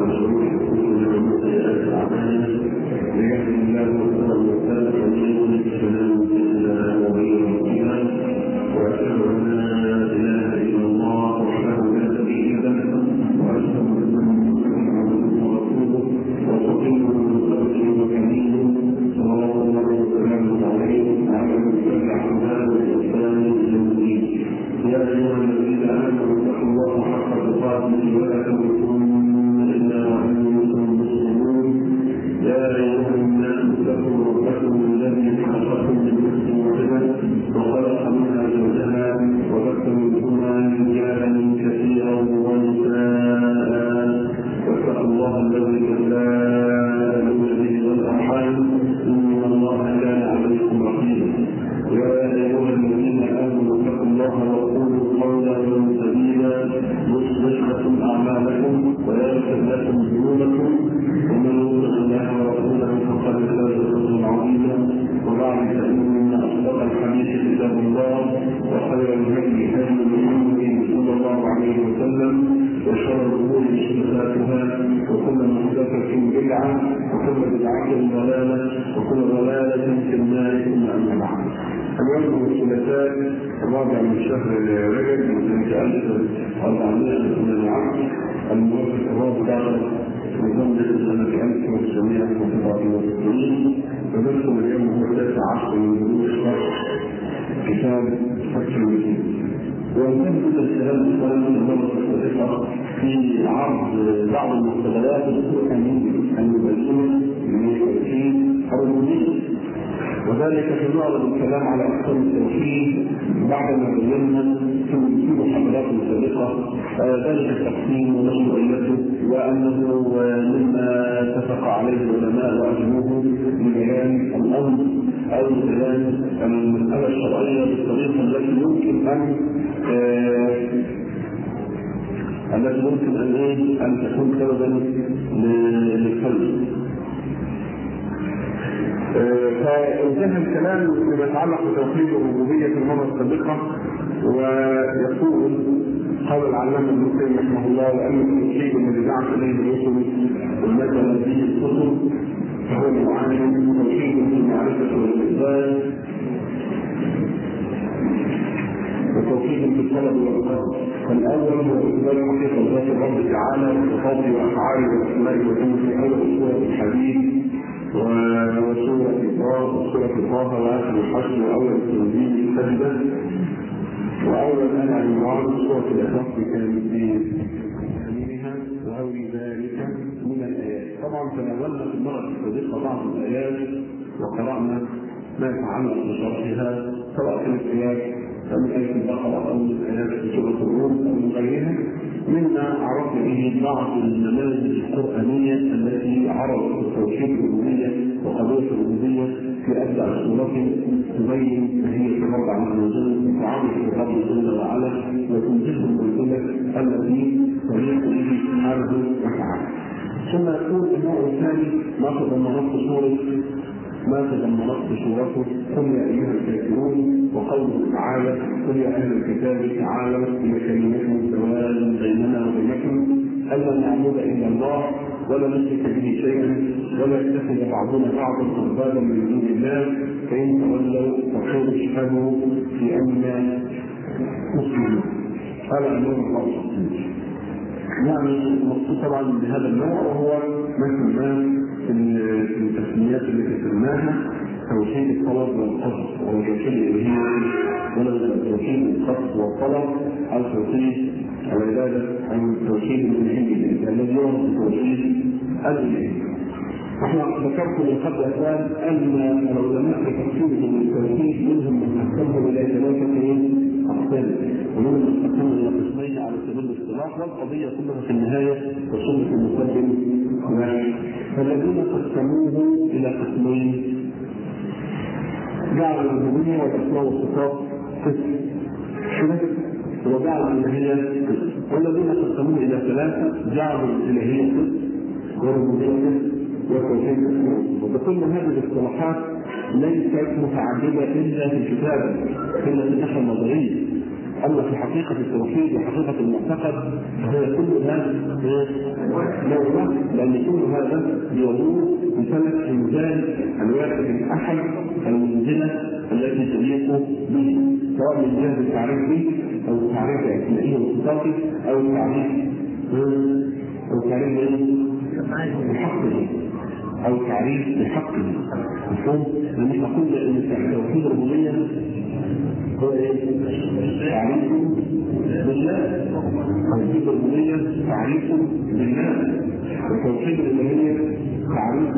ومن شرور انفسنا ومن سيئات اعمالنا من يهده الله فهو المهتد ومن يضلل فلا مضل له ومن يضلل واشهد ان لا اله الا الله وحده لا شريك له واشهد ان محمدا عبده ورسوله وصفيه من خلقه وكريمه صلى الله وسلم عليه وعلى من تبع هداه باحسان الى يوم الدين. يا ايها الذين امنوا اتقوا الله حق تقاته ولا تموتن الا وانتم مسلمون. يا ايها الناس اتقوا ربكم الذي خلقكم من نفس واحده وخلق منها زوجها وبث منهما رجالا كثيرا ونساء واتقوا الله الذي تساءلون به والارحام ان الله كان عليكم رقيبا. يا ايها الذين امنوا اتقوا الله وقولوا قولا سديدا يصلح لكم اعمالكم ويغفر لكم ذنوبكم ومن يطع الله ورسوله فقد فاز فوزا عظيما. وبعد فان اصدق الحديث كتاب الله وخير الهدي هدي محمد صلى الله عليه وسلم وشر الامور محدثاتها وكل محدثه بدعه وكل بدعه ضلاله وكل ضلاله في النار ثم اما بعد. اليوم الثلاثاء الرابع من شهر رجب من سنه 1408 الموافق الرابع من سنه 1969 ونذكر اليوم هو 13 من دروس شرح كتاب فتح المجيد. ويمكن الكلام في المره السابقه في عرض بعض المستغلات القرانيه المبينه لتوحيد الربوبيه، وذلك في معرض الكلام على اقسام التوحيد بعدما بينا في محاضرات سابقه ذلك التقسيم ومشروعيته وانه مما اتفق عليه العلماء واجمعوه لبيان الامر او بيان المساله الشرعيه بالطريقه التي يمكن ان تكون سببا للحل. فانتهى الكلام فيما يتعلق بتوحيد الربوبيه في المره السابقه، ويقول قال العلامه ابن القيم رحمه الله وان التوحيد الذي بعث اليه الرسل ونزل به الكتب فهو معين توحيد في المعرفه والاثبات وتوحيد في الطلب والقصد. فالاول هو اثبات حقيقه ذات الرب تعالى وصفاته وافعاله واسمائه وصفاته اول سوره الحديد وسورة طه وآخر الحشر وأول التنزيل السجدة وأول آل عمران سورة الإخلاص بكلمتها وغير ذلك من الآيات. طبعا تناولنا في المرة السابقة بعض الآيات وقرأنا ما يتعلق بشرحها سواء كانت آيات من آية البقرة أو من آيات في سورة الروم أو من غيرها مما عرفنا به بعض النماذج القرآنية التي عرضت توحيد الربوبية وقضية الربوبية في أبدع صورة تبين ماهية الرب عز وجل وتعرف الرب جل وعلا وتنزل المنزلة التي تليق به سبحانه وتعالى. ثم يقول النوع الثاني ما تضمنته سورته قل يا ايها الكافرون وقوله تعالى قل يا اهل الكتاب تعالوا الى كلمه سواء بيننا وبينكم الا نعبد الا الله ولا نشرك به شيئا ولا يتخذ بعضنا بعضا اربابا من دون الله فان تولوا فقولوا اشهدوا باننا مسلمون. قال الامام الله يعني المقصود طبعا بهذا النوع وهو ما سماه في التسميات التي سماها توحيد الطلب والقصد او توحيد الالهيه ولا توحيد القصد والطلب او توحيد العباده او توحيد الالهيه الذي يربط بتوحيد الالهيه. نحن ذكرت من قبل ان العلماء في تقسيمهم للتوحيد منهم من قسمهم الى ثلاثه اقسام ومنهم من قسمهم الى قسمين على سبيل الاصطلاح والقضيه كلها في النهايه وسنه المقدم واحد. فالذين قسموه الى قسمين جعلوا الربوبيه والاسماء والصفات قسم وجعلوا الالهيه قسم، والذين قسموه الى ثلاثه جعلوا الالهيه قسم والربوبيه وتوحيد الاسماء. وكل هذه الاصطلاحات ليست متعدده الا في الكتاب الا في الناحيه النظريه، أما في حقيقة التوحيد وحقيقة المعتقد فهي كلها نوع، لأن كل هذا يدور بسبب إنزال الواحد الأحد المنزلة التي تليق به، سواء من جهة التعريف به أو التعريف الأسمائي والصفاتي أو التعريف بحقه أو تعريف بحقه. مفهوم؟ لأن احنا قلنا إن توحيد الربوبية هو تعريف بالله، توحيد الربوبية تعريف بالله، وتوحيد الإلهية تعريف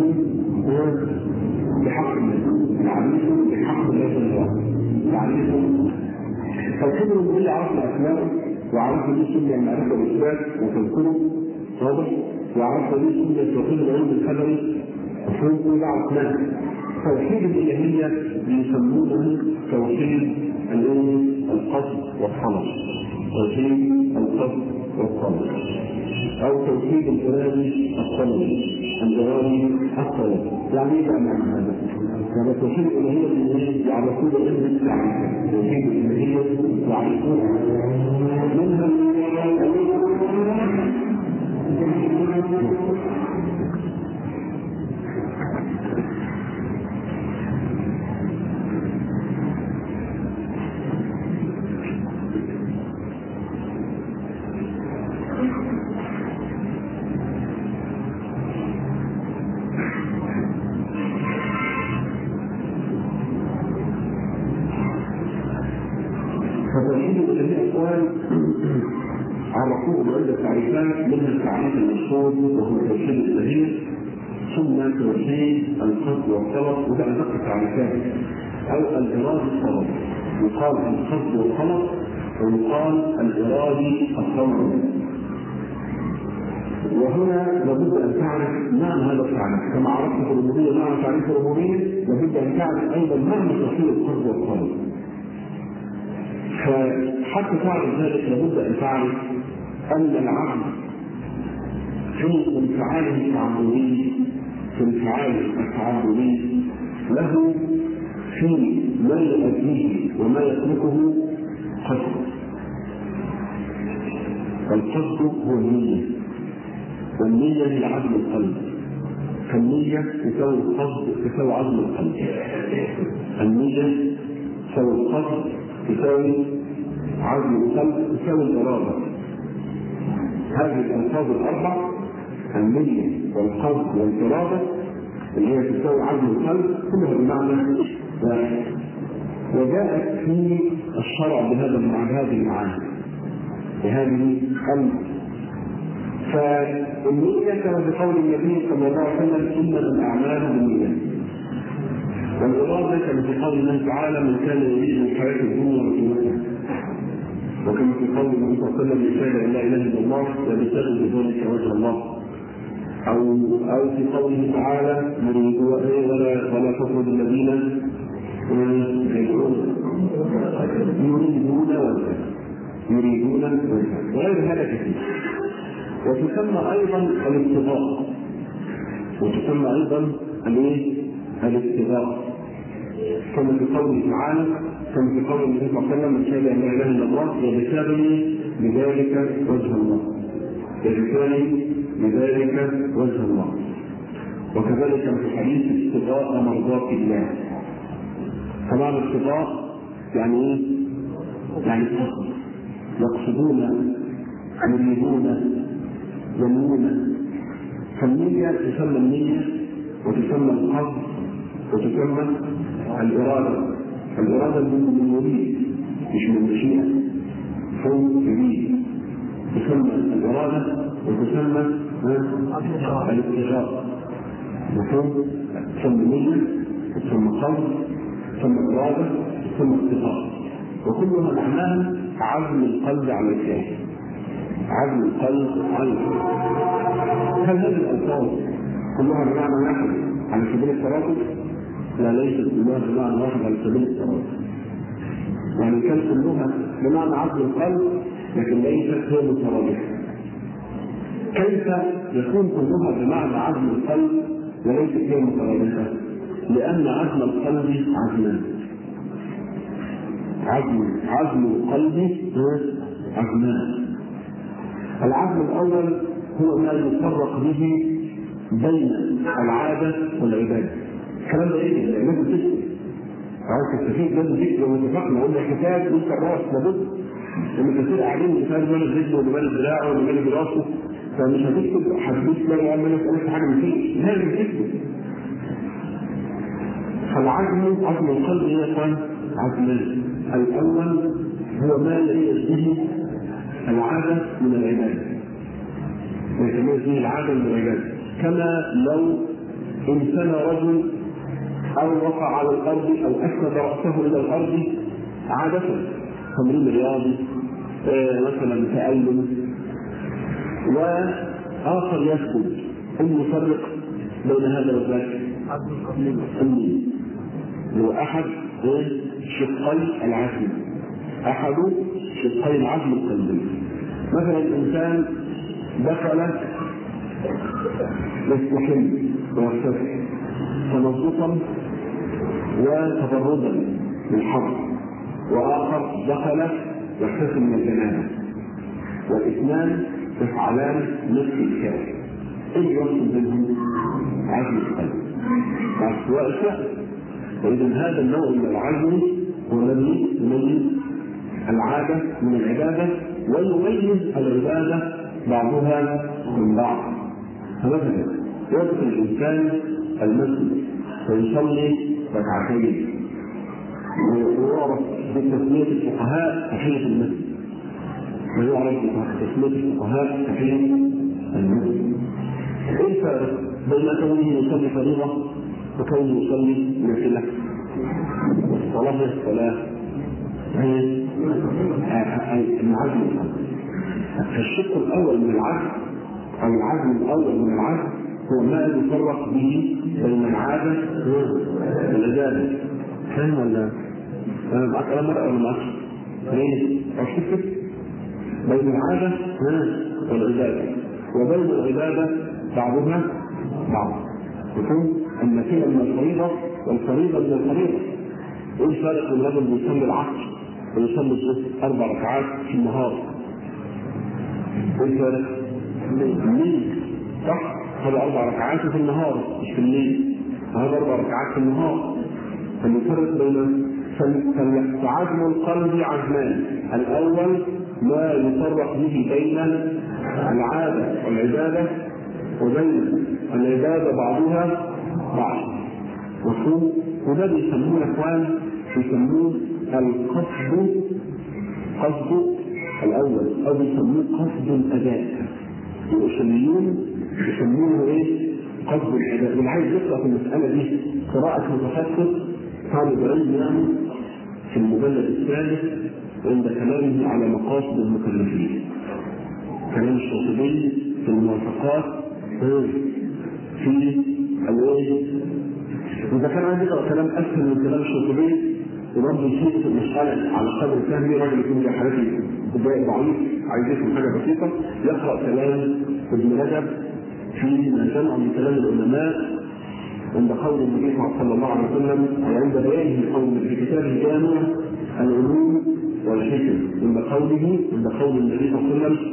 بحق الله، تعريف بحق الله، تعريف توحيد الربوبية عرفنا أسماءه وعرفنا ليه سمي المعرفة والإثبات وتذكره واضح، وعرفنا ليه سمي توحيد العلم الخبري مفهوم كل بعض أسماء. توحيد الإلهية يسمونه توحيد القصد والطلب، توحيد القصد والطلب، أو توحيد الإرادة الطلبي، الإرادة الطلب. يعني إيه بقى معنى هذا؟ يعني توحيد الإلهية يعرفون علم التعريف، توحيد الإلهية يعرفون منها عرفوه بعدة تعريفات، منها التعريف المشهور وهو توحيد الإلهية، ثم توحيد القصد والطلب، وده أدق التعريفات، أو الإرادة الطلب. يقال القصد والطلب ويقال الإرادة الطلب. وهنا لابد أن تعرف معنى هذا التعريف، كما عرفت في الربوبية معنى تعريف الربوبية، لابد أن تعرف أيضا معنى توحيد القصد والطلب. فحتى تعرف ذلك لابد أن تعرف أن العبد في انفعاله التعبدي له في ما يؤديه وما يتركه قصد. القصد هو النية، والنية هي عزم القلب، فالنية تساوي القصد تساوي عزم القلب، النية تساوي القصد تساوي عزم القلب تساوي الإرادة. هذه الألفاظ الأربع، النية والقصد والإرادة، اللي هي تساوي عزم القلب، كلها بمعنى واحد. وجاءت في الشرع بهذه المعاني بهذه فالنية كما بقول النبي صلى الله عليه وسلم إنما الأعمال بالنيات، والإرادة كما في قول الله تعالى من كان يريد الحياة الدنيا وزينتها، وكما في قول النبي صلى الله عليه وسلم يشهد أن لا إله إلا الله ويبتغي بذلك وجه الله، أو في قوله تعالى ولا تطرد الذين يريدون وغير هذا كثير. وتسمى أيضا الابتغاء، وتسمى أيضا الابتغاء كما في قوله تعالى، كما في قول النبي صلى الله عليه وسلم من شهد أن لا إله إلا الله يبتغي بذلك وجه الله، يبتغي بذلك وجه الله. وكذلك في حديث ابتغاء مرضات الله. طبعا الابتغاء يعني ايه؟ يعني يقصدون يريدون ينوون. فالنية تسمى النية وتسمى القصد وتسمى الإرادة. الإرادة من يريد مش من مشيئة، هو يريد، تسمى الإرادة وتسمى الابتغاء. مفهوم؟ تسمى النية تسمى القصد تسمى الإرادة تسمى الابتغاء، وكلها معناها عزم القلب على الشيء، عزم القلب على الشيء. هل هذه الألفاظ كلها بمعنى واحد على سبيل الترادف؟ لا، ليست كلها بمعنى واحد على سبيل الترادف. يعني كان كلها بمعنى عزم القلب لكن ليست هي مترادفة. كيف يكون كلها بمعنى عزم القلب وليست هي مترادفة؟ لأن عزم القلب عزمان. عزم القلب عزمان. العزم الأول هو ما يفرق به بين العادة والعبادة. الكلام ده ايه؟ لازم تكتب. عاوز تستفيد لازم تكتب. لو اتفقنا قلنا الكتاب وانت الراس لابد ان كتير قاعدين مش عارف مال رجله ولا مال دراعه ولا مال راسه، فمش هتكتب حدوث لا يعمل لك حاجه من فيه، لازم تكتب. فالعزم عزم القلب هي كان عزمان. الاول هو ما يميز به العاده من العباده، ويتميز به العاده من العباده، كما لو انسان رجل او وقع على الارض او اسند راسه الى الارض عاده، تمرين رياضي مثلا تألم، واخر يسكت. المفرق بين هذا وذاك النية هو احد شقي العزم، احد شقي العزم القلبي. مثلا الانسان دخل يستحل ويغتسل تنظفا وتبردا بالحر، واخر دخل يغتسل من الجنابه، والاثنان يفعلان نفس الشيء. ايه يقصد بينهم؟ عزم القلب مع استواء الفعل. فاذا هذا النوع من العزم هو الذي يميز العاده من العباده، ويميز العباده بعضها من بعض. فمثلا يدخل الانسان المسجد فيصلي ركعتين، ويعرف بتسميه الفقهاء تحيه المسجد، ويعرف بتسميه الفقهاء تحيه المسجد. ايه الفارق بين كونه يصلي فريضه وكونه يصلي نافله؟ الصلاه الصلاه العزم. فالشق الاول من العزم او العزم الاول من العزم هو ما يفرق به بين العاده والعباده. فاهم ولا؟ انا معاك انا مره ولا معاك؟ ليه؟ اشوفك بين العاده والعباده، وبين العباده بعضها بعض. يكون النافله من الفريضه والفريضه من الفريضه. ايه الفرق بين الرجل بيصلي العصر ويصلي الظهر 4 ركعات في النهار؟ ايه الفرق؟ الليل صح؟ هذا 4 ركعات في النهار مش في الليل، هذا 4 ركعات في النهار. فالفرق بين فعزم القلب عزمان. الاول ما يفرق به بين العاده والعباده، وبين العباده بعضها بعض. مفهوم؟ وده بيسموه الاخوان يسموه القصد، قصد الاول، او بيسموه قصد الاداء. الاصوليون يسمونه ايه؟ قصد الاداء. اللي عايز يقرا في المساله دي قراءه متخصص طالب علم يعني في المجلد الثالث عند كلامه على مقاصد المكلفين، كلام الشاطبي في الموافقات في الايه. اذا كان عايز يقرا كلام اسهل من كلام الشاطبي وبرضه يشوف المساله على قدر فهمي، راجل يكون زي حالتي ضعيف عايز يفهم حاجه بسيطه، يقرا كلام ابن رجب في ما جمع من كلام العلماء عند قول النبي صلى الله عليه وسلم، وعند بيانه قول في كتابه جامع العلوم والحكم، عند قول النبي صلى الله عليه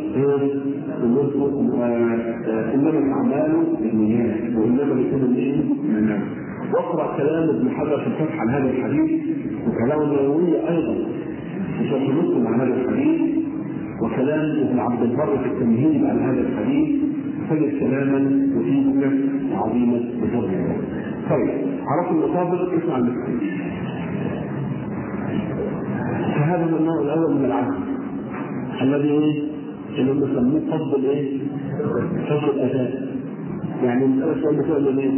وسلم انما الاعمال بالنيات وانما لكل امرئ ما نوى. واقرا كلام ابن حجر في الفتح عن هذا الحديث، وكلام النووي ايضا في شرح مسلم عن هذا الحديث، وكلام ابن عبد البر في التمهيد عن هذا الحديث، تجد كلاما وفيه عظيمه بفضل الله. طيب عرفت المطابق، اسمع المسلم. فهذا هو النوع الاول من العزم الذي اللي بيسموه قصد الايه؟ قصد الاداء. يعني المساله سؤال بتعمل ايه؟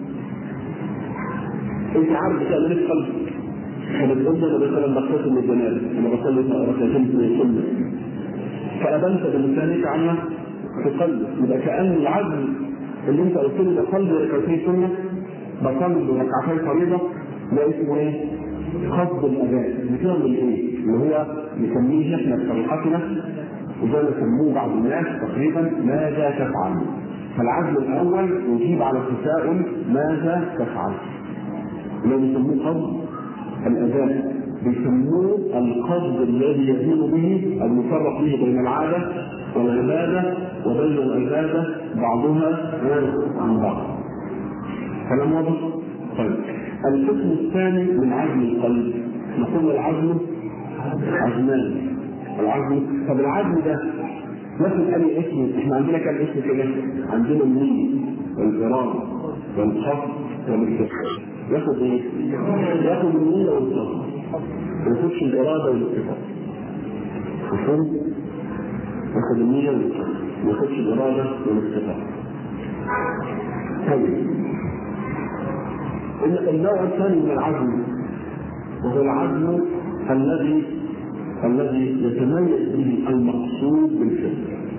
انت عارف بتعمل ايه في قلبك؟ فبتقول انا مثلا بغتسل من الجنابه، انا بصلي ركعتين من السنه، فابنت بلسانك عنها في قلبك، يبقى كأن العزم اللي انت قلت له بصلي ركعتين سنه، بصلي ركعتين فريضه، ده اسمه ايه؟ قصد الاداء. بتعمل ايه؟ اللي هو نسميه احنا بطريقتنا وده نسموه بعض الناس تقريبا ماذا تفعل. فالعزم الاول يجيب على التساؤل ماذا تفعل، اللي يسموه قصد الاداء. بيسموه القصد الذي يزيد به أو يفرق به بين العادة والعبادة وبين العبادة بعضها عن بعض. كلام واضح؟ طيب القسم الثاني من عزم القلب، نقول العزم عزمان. العزم، طب العزم ده ناخد أي اسم؟ احنا عندنا كم اسم كده؟ عندنا النية والإرادة والقصد والاستقامة. ياخد ايه؟ ياخد النية والقصد، ما ياخدش الإرادة والاستقامة. مفهوم؟ ياخد النية والقصد، ما ياخدش الإرادة والاستقامة. طيب النوع الثاني من العزم وهو العزم الذي يتميز به المقصود بالفعل.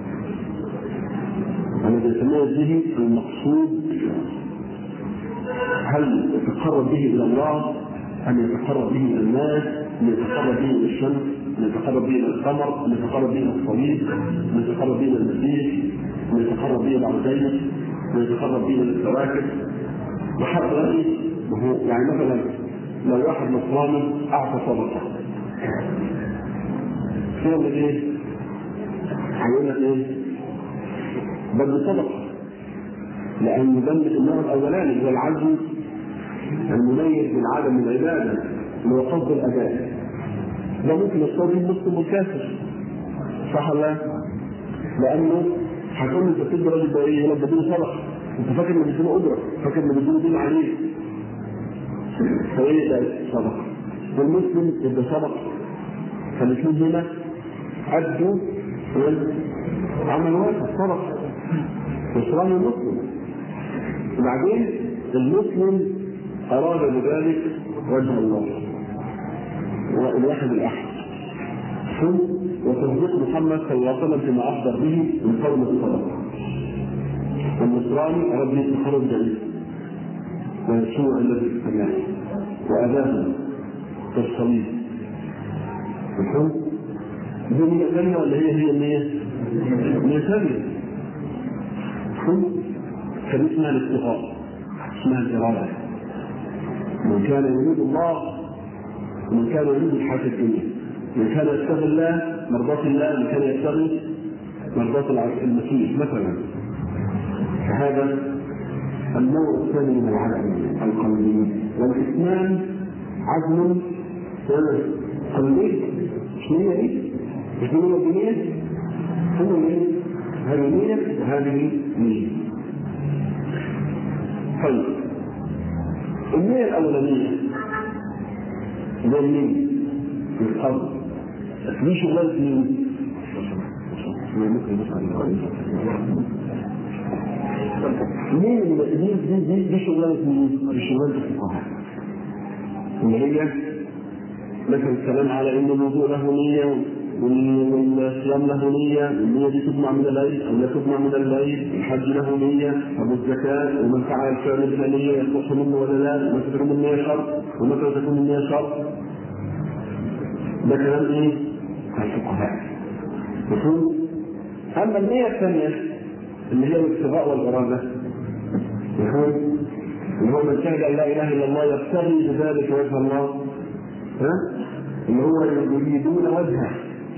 الذي يتميز به المقصود بالفعل. هل يتقرب به الى الله؟ أم يتقرب به الى الناس؟ أم يتقرب به الى الشمس؟ أم يتقرب به الى القمر؟ أم يتقرب به الى الصليب؟ أم يتقرب به الى المسيح؟ أم يتقرب به الى عزيز؟ أم يتقرب به الى الكواكب؟ وحتى يعني مثلا لو واحد نصراني اعطى صدقه يعمل ايه؟ هيقول لك ايه؟ بل صدقه، لان ده النوع الاولاني هو العزم المميز من عدم العباده اللي هو قصد الاداء. ده ممكن يصطدم المسلم والكافر، صح ولا لا؟ لانه هتقول انت بتدي راجل ده ايه؟ يقول لك بدون صدقه، انت فاكر ان بدون اجره، فاكر ان بدون دين عليه، فايه ده صدقه؟ والمسلم يبقى صدقه. فالاثنين هنا أدوا عمل واحد صدقة نصراني المسلم. وبعدين المسلم أراد بذلك وجه الله والواحد الأحد وتصديق محمد صلى الله عليه وسلم فيما أخبر به من قول الصدقة. والنصراني أراد به التخرج جديد ويسوع الذي في السماء وأباه كالصليب. دي نية ثانية ولا هي النية؟ نية ثانية. كان اسمها الاتقاء، اسمها الإرادة. من كان يريد الله ومن كان يريد الحياة الدنيا، من كان يبتغي الله مرضاة الله، من كان يبتغي مرضاة المسيح مثلا. فهذا النوع الثاني من العزم القلبي. والاثنان عزم قلبي. مش نية ايه؟ مش نية دينية؟ هو ايه؟ هذه نية وهذه نية. طيب النية الأولانية هي النية القلب. دي شغلانة مين؟ دي شغلانة مين؟ دي شغلانة الفقهاء. اللي هي مثل الكلام على ان الوضوء له نيه والصيام له نيه، والنيه دي تجمع من الليل او لا تجمع من الليل، الحج له نيه، ابو الزكاه، ومن فعل الفعل بلا نيه يصح منه ولا لا، ومتى تكون النيه شرط ومتى تكون النيه شرط. ده كلام ايه؟ الفقهاء. مفهوم؟ اما النيه الثانيه اللي هي الابتغاء والاراده، مفهوم؟ اللي هو من شهد ان لا اله الا الله يبتغي بذلك وجه الله، اللي هو يريدون وجهه،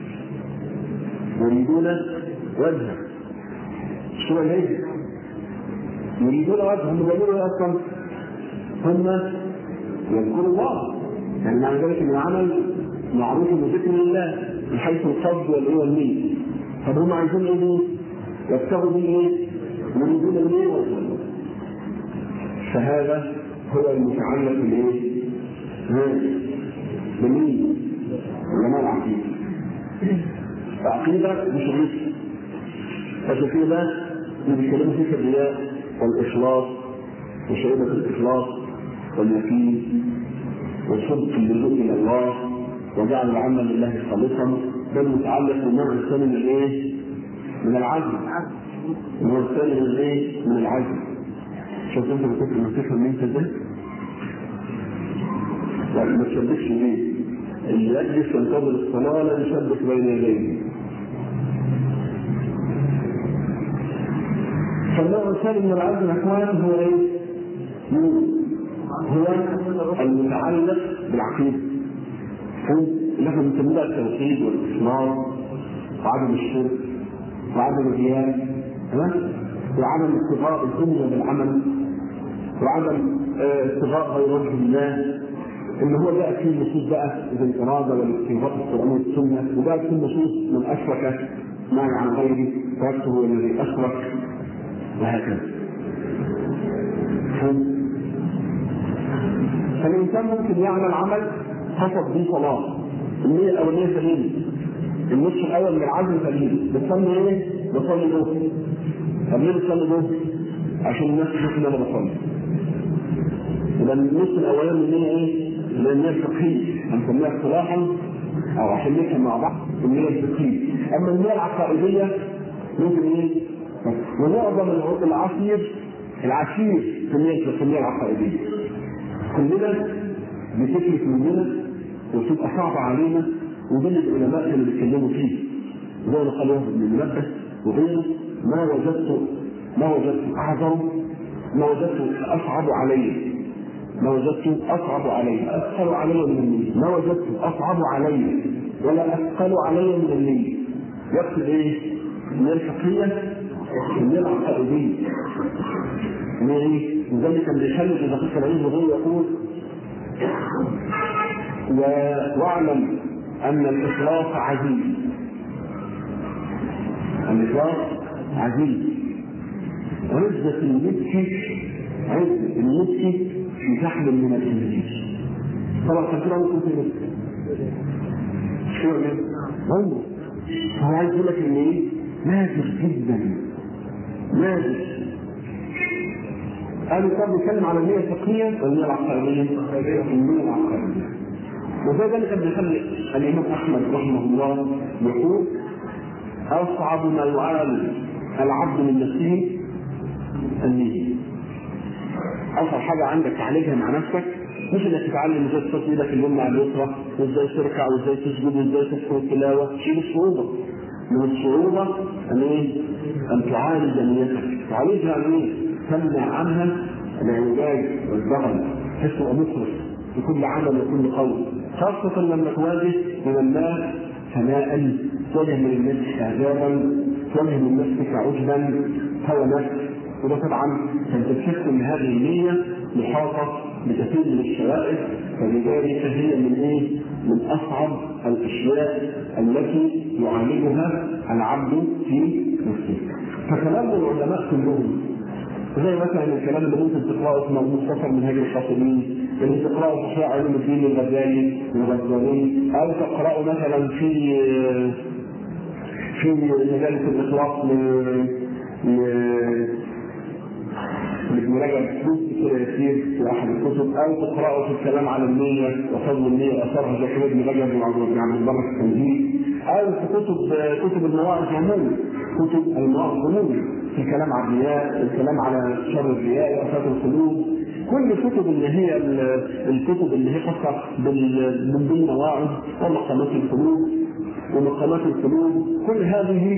شو ليه؟ يريدون وجهه. هم بيقولوا اصلا هم يذكروا الله، يعني معنى ذلك ان العمل معروف بذكر الله من حيث القصد والايه والنية. طب هم عايزين ايه؟ يبتغوا به ايه؟ يريدون الايه وجه الله. فهذا هو المتعلق بالايه؟ بمين؟ علماء العقيدة. العقيدة مش الرسل، عشان كده بيتكلموا فيه في الرياء والإخلاص وشهادة الإخلاص واليقين والصدق باللجوء إلى الله وجعل العمل لله خالصا. ده متعلق بالنوع الثاني من الايه؟ من العزم. النوع الثاني من الايه؟ من العزم. شوف انت بتفهم مين كده؟ يعني ما تشبكش بيه. اللي يجلس ينتظر الصلاة لا يشبك بين يديه. فالنوع الثاني من العزم اخوان هو ايه؟ هو المتعلق بالعقيدة. نحن بنسميها التوحيد والاخلاص وعدم الشرك وعدم الرياء وعدم ابتغاء الدنيا بالعمل وعدم ابتغاء غير وجه الله. ان هو جاء فيه النصوص بقى زي الاراده والاستنباط القراني والسنه، وجاء فيه النصوص من اشرك معي عن غيره فنفسه الذي اشرك وهكذا. فالانسان ممكن يعمل عمل حسب به صلاه، النيه الاوليه سليمه، النصف الاول من العزم سليم، بتصلي ايه؟ بصلي ظهر. طب ليه بتصلي ظهر؟ عشان الناس تشوف ان انا بصلي. يبقى النصف الاولاني من النيه ايه؟ من النيه الفقهيه، هنسميها اصطلاحا او عشان نفهم مع بعض النيه الفقهيه. اما النيه العقائديه ممكن ايه؟ ومعظم العشير في النيه العقائديه. كلنا بتفلت مننا وتبقى صعبه علينا، وده اللي العلماء كانوا بيتكلموا فيه. زي ما قال واحد من المنبه وغيره: ما وجدت اعظم، ما وجدت اصعب علي، ما وجدت اصعب علي، اثقل علي من النية، ما وجدت اصعب علي ولا اثقل علي من النية. يقصد ايه؟ النية الفقهية، النية العقائدية. ايه؟ لذلك كان بيخلي اذا كنت العلم وهو يقول: واعلم ان الاخلاص عزيز. الاخلاص عزيز. عزة النفس في سحب من الانجيل. طبعا كثيرا ممكن في النفس شو عمره. فهو عايز يقول لك ان ايه؟ نادر جدا، نادر. قالوا طب نتكلم على النية الفقهية والنية العقائدية. النية العقائدية وزي ذلك بيخلي الامام احمد رحمه الله يقول: اصعب ما يعالج العبد من نفسه النية. أصعب حاجة عندك تعالجها مع نفسك مش انك تتعلم ازاي تصل ايدك اليمنى على اليسرى، وازاي تركع، وازاي تسجد، وازاي تذكر التلاوة. شيل الصعوبة. من الصعوبة ان ايه؟ ان تعالج نيتك. تعالجها ان ايه؟ تمنع عنها العلاج والضغط، تحس مخلص في كل عمل وكل قول، خاصة لما تواجه من الناس ثناء، تواجه من الناس اعجابا، تواجه من نفسك عجبا، هوى نفس. وده طبعا انت تحس ان هذه النية محاطة بكثير من الشوائب، فلذلك هي من ايه؟ من اصعب الاشياء التي يعالجها العبد في نفسه. فكلام العلماء كلهم زي مثلا الكلام اللي ممكن تقراه في مختصر منهاج الخاطبين، اللي تقراه في علوم الدين الغزالي والغزالي، او تقراه مثلا في مجالس الاخلاص ابن رجب كثير في احد الكتب، او تقراه في الكلام على النيه وفضل النيه واثرها زي كتاب ابن رجب وعبد الله التنزيل، او في كتب المواعظ عموما، كتب المواعظ عموما في الكلام على الرياء، الكلام على شر الرياء وافات القلوب. كل الكتب اللي هي الكتب اللي هي خاصه بالمواعظ ومقامات القلوب ومقامات القلوب، كل هذه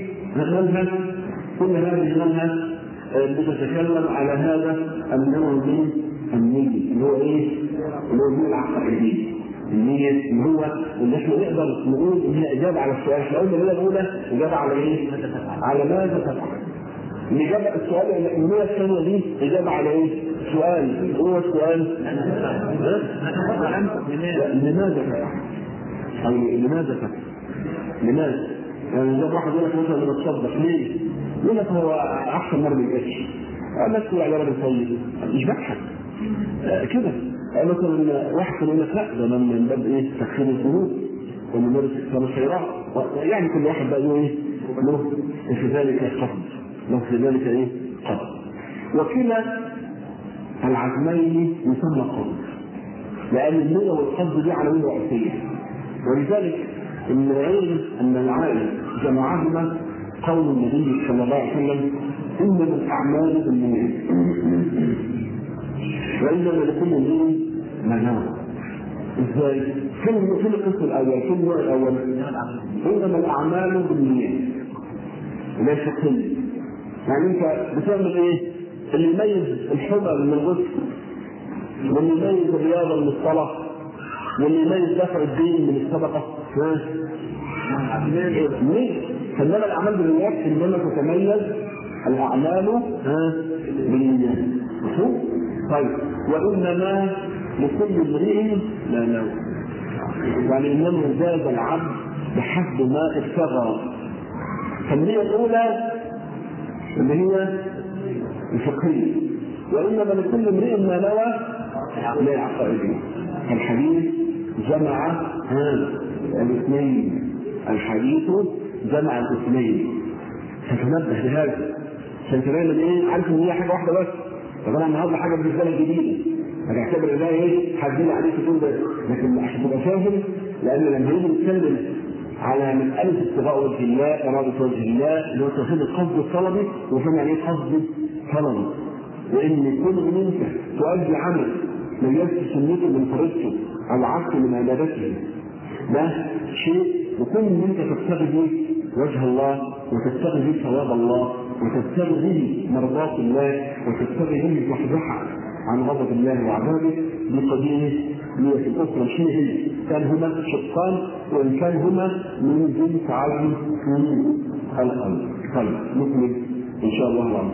منها بتتكلم على هذا النوع من النية اللي هو ايه؟ اللي هو النية العقائدية. النية اللي هو اللي احنا نقدر نقول ان هي اجابة على السؤال. احنا قلنا النية الاولى اجابة على ايه؟ على ماذا تفعل. الإجابة السؤال النية الثانية دي اجابة على ايه؟ سؤال. هو السؤال لماذا تفعل؟ او لماذا تفعل؟ لماذا؟ يعني زي واحد يقول لك مثلا لما تصدق ليه؟ يقول لك هو احسن مره بالقش، الناس تقول على راجل طيب، مش بضحك كده. مثلا واحد يقول لك لا ده من باب ايه؟ تكفير الذنوب وممارسه اكثر الخيرات. يعني كل واحد بقى له ايه؟ له في ذلك قصد، له في ذلك ايه؟ قصد. وكلا العزمين يسمى قصد، لان النية والقصد دي عناوين رئيسيه. ولذلك ان العالم جمعهما قول النبي صلى الله عليه وسلم: انما الاعمال بالنيات وانما لكل امرئ ما نوى. ازاي؟ فين القسم الاول؟ فين النوع الاول؟ انما الاعمال بالنيات ليس كل. يعني انت بتعمل ايه؟ اللي يميز الحمى من الغسل، واللي يميز الرياضه من الصلاه، واللي يميز دفع الدين من الصدقه ليه؟ فانما الاعمال بالنيات انما تتميز الاعمال بالنيات. مفهوم؟ طيب وانما لكل امرئ ما نوى، يعني انما زاد العبد بحسب ما ابتغى. فالنية الاولى اللي هي الفقهيه، وانما لكل امرئ ما نوى لا عقائدي. الحديث جمع الاثنين، الحديث جمع الاثنين، فتنبه لهذا عشان تبين ايه، عارف ان هي حاجه واحده بس. طب انا النهارده حاجه بالنسبه لي جديده، هتعتبر ده ايه؟ هتزيد عليك تقول ده، لكن عشان تبقى فاهم، لان لما يجي نتكلم على مساله ابتغاء وجه الله، اراده وجه الله، اللي هو توحيد القصد الطلبي، وفهم يعني ايه قصد طلبي، وان كل ان انت تؤدي عمل من يلبس سنته من فريضته او عكسه من عبادته، ده شيء. وكل ان انت تبتغي به وجه الله، وتبتغي به ثواب الله، وتبتغي به مرضات الله، وتبتغي به تحدثك عن غضب الله وعذابه، بقديمه نية الأخرى. مش هي كان هما شقان، وإن كان هما من جنس عزم القلب. طيب نكمل إن شاء الله العظيم.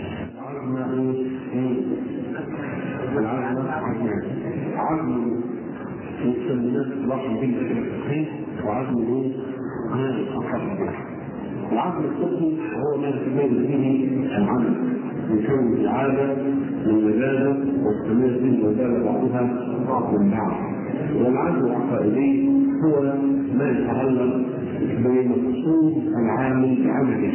عزم مسميات لحظ بالله الفقهي، وعزم العقل الفقهي هو ما يتميز به العمل من كون العاده من مزاجه والتميز به وزال بعضها من بعض. والعزم العقائدي هو ما يتعلق بمقصود العامل بعمله،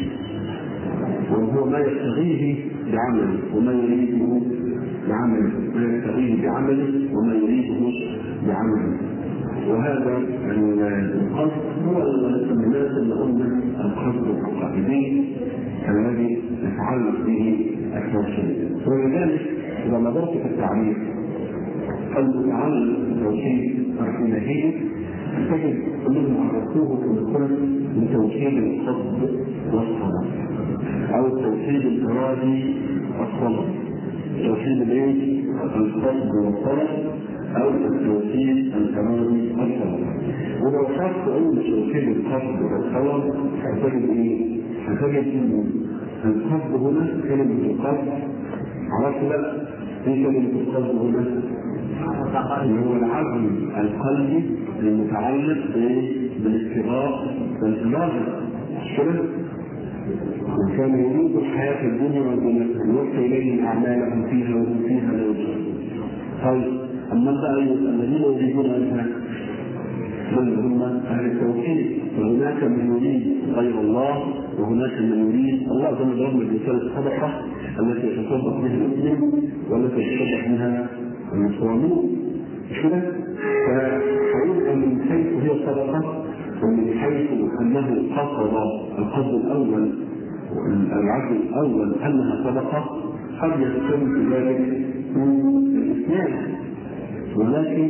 وهو ما يبتغيه بعمله وما يريده بعمله، ما يبتغيه بعمله وما يريده بعمله. وهذا القصد هو الناس اللي قلنا القصد العقائدي الذي يتعلق به التوحيد. ولذلك اذا نظرت في التعريف المتعلق بالتوحيد الالهي تجد انهم عرفوه كما بتوحيد القصد والصلاه، او التوحيد الارادي والصلاه، توحيد الايه؟ القصد والصلاه، أو التوحيد الإرادي والطلب. ولو خدت أول توحيد القصد والطلب هتجد إيه؟ هتجد إن القصد هنا كلمة القصد، عرفت لا؟ إيه كلمة القصد هنا؟ اللي هو العزم القلبي المتعلق بالاستغاثة والإرادة، مش كده؟ وكان يريد الحياة الدنيا والدنيا يوفي إليهم أعمالهم فيها وهم فيها لا يجوزون. طيب أما بقى الذين يريدون أنها من هم أهل التوحيد، وهناك من يريد غير الله، وهناك من يريد الله. زي ما ضربنا بمثال الصدقة التي يتصدق بها المسلم والتي يتصدق بها المسلمون، مش كده؟ فحقيقة من حيث هي صدقة، ومن حيث أنه قصد القصد الأول العزم الأول أنها صدقة، قد يختلف ذلك من الإسلام، ولكن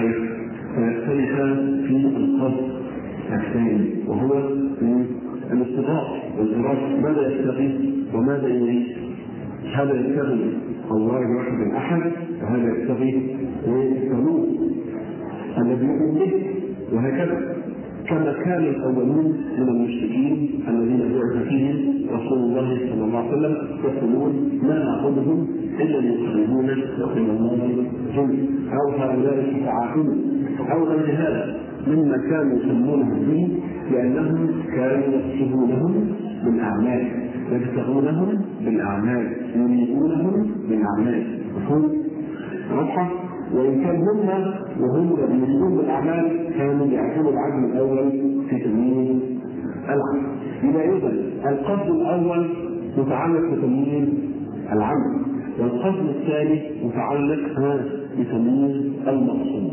سيختلف في القصد الثاني وهو الاستغاثة والإرادة. ماذا يبتغي وماذا يريد؟ هذا يبتغي الله الواحد الأحد، وهذا يبتغي الثالوث الذي يؤمن به، وهكذا كما كان الأولون من المشركين الذين بعث فيهم رسول الله صلى الله عليه وسلم يقولون ما نعبدهم إلا ليقربونا إلى الله جل، أو هؤلاء الشفعاء أو غير هذا مما كانوا يسمونه به، لأنهم كانوا يقصدونهم بالأعمال، يبتغونهم بالأعمال، يريدونهم بالأعمال. واضحة؟ وإن كان وهم يريدون بالأعمال كانوا يعتبروا العزم الأول في تمييز العمل. إذا القصد الأول متعلق بتمييز العمل، والقصد الثاني متعلق بتمييز المقصود.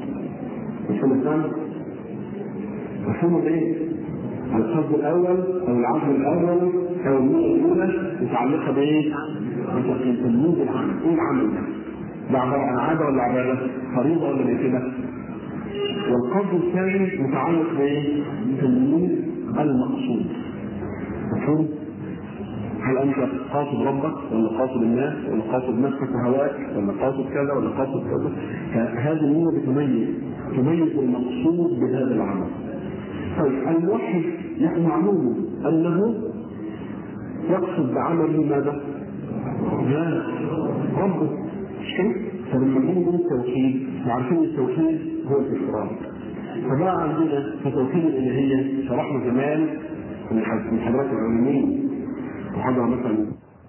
مفهوم ايه؟ القصد الأول أو العزم الأول أو النية الأولى متعلقة بإيه؟ بتمييز العمل. إيه العمل ده؟ ده عبارة عن عادة ولا عبادة؟ فريضة ولا كده؟ والقصد الثاني متعلق بتمييز المقصود. مفهوم؟ هل أنت قاصد ربك ولا قاصد الناس ولا قاصد نفسك وهواك ولا قاصد كذا ولا قاصد كذا؟ فهذه النية بتميز تميز المقصود بهذا العمل. طيب الموحد معلوم انه يقصد بعمله ماذا؟ لا ربه، مش كده؟ فلما نقول التوحيد وعارفين التوحيد هو الافراد. فبقى عندنا في توحيد الالهيه شرحنا زمان من حضرات العلمين وحضر مثلا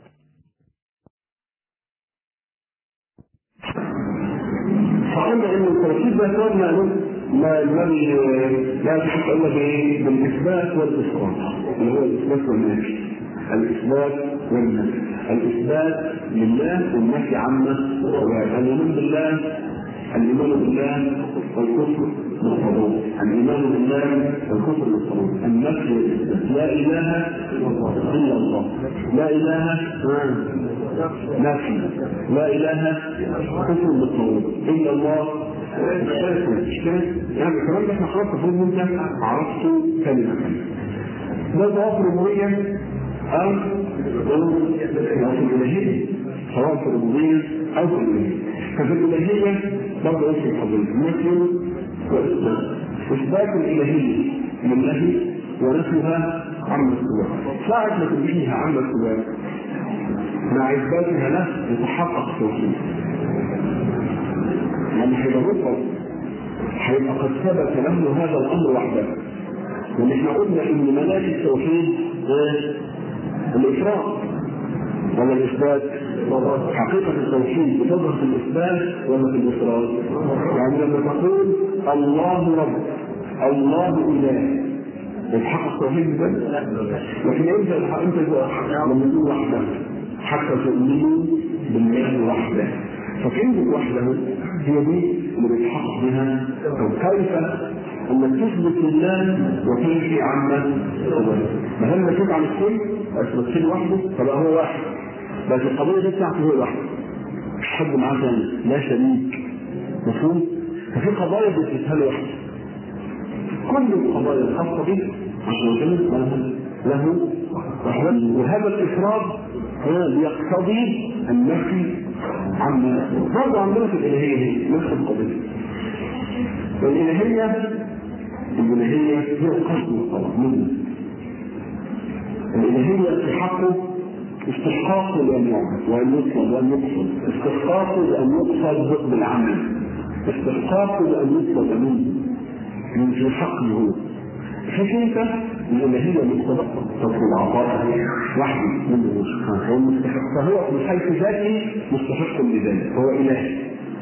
فقلنا ان التوحيد ده كان ما الذي لا يتحقق الا بالاثبات والاسقاط، اللي هو الاثبات والنفي. الاثبات والنفي، الاثبات لله والنفي عما سواه. الايمان بالله، الايمان بالله والكفر بالطاغوت، الايمان بالله والكفر بالطاغوت، النفي والاثبات. لا اله الا الله، لا اله نفي، لا اله كفر بالطاغوت الا الله. يعني الكلام ده احنا خلاص المفروض انت عرفته كلمه ده ضوابط الربوبيه او الالهيه، سواء في الربوبيه او في الالهيه. ففي الالهيه برضه نفس القضيه، نفي واثبات. اثبات الالهيه لله ونفيها عما سواه. ساعه ما تنفيها عما سواه مع اثباتها له يتحقق التوحيد. يعني هيبقى مطلق، هيبقى قد ثبت له هذا الامر وحده. ونحن قلنا ان ملاك التوحيد الافراد ولا الاثبات؟ حقيقه التوحيد بتظهر في الاثبات ولا في الافراد؟ يعني لما تقول الله رب، الله اله، يتحقق التوحيد ده؟ لكن انت لما تقول وحده حتى تؤمنوا بالله وحده. فكلمة وحده هي دي اللي بيتحقق بها. كيف انك تثبت لله وتنفي عما سواه. ما هم نتيجة عن الكل اثبت له وحده فبقى هو واحد، بس القضية دي بتاعته هو واحد، مش حد معاه ثاني، لا شريك. مفهوم؟ ففي قضايا بيثبتها له وحده. كل القضايا الخاصة به عشان له وحده. وهذا الافراد يقتضي النفي عما برضه عندنا في الالهيه هي نفس القضيه. والالهيه هي القصد والطلب منه. الالهيه في حقه استحقاقه لان يعبد وان يطلب وان يقصد، استحقاقه لان يقصد بالعمل، استحقاقه لان يطلب منه من في حقه هو. فكيف الالهيه مستحقه تطلب العطاء وحده منه سبحانه، هو مستحق، فهو من حيث ذاته مستحق لذلك، هو اله.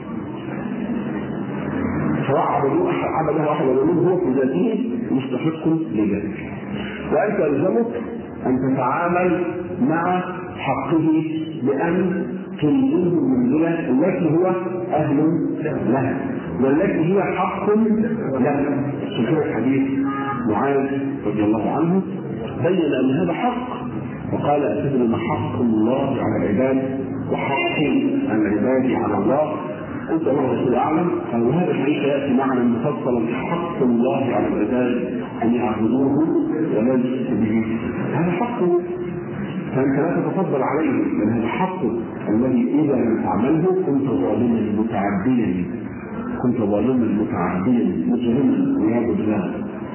سواء عبده واحد ولا منه، هو في ذاته مستحق لذلك. وانت يلزمك ان تتعامل مع حقه بان تنزله المنزله التي هو اهل لها والتي هي حق له. شوفوا الحديث معاذ رضي الله عنه بين ان هذا حق، وقال اتدري ما حق الله على العباد وحق العباد على الله؟ قلت الله رسول اعلم. وهذا الحديث ياتي معنا مفصلا حق الله على العباد ان يعبدوه ولا يشركوا به. هذا حقه، فانت لا تتفضل عليه، لان هذا حقه الذي اذا لم تعمله كنت ظالما متعديا، كنت ظالما متعديا مجرما والعياذ بالله.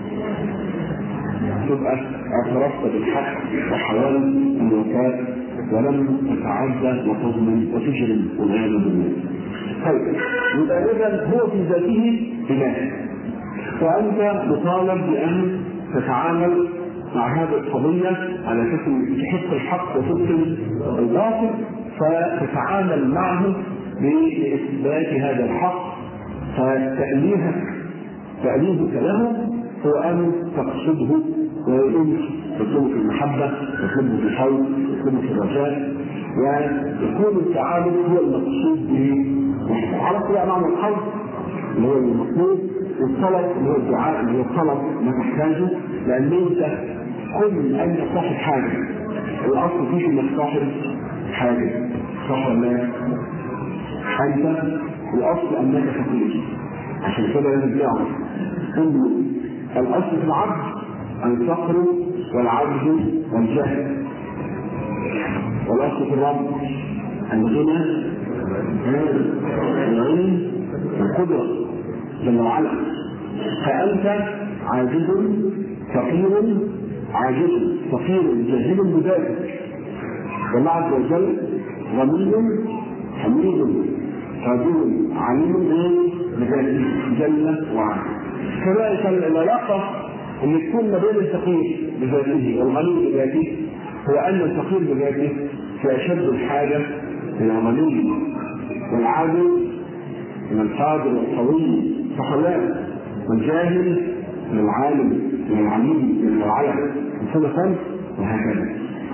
تبقى اعترفت بالحق وحاولت الوفاء ولم تتعدى وتظلم وتجرم والعياذ بالله. طيب يبقى اذا هو في ذاته اله، وانت مطالب بان تتعامل مع هذه القضيه على اساس تحق الحق وتبطل الباطل، فتتعامل معه باثبات هذا الحق. فتأليهك له هو ان تقصده ويقوم تطلبه في المحبه، تطلبه في الحوض، تطلبه في الرجاء، ويكون التعامل هو المقصود به. عرفت بقى معنى الحوض اللي هو المطلوب، والطلب اللي هو الدعاء اللي هو الطلب ما تحتاجه، لان انت كل انت صاحب حاجه، الاصل فيك انك صاحب حاجه، صح ولا لا؟ انت الاصل انك فقير، عشان كده لازم تعرف ان الاصل في العبد الفقر والعجز والجهل، والاصل في الرب الغنى والعلم والقدره. جل وعلا. فأنت عاجز فقير، عاجز فقير جاهل بذلك، والله عز وجل غني حميد قادر عليم بذاته جل وعلا. كذلك العلاقة ان تكون ما بين الفقير بذاته والغني بذاته هو ان الفقير بذاته في اشد الحاجة الى الغني، والعاجز من القادر والقوي فخلاف، والجاهل من العالم من العليم من العلم مثلا، وهكذا.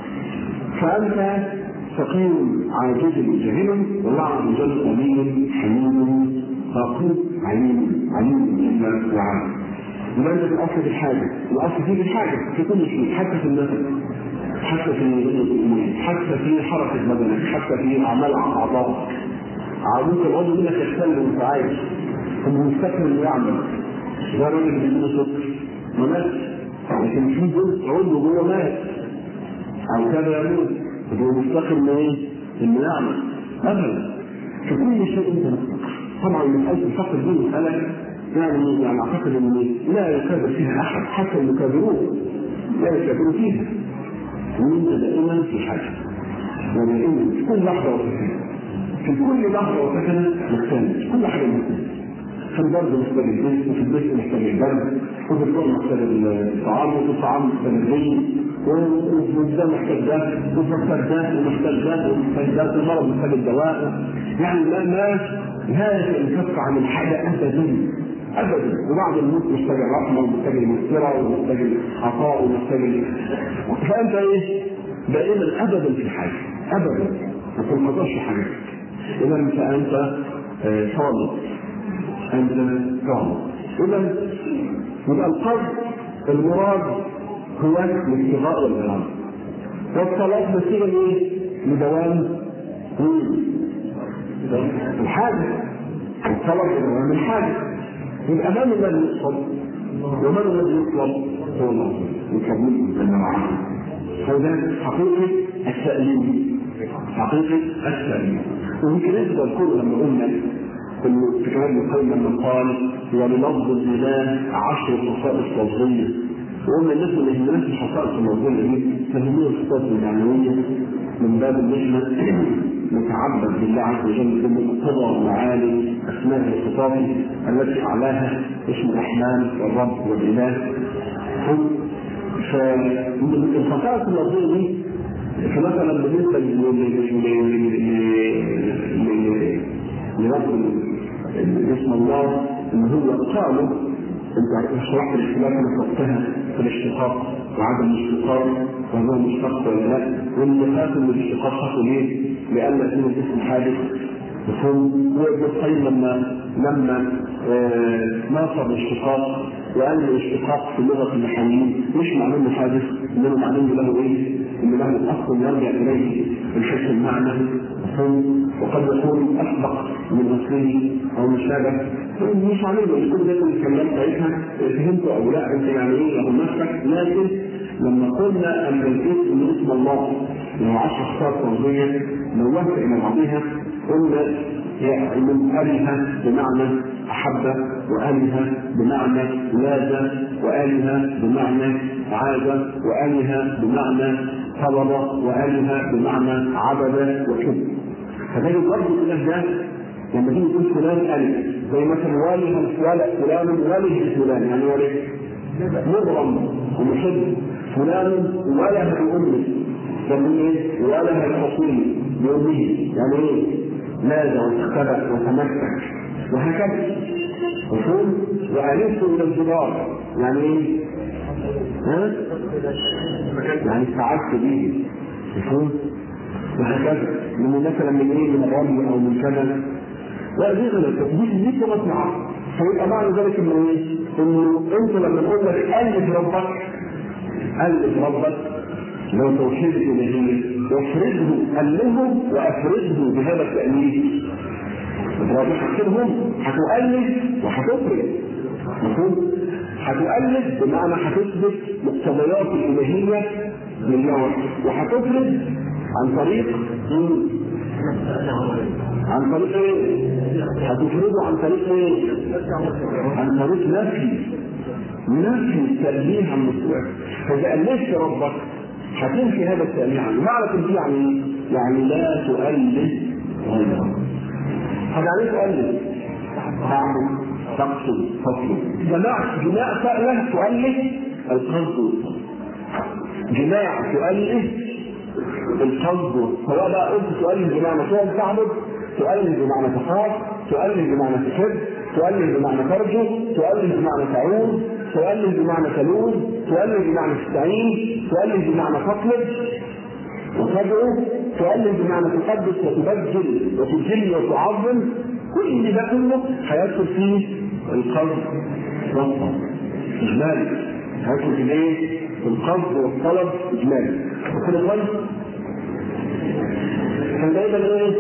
فأنت فقير عاجز جاهل، والله عز وجل غني حميد فقير عليم جل وعلا. لماذا الأصل في الحاجة؟ الأصل فيه الحاجة في كل شيء، حتى في النفس، حتى في الأمور، حتى في حركة بدنك، حتى في أعمال أعضائك. عمود العضو منك يختل وانت عايش، المستكمل يعمل ده الراجل اللي بيجيله سكر ما ماتش، لكن في جزء عضو جوه مات او كذا يموت، هو مستقل ايه؟ انه يعمل ابدا. في كل شيء انت مستقل. طبعا مساله الفقر دي مساله يعني اعتقد ان لا يكابر فيها احد، حتى المكابرون لا يكابروا فيها، وانت دائما في حاجه، ودائما في كل لحظه وسكنه، في كل لحظه وسكنه محتاج كل حاجه محتاج. في البرد محتاج البيت، وفي البيت محتاج البرد، وفي الجوع محتاج الطعام، وفي الطعام محتاج الري، وده محتاج ده، ومحتاج ده، ومحتاج ده، ومحتاج ده، والمرض محتاج الدواء. يعني لا ينفك عن الحاجه ابدا ابدا. وبعد الموت محتاج الرحمه، ومحتاج المغفره، ومحتاج العطاء، ومحتاج فانت ايه؟ دائما ابدا في حاجه ابدا، ما تنقطعش حاجه. اذا فانت صادق، أنت صادق. إذا يبقى القصد المراد هو الابتغاء والإرادة، والصلاة بصيغة ايه؟ لدوام الحاجة، الصلاة لدوام الحاجة. يبقى من الذي يقصد ومن الذي يطلب؟ هو الله يطلب منه جل وعلا. هذا حقيقة التأليم، حقيقة التأليم. ويمكن نقدر نقول لما قلنا في كلام ابن القيم لما قال وللفظ الاله 10 خصائص لفظيه، وقلنا الناس اللي يهمناش الخصائص اللفظيه دي فهموها الخصائص المعنويه من باب ان احنا نتعبد بالله عز وجل بمقتضى معاني اسماء الخطاب التي اعلاها اسم الرحمن والرب والاله. فالخصائص اللفظيه دي فمثلا بالنسبه لرب اسم الله ان هو قالوا انت شرحت الاختلاف اللي وقتها في الاشتقاق وعدم الاشتقاق وهو مشتق ولا لا، واللي خاطر من الاشتقاق خاطر ليه؟ لان يكون الاسم حادث مفهوم. وابن القيم لما ناصر الاشتقاق وقال الاشتقاق في لغه النحويين مش معناه حادث، انما معناه له ايه؟ ان له اصل يرجع اليه من حيث المعنى مفهوم، وقد يكون اسبق من اصله او مشابه. مش عليه كل ده الكلام بتاعتها فهمته او لا انت يعني ايه له نفسك. لكن لما قلنا ان الاسم اسم الله له 10 خصائص لفظيه نوهت الى بعضها، قلنا من آلهة بمعنى أحب، وآلهة بمعنى لاذ، وآلهة بمعنى عاد، وآلهة بمعنى طلب، وآلهة بمعنى عبد وكذب. فده برضه الإله ده لما تيجي تقول فلان آلهة، زي مثلا واله فلان واله فلان، يعني واله مغرم ومحب، فلان واله بأمه، يقول ايه؟ واله الحصول بأمه، يعني ايه؟ لاذ واختبأ وتمسك وهكذا. مفهوم؟ وألفت إلى الجدار، يعني ايه؟ يعني استعدت به. مفهوم؟ وهكذا. من مثلا من ايه؟ من الرمل او من كذا. لا دي دي لغة العقل. فيبقى معنى ذلك انه ايه؟ انه انت لما تقول لك ألف ربك لو توحيد الالهيه وافرده ألفه وافرده بهذا التأليف. هتكتبهم هتؤلف وهتفرد. مفهوم؟ هتؤلف بمعنى هتثبت مقتضيات الالهيه لله، وهتفرد عن طريق هتفرضه عن طريق ايه؟ عن طريق نفي التأليه عن مشروعك. فإذا ألفت ربك هتنفي هذا التأليه عنه. معنى تنفي يعني ايه؟ يعني لا تؤله غيره. هذا عليه تؤله تعمل تقصد فصل جماع فعله تؤله القصد والصدق. جماع تؤله القصد، سواء بقى قلت تؤله بمعنى فعل تعبد، تؤله بمعنى تخاف، تؤله بمعنى تحب، تؤله بمعنى ترجو، تؤله بمعنى تعود، تؤله بمعنى تلوذ، تؤله بمعنى تستعين، تؤله بمعنى تطلب وتدعو، تؤله بمعنى تقدس وتبجل وتجل وتعظم. كل ده كله هيدخل فيه القصد والطلب اجمالي. هيدخل في ايه؟ في القصد والطلب اجمالي. وكل كويس كان دايما ايه؟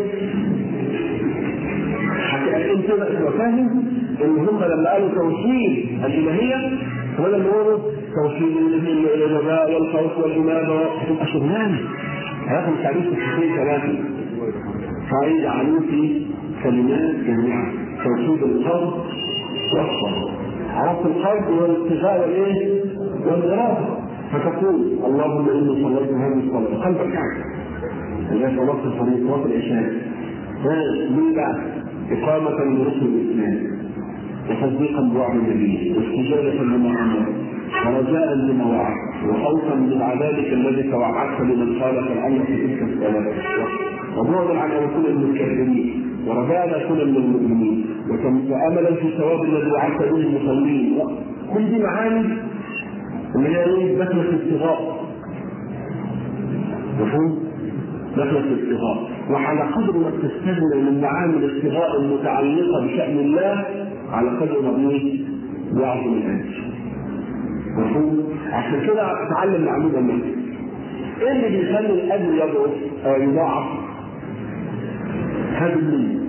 انت تبقى فاهم ان هم لما قالوا توحيد الالهيه ولا اللي هو توحيد الرجاء والخوف والانابه هتبقى شغلانه. هياخد تعريف الشيخين ثلاثه فعيد عليه في كلمات جميعا: توحيد القلب والصبر. عرفت القلب والاتجاه والايه؟ والاراده. فتقول اللهم اني صليت هذه الصلاه قلبك يعني اذا صلاه الفريضه صلاه العشاء ليه بقى؟ إقامة لركن الإسلام وتصديقا بوعد النبي واستجابة لما أمر ورجاء لما وعد وخوفا من عذابك الذي توعدت لمن خالف الأمر في تلك الصلاة وبعدا عن أن يكون من الكافرين ورجاء أن يكون من المؤمنين وأملا في ثواب الذي وعدت به المصلين. كل دي معاني اللي هي ايه؟ دخلت الابتغاء. مفهوم؟ دخلت الابتغاء. وعلى قدر ما تستغنى من معاني الابتغاء المتعلقه بشان الله على قدر ما ايه؟ يعظم الاجر. مفهوم؟ عشان كده تعلم معلومه منه. ايه اللي بيخلي الاجر يضعف او يضاعف؟ هذه النية.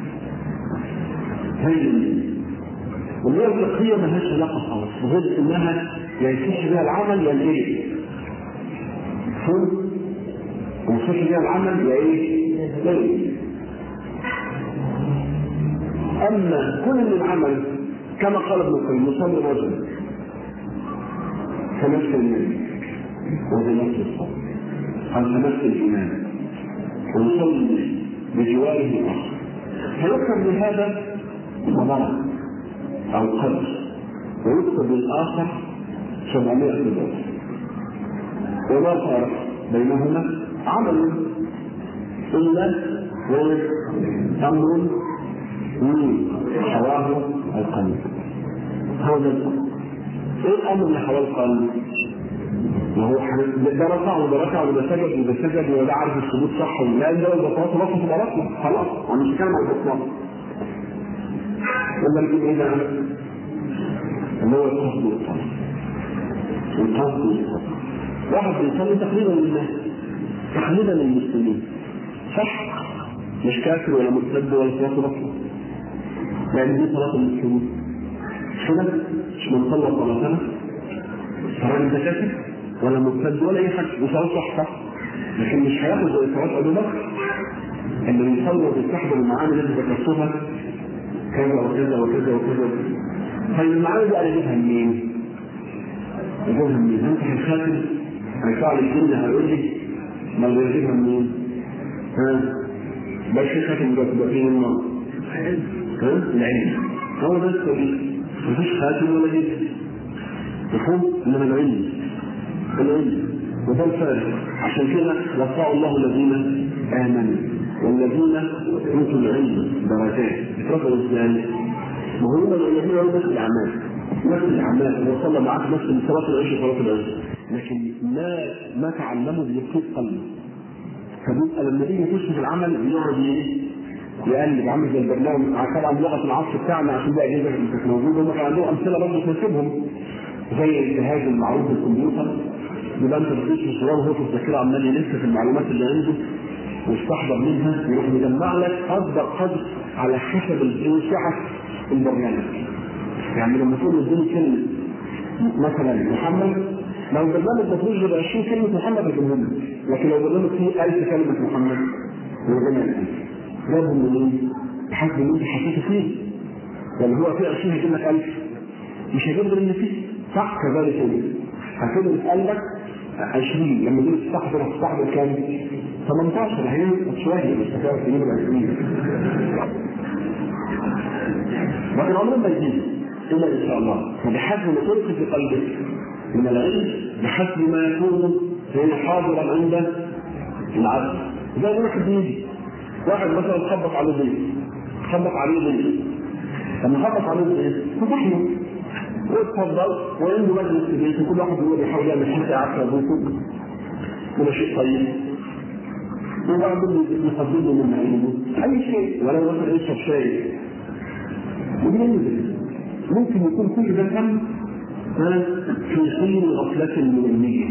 هذه النية. والنية الفقهية ما لهاش علاقة خالص، بغير انها يصح بها العمل يا الايه؟ مفهوم؟ ويصح بها العمل يا ايه؟ يا ايه؟ اما كل العمل كما قال ابن القيم يصلي الرجل كنفس النبي وبنفس الصبر او كنفس الايمان ويصلي بجواره الاخر فيكتب لهذا صبر او قدر ويكتب للاخر 700 دولار وما فرق بينهما عمل الا امر حواه القلب. هذا الامر. ايه الامر اللي حواه القلب؟ وهو ده ركع وده ركع وده سجد وده سجد وده عارف السجود صح ولا ده البطاطا بطاطا تبقى بطاطا خلاص انا مش بتكلم عن البطاطا. ولا نجيب ايه ده؟ اللي هو القصد والصبر. القصد والصبر. واحد بيصلي تقريبا لله تقريبا للمسلمين صح؟ مش كافر ولا مرتد ولا صلاه بطل. يعني دي صلاه المسلمين. مش كده؟ مش من صلى صلاتنا فراجل ده كافر ولا مرتد ولا اي حاجه وصلاه صح لكن مش هياخد زي صلاه ابو بكر اللي بيصلي وبيستحضر المعاني اللي ذكرتها كذا وكذا وكذا وكذا. طيب المعاني دي انا اجيبها منين؟ اجيبها منين؟ انت هتخاطب هيطلع لي الجن هيقول لي ما يجيبها منين؟ بس خاتم ده فيه النار. العلم هو ده السبيل. مفيش خاتم ولا جد. مفهوم؟ انما العلم وده الفارق. عشان كده وفق الله الذين امنوا والذين اوتوا العلم درجات. اترفعوا ازاي؟ ما هو الذين هم نفس الاعمال وصلى معاك نفس صلاه العشاء وصلاه العشاء لكن ما تعلموا بيكتب قلبه. فبيبقى لما يجي يخش في العمل يقعد يقلب عامل زي البرنامج طبعا لغه العصر بتاعنا عشان ده اجهزه مش موجوده. هم كان عندهم امثله برضه تناسبهم زي الجهاز المعروف بالكمبيوتر. يبقى انت بتخش في صوره وهو في الذاكره عمال يلف في المعلومات اللي عنده ويستحضر منها يروح يجمع لك قدر على حسب سعه البرنامج. يعني لما تقول اديني كلمه مثلا محمد لو البرنامج ده فيه يبقى 20 كلمه محمد هيجيبهم لك لكن لو البرنامج فيه 1000 كلمه محمد هيجيبهم لك. جابهم منين؟ بحسب اللي انت حطيته فيه. يعني هو في 20 هيجيب لك 1000 مش هيجيب غير اللي فيه، صح؟ كذلك انت هتجيب في قلبك 20 لما تيجي تستحضر كام؟ 18 هيبقى شويه مش هتعرف تجيب ال 20 لكن عمرنا ما يجيب الا ان شاء الله. فبحسب ما تلقي في قلبك من العلم بحسب ما يكون حاضرا عند العبد. زي ما واحد يجي واحد مثلا خبط عليه ضيف، لما خبط عليه ضيف فتح له واتفضل وعنده مجلس في البيت وكل واحد يقول يحاول يعمل حاجه عارفه بيته ولا شيء طيب، وبعدين يقدم له من عنده اي شيء ولا مثلا يشرب شاي وبينزل. ممكن يكون كل ده كم في حين غفله من النية،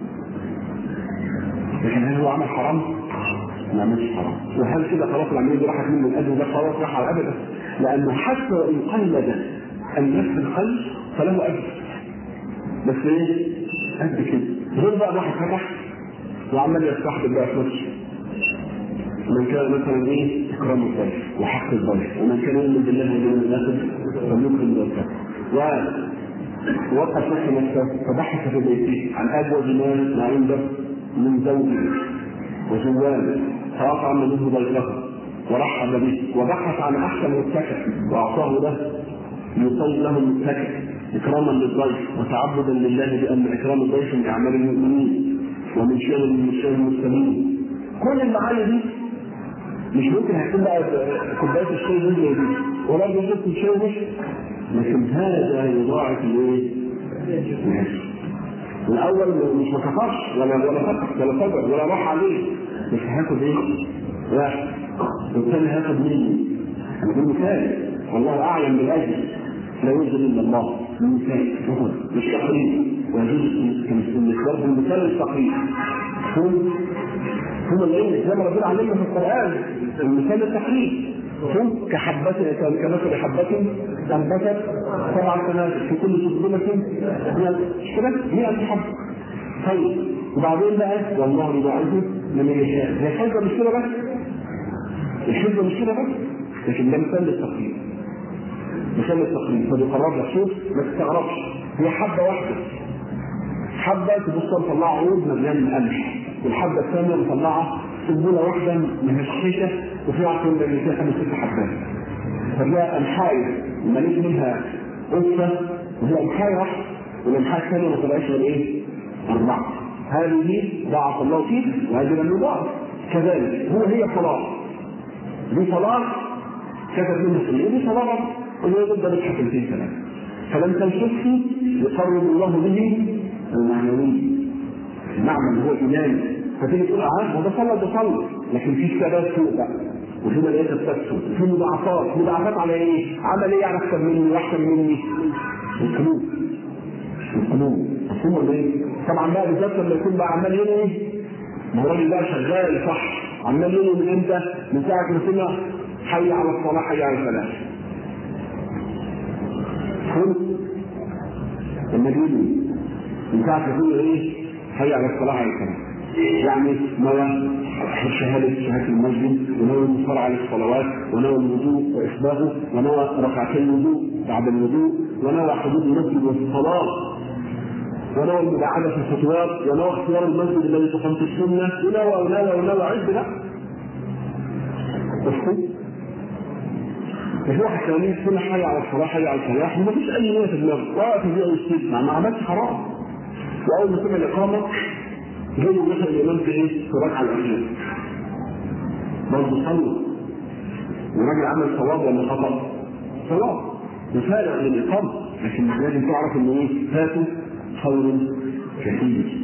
لكن هل هو عمل حرام؟ ما عملش حرام. وهل كده خلاص العمليه دي راحت منه الاجر ده خلاص راح على ابدا؟ لانه حتى وان قلد النفس القلب فله اجر، بس ايه؟ قد كده. غير بقى واحد فتح وعمال يستحضر بقى في نفسه من كان مثلا ايه؟ اكرام الضيف وحق الضيف، ومن كان يؤمن بالله واليوم الاخر فليكرم ضيفه. ووقف نفسه فبحث في بيته عن اجود ما عنده من زوجه وزواجه فأطعم منه ضيفه ورحب به، وبحث عن احسن متكئ واعطاه له ليطيب له المتكئ اكراما للضيف وتعبدا لله، بان اكرام الضيف من اعمال المؤمنين ومن شأن المسلمين. كل المعاني دي مش ممكن هيكون بقى كوبايه الشاي دي ولا جبت الشاي مش، لكن هذا يضاعف الايه؟ الاول مش ما كفرش ولا فقط ولا صبر ولا راح عليه، مش هاخد ايه؟ واحد والثاني هاخد مني. انا بقول مثال والله اعلم بالاجر لا يوجد الا الله. مثال مش تقريب ويجوز كمثال بالمثال التقريب هم اللي زي ما ربنا علمنا في القران المثال التقريب هم كحبة كمثل حبة أنبتت 7 سنابل في كل سنبلة 100 حبة. طيب وبعدين بقى والله يبعثه لمن يشاء. هي الحجة مش كده بس، لكن ده مثال للتقريب، فبيقرب لك. شوف ما تستغربش، هي حبة واحدة، حبة تبص مطلعة عود مليان قمح، والحبة الثانية مطلعة سنبلة واحدة من الشيشة وفيها كل اللي فيها 5-6 حبات، فهي أمحاية مليك منها أنثى وهي أمحاية واحدة، والأمحاية الثانية ما طلعش غير إيه؟ 4. هذه ضاعف الله فيه وهذه لم يضاعف. كذلك هي صلاة، دي صلاة كتب منها سنين، دي صلاة وهي ضد نجحة 2 سنة، فلم تنشفه يقرب الله به المعنوي المعنى هو إيمان. فتيجي تقول وده صلى، لكن في سبب فوق بقى وفي ملائكة بتكسب وفي مضاعفات على ايه؟ عمل ايه يعني اكثر مني واحسن مني؟ القلوب مفهوم ايه؟ طبعا بقى بالذات لما يكون بقى عمال ينوي، ما هو الراجل بقى شغال صح، عمال ينوي من امتى؟ من ساعة ما سمع حي على الصلاة حي على الفلاح. لما يقول من ساعة ما يقول ايه؟ حي على الصلاة حي على الفلاح، يعني نوى شهادة المسجد، ونوى الصلاة على الصلوات، ونوى الوضوء وإسباغه، ونوى ركعتين الوضوء بعد الوضوء، ونوى حدود المسجد والصلاة، ونوى المباعدة في الخطوات، ونوى اختيار المسجد الذي تقام في السنة، ونوى عد لا مش واحد كان يقول حي على الصلاة حي على الفلاح وما فيش أي نية في دماغه، واقف يبيع ويشتري ما عملش حرام. وأول ما سمع الإقامة جاي مثلا الإمام في إيه؟ في الركعة الأخيرة برضه صلى، والراجل عمل صواب ولا خطأ؟ صواب وفارق للإقامة، لكن لازم تعرف إن إيه؟ فاتوا خير كثير.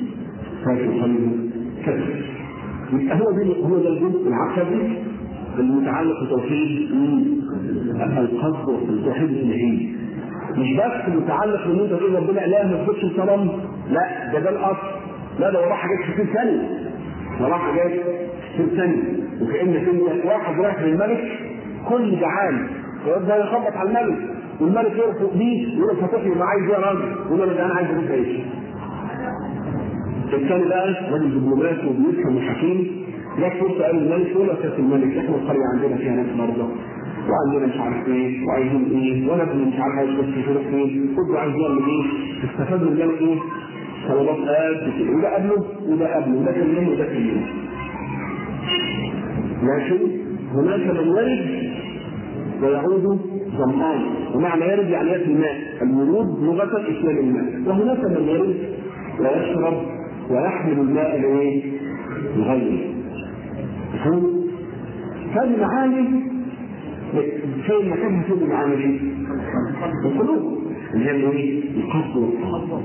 يبقى هو ده الجزء العقدي المتعلق بتوحيد القصد والتوحيد الإلهي. مش بس متعلق بان انت تقول ربنا اله ما تقولش الكلام، لا ده الاصل، لا ده وراه حاجات كتير ثانيه، وكانك انت واحد رايح للملك كل جعان ويبدا يخبط على الملك والملك يرفض بيه ويقول فتح لي ما عايز يا راجل، يقول له انا عايز ابوك عيش. الثاني بقى راجل دبلوماسي وبيفهم وحكيم، جات فرصه قال الملك يقول له يا الملك احنا القريه عندنا فيها ناس مرضى وعندنا مش عارف ايه وعايزين ايه، وانا ابني مش عارف عايز بس يروح فين، كله عايز يعمل ايه، تستفاد من ذلك ايه؟ طلبات قد كده، وده قبله وده قبله وده كلمه وده كلمه. لكن هناك من يرد ويعود ظمآن، ومعنى يرد يعني يأتي الماء، الورود لغة إشمال الماء، وهناك من يرد ويشرب ويحمل الماء لإيه؟ لغيره. هذه معاني فين مكانها في المعاني دي؟ القلوب اللي هي ايه؟ القصد والطلب.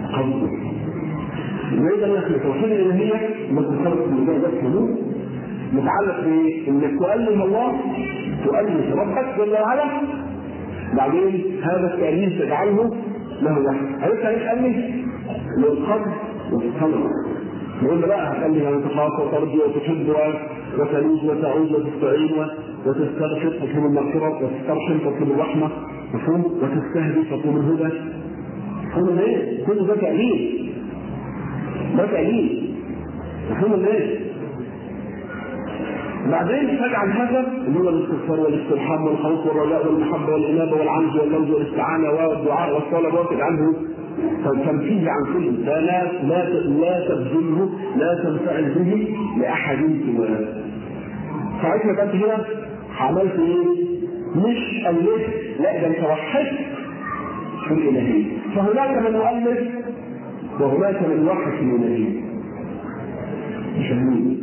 وإذا نحن توحيد الإلهية متفرق بالله ده القلوب متعلق بإنك تؤلف الله، تؤلف ربك جل وعلا، بعدين هذا التأليف تجعله له وحده. عرفت ايش ألف؟ للقصد والطلب. نقول بقى هتألف أن تخاف وترجو وتحب وتلوذ وتعوذ وتستعين وتستغفر تطلب المغفرة، وتسترحم تطلب الرحمة، مفهوم؟ وتستهدي تطلب الهدى. مفهوم ايه؟ كل ده تأليف. ده تأليف. مفهوم ايه؟ بعدين تجعل هذا اللي هو الاستغفار والاسترحام والخوف والرجاء والمحبة والإنابة والعنز واللوز والاستعانة والدعاء والصلاة وتجعله تنفيذ عن كل انسان، لا تبذله، لا تنفعل به لأحد سواه. ساعتها كانت هنا عملت ايه؟ مش ألف، لا ده انت وحدت في الإلهية. فهناك من يؤلف وهناك من يوحد في الإلهية. مش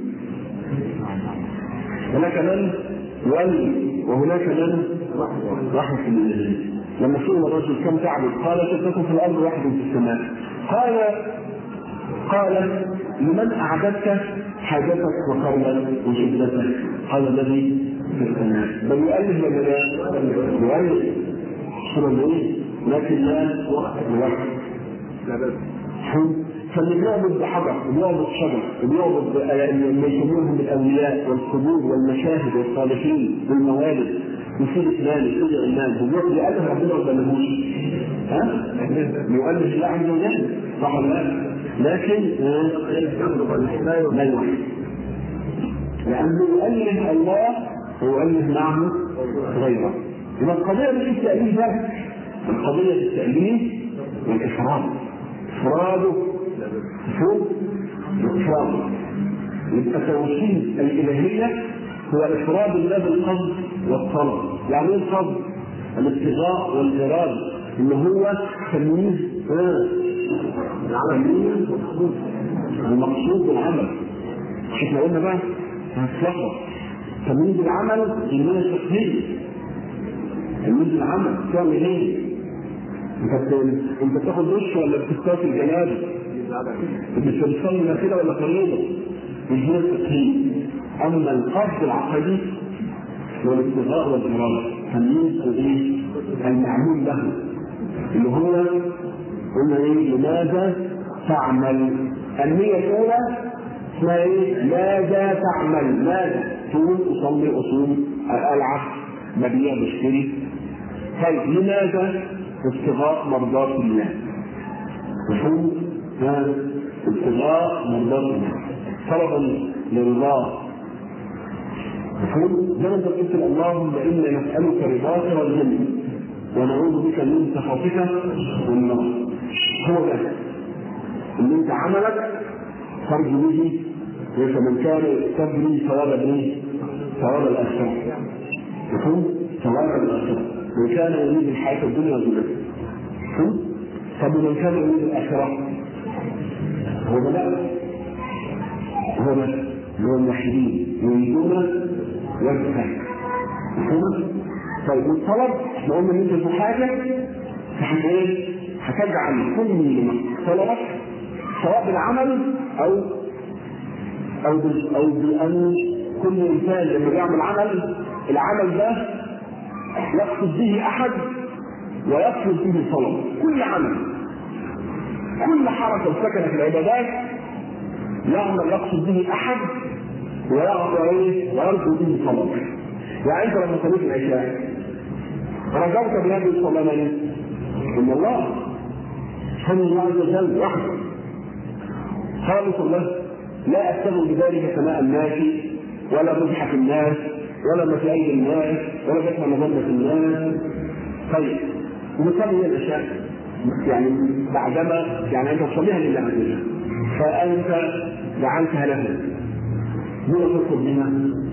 هناك من يؤلف وهناك من يوحد في الإلهية. لما سئل الرجل كم تعبد؟ قال تكن في الأرض واحد في السماء. قال لمن أعبدت حاجتك وقربك وشدتك؟ قال الذي في السماء. بل يؤلف ولا لا؟ يؤلف لكن لا واحد. فاللي بيعبد بحجر، اللي بيعبد شجر، اللي بيعبد اللي يسمونهم الأولياء والقبور والمشاهد والصالحين والموالد وصيغة مال وصيغة المال، هو يؤلف ربنا ولا ملهوش؟ يؤلف الله عز وجل، صح ولا لا؟ لكن لا يؤلف، لأنه يؤلف الله ويؤلف معه غيره. يبقى القضية مش التأليف بس، القضية التأليف والإفراد. إفراده فوق الإفراد. يبقى توحيد الإلهية هو إفراد الله بالقصد والطلب. يعني ايه القصد؟ الابتغاء والإرادة، اللي هو تمييز المقصود بالعمل. مش احنا قلنا بقى هنتلخبط. تمييز العمل اللي هو التقدير. تمييز العمل تعمل ايه؟ انت بتاخد دش ولا بتستوفي الجنازه؟ بتصلي نافله ولا فريضه؟ مش هو التقدير. اما القصد العقدي والابتغاء والاراده تمييز ايه؟ المعمول له، اللي هو قلنا ايه؟ لماذا تعمل؟ النية الأولى اسمها ايه؟ ماذا تعمل؟ ماذا؟ تقول أصلي، أصوم، ألعب، ببيع، بشتري. طيب لماذا؟ ابتغاء مرضات الله. مفهوم؟ ابتغاء مرضات الله، طلبا لرضاه. مفهوم؟ زي ما انت قلت اللهم إنا نسألك رضاك والجنة ونعوذ بك من سخطك والنار. هو ده اللي انت عملك ترجو به، فمن كان تبني ثواب الايه؟ ثواب الاخره. يكون ثواب الاخره. من كان يريد الحياه الدنيا وزينتها. طب ومن كان يريد الاخره؟ هو ده هو ده اللي هو الموحدين يريدون وجهه. طيب والطلب احنا قلنا ان انت في حاجه هتجعل كل طلبك سواء بالعمل او بان كل انسان لما بيعمل العمل ده يقصد به احد ويقصد به طلب. كل عمل، كل حركه سكنت في العبادات يعمل يقصد به احد ويرجو به طلب. يعني انت لما صليت العشاء رجوت بهذه الصلاه من الله سبحانه الله عز وجل وحده خالص الله، لا ابتغي بذلك سماء الناس ولا مدحة الناس ولا ما في أيدي الناس ولا بيسمع مظلة الناس. طيب ونصلي هي العشاء يعني بعدما يعني أنت تصليها لله عز وجل فأنت جعلتها له دون تطلب منها.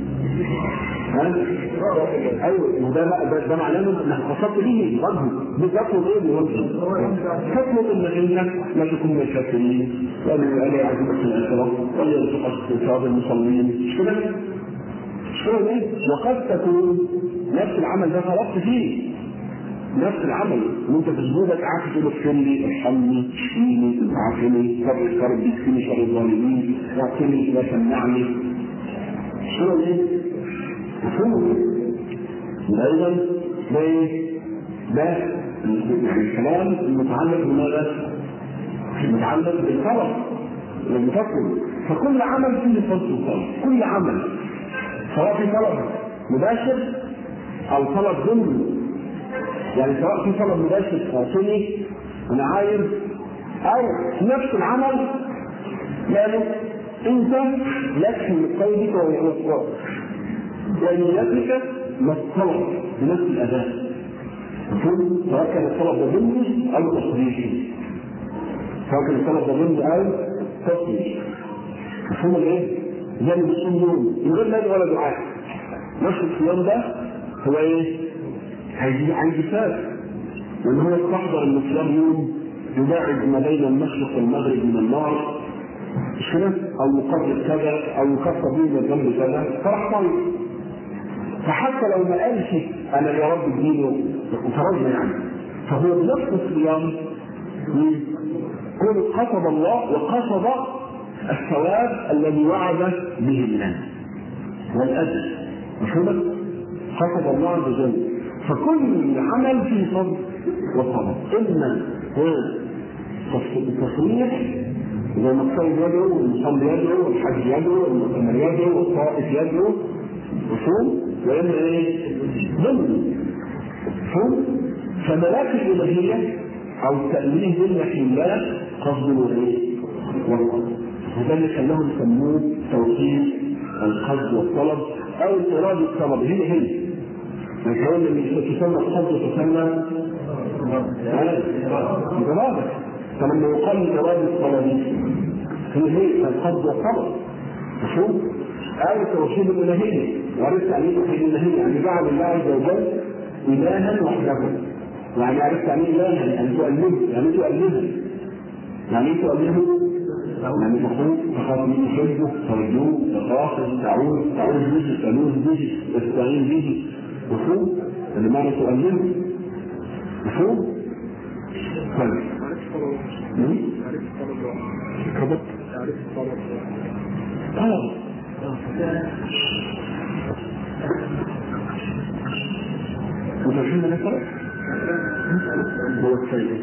ايوه ده معناه انك قصدت به وجهه بتطلب ايه بوجهه؟ تطلب انك انت لا تكون من الكافرين وان لا يعذبك في الاخره ولا يرزقك في ثواب المصلين مش كده؟ مش كده ليه؟ وقد تكون نفس العمل ده طلبت فيه نفس العمل وانت في سجودك قعدت تقول اغفر لي ارحمني اشفيني عافني فرج كربي اكفني شر الظالمين واعطني لا تمنعني شو ايه؟ مفهوم؟ ايضا ده يعني الكلام المتعلق بماذا؟ المتعلق بالطلب والمفكر فكل عمل فيه فضل وطلب كل عمل سواء في طلب مباشر او طلب ضمني يعني سواء في طلب مباشر اعطني انا عايز او نفس العمل يعني انت لك من قيدك ونيتك ما الطلب بنفس الاداء سواء كان الطلب ده ضمني او تصريحي سواء كان الطلب ده ضمني او تصريحي مفهوم الايه؟ زي الصوم يوم من غير نادي ولا دعاء نفس الصيام ده هو ايه؟ هيجي فات لان هو يستحضر ان الصيام يوم يباعد ما بين المشرق والمغرب من النار مش كده؟ او يقرب كذا او يكفر به من الذنب كذا فرح طيب فحتى لو ما قالش انا يا رب اديله وفرضنا يعني فهو بنفس الصيام كل قصد الله وقصد الثواب الذي وعد به الله والاجر مفهوم؟ قصد الله عز وجل فكل عمل فيه فضل وطلب اما هو التصريح زي ما الصائم يدعو والمصلي يدعو والحج يدعو والمؤتمر يدعو والطائف يدعو مفهوم؟ واما ايه؟ ضمن مفهوم؟ فملاك الالهيه او تأليه ذلة الله قصد ايه؟ والله وده اللي خلاهم يسموه توحيد القصد والطلب او اراده الطلب هي الكون اللي تسمى القصد وتسمى اراده فلما يقال اراده الطلب هي القصد والطلب مفهوم؟ او توحيد الالهيه وعرفت عن ايه توحيد الالهيه يعني جعل الله عز وجل الها وحده يعني عرفت عن ايه الها يعني تؤلهه يعني تؤلهه يعني ايه تؤلهه؟ يعني تقول تخاف من تحبه ترجوه تخاف تعوذ به تلوذ به تستعين به مفهوم؟ لماذا تؤلهه؟ مفهوم؟ طيب كبت طلب مترجمة لفرق هو السيد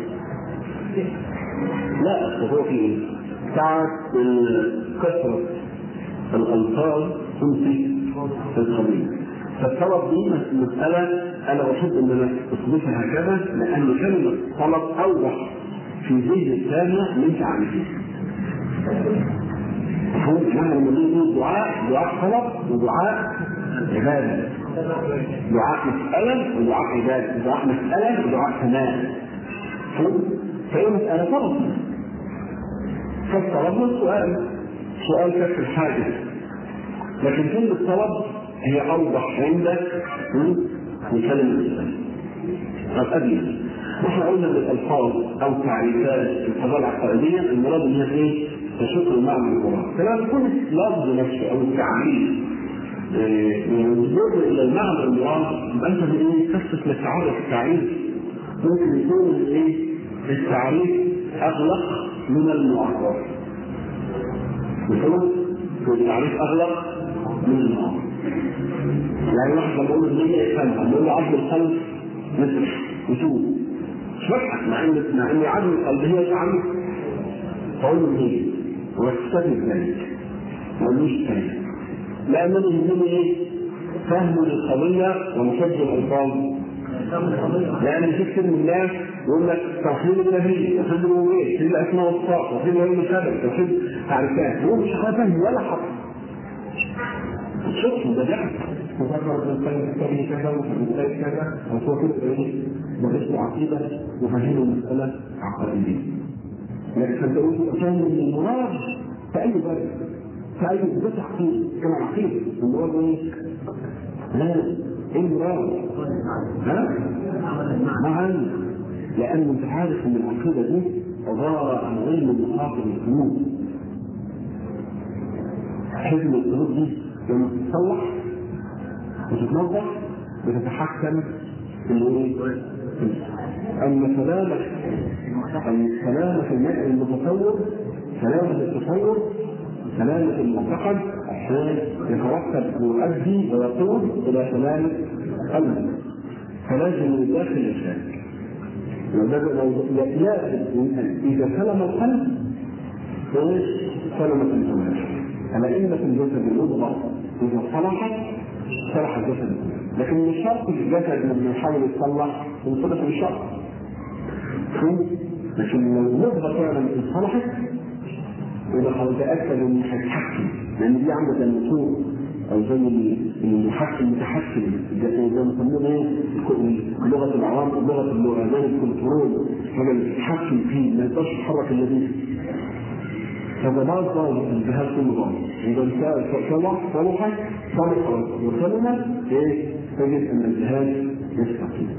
لا وهو في ساعة كثرة الألفاظ تنتج في القضية فالطلب دي مسألة أنا أحب أن أنا أصبحها هكذا لأن كلمة طلب أوضح في ذهن الثانية من تعريفه هو لما نقول دعاء طلب ودعاء عبادة دعاء مسألة ودعاء عبادة دعاء مسألة ودعاء ثناء فهي مسألة طلب فالطلب هو سؤال كشف الحاجة لكن كلمة الطلب هي أوضح عندك من كلمة الإسلام الأبيض نحن قلنا بالألفاظ أو تعريفات القضايا العقائدية المراد ان هي ايه؟ تشق المعنى القرآن فلما يكون اللفظ نفسه أو التعريف ينظر إلى المعنى المراد يبقى أنت بإيه؟ تخصص للتعرف التعريف ممكن يكون الايه؟ التعريف أغلق من المعرف مثلا التعريف أغلق من المعرف يعني واحد لما يقول له الدنيا يفهمها يقول له عبد القلب مثل وشوف مش بضحك مع ان عدم القلب هي تعريف قول الهي واستفد ذلك ما قالوش ثاني لانه يهمني ايه؟ فهم للقضيه ومحب الالفاظ لان في كثير من الناس يقول لك توحيد الالهيه توحيد الربوبيه توحيد الاسماء والصفات توحيد العلم الشرعي توحيد تعريفات هو مش فاهم ولا حق شوفوا ده جهل وذكر ابن القيم كتابه كذا وابن القيم كذا او هو كده ايه درست عقيده وفهموا المساله عقائديه. لكن تقول كان المراد في اي بلد في اي بلد عقيده كما عقيده المراد ايه؟ لا ايه المراد؟ ها؟ معا لان انت عارف ان العقيده دي عباره عن علم مخاطر القلوب. حزم القلوب دي لما تتصلح وتتنظف بتتحكم في الايه؟ اما سلامة المتصور سلامة التصور سلامة المعتقد عشان يترتب ويؤدي ويقود الى سلامة القلب. فلازم من داخل الشك اذا سلم القلب فايش؟ سلمة الجوارح. ألا إن في الجسد المضغة إذا صلحت صلح الجسد، لكن مش شرط الجسد لما يحاول يتصلح ينصلح بالشرط. لكن لو المضغة فعلا صلحت يبقى هتتأكد إنه هيتحكم، لأن دي عندك الموتور أو زي المتحكم زي ما بيسموه إيه؟ لغة العوام لغة اللغة الكنترول، هذا اللي بيتحكم فيه ما يقدرش يتحرك إلا بيه. هذا ما ضابط الجهاز كله ضابط. إذا صلحت وسلمت إيه؟ تجد أن الجهاز يستقيم.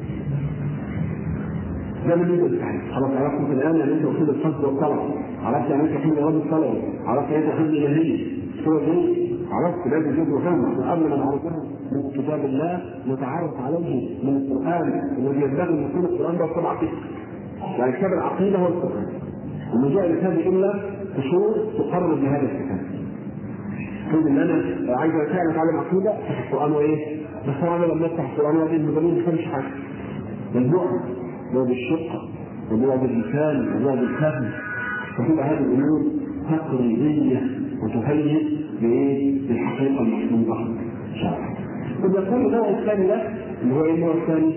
ده اللي بيقول التعريف. خلاص عرفت الآن يعني أنت وصول القصد والطلب، عرفت يعني أنت توحيد الرب الطلب، عرفت يعني توحيد الإلهية. الصورة دي عرفت لازم تجد فهمها قبل ما نعرفها من كتاب الله نتعرف عليه من القرآن الذي ينبغي أن يكون القرآن ده طبعا فيه. يعني كتاب العقيدة هو القرآن. ومن جاء الكتاب إلا قشور تقرر بهذا الكتاب. كل اللي انا عايز اتعلم عقيده في القران وايه؟ بس انا لما افتح القران واجد المدنيين ما فهمش حاجه. البعد بعد الشقه وبعد اللسان وبعد الفهم، فتبقى هذه الامور تقريبيه وتهيئ بايه؟ بالحقيقه المحموده شرعا. ويقول النوع الثاني ده اللي هو ايه النوع الثاني؟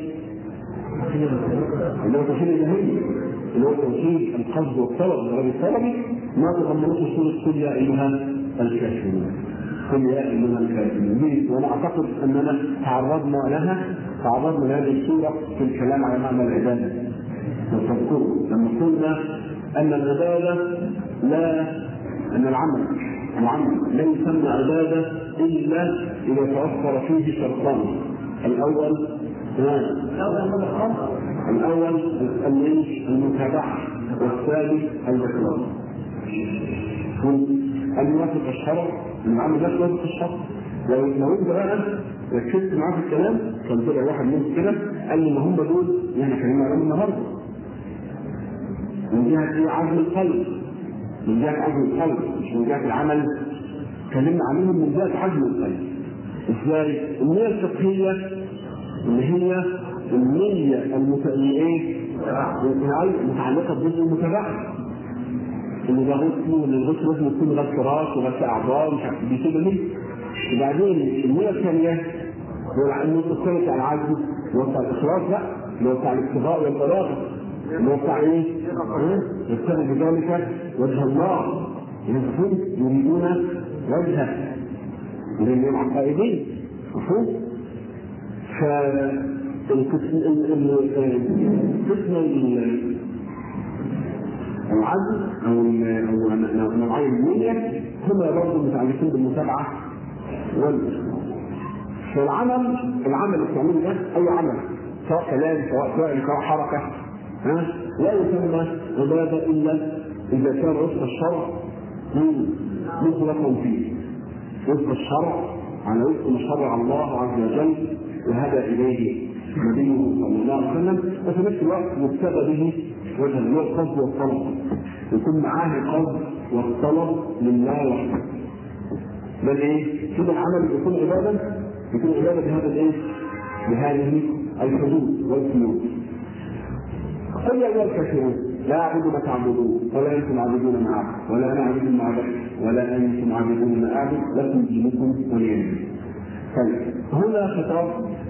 اللي هو توحيد الالهيه، اللي هو توحيد القصد والطلب لغير الطلب، ما تضمنته سوره قل يا ايها الكافرون. قل يا ايها الكافرون. وانا اعتقد اننا تعرضنا لهذه السوره في الكلام على معنى العباده. وتذكروا لما قلنا ان العباده ان العمل لا يسمى عباده الا اذا توفر فيه شرطان. الاول المتابعة، والثالث الإخلاص. أن يوافق الشرع، العمل لا يوافق الشرع. لو أنت بقى ركزت معاه في الكلام كان طلع واحد منهم كده قال لي ما هم دول يعني كلمة عليهم النهارده من جهة عزم القلب، مش من جهة العمل. كلمنا عليهم من جهة عزم القلب. ازاي؟ النية الفقهية اللي هي النية متعلقة بجزء المتابعة، اللي ده الغسل لازم يكون غسل راس وغسل أعضاء مش عارف بيصير ليه. وبعدين النية الثانية هو النية الثالثة على العزم اللي هو بتاع الإخلاص بقى، اللي هو بتاع الابتغاء والبلاغة، اللي هو بتاع إيه؟ يبتغي بذلك وجه الله، المفروض يريدون وجهه من العقائدين، مفهوم؟ فالقسم العزم او نوعي النية هما برضه متعلقين بالمتابعة والإخلاص. فالعمل اللي بتعمله ده اي عمل سواء كلام سواء حركة لا يسمى عبادة الا اذا كان وفق الشرع مطلقا فيه، وفق الشرع على وفق ما شرع الله عز وجل وهدى اليه نبيه صلى الله عليه وسلم، وفي نفس الوقت مبتغى به وجه الله القصد والطلب، يكون معاه القصد والطلب لله وحده. بل ايه؟ كده العمل يكون عباده بهذه الحدود والقيود. قل يا ايها الكافرون لا اعبد ما تعبدون ولا انتم عابدون ما اعبد ولا انا عابد ما عبدت ولا انتم عابدون ما اعبد لكم دينكم ولي دين. طيب هنا خطاب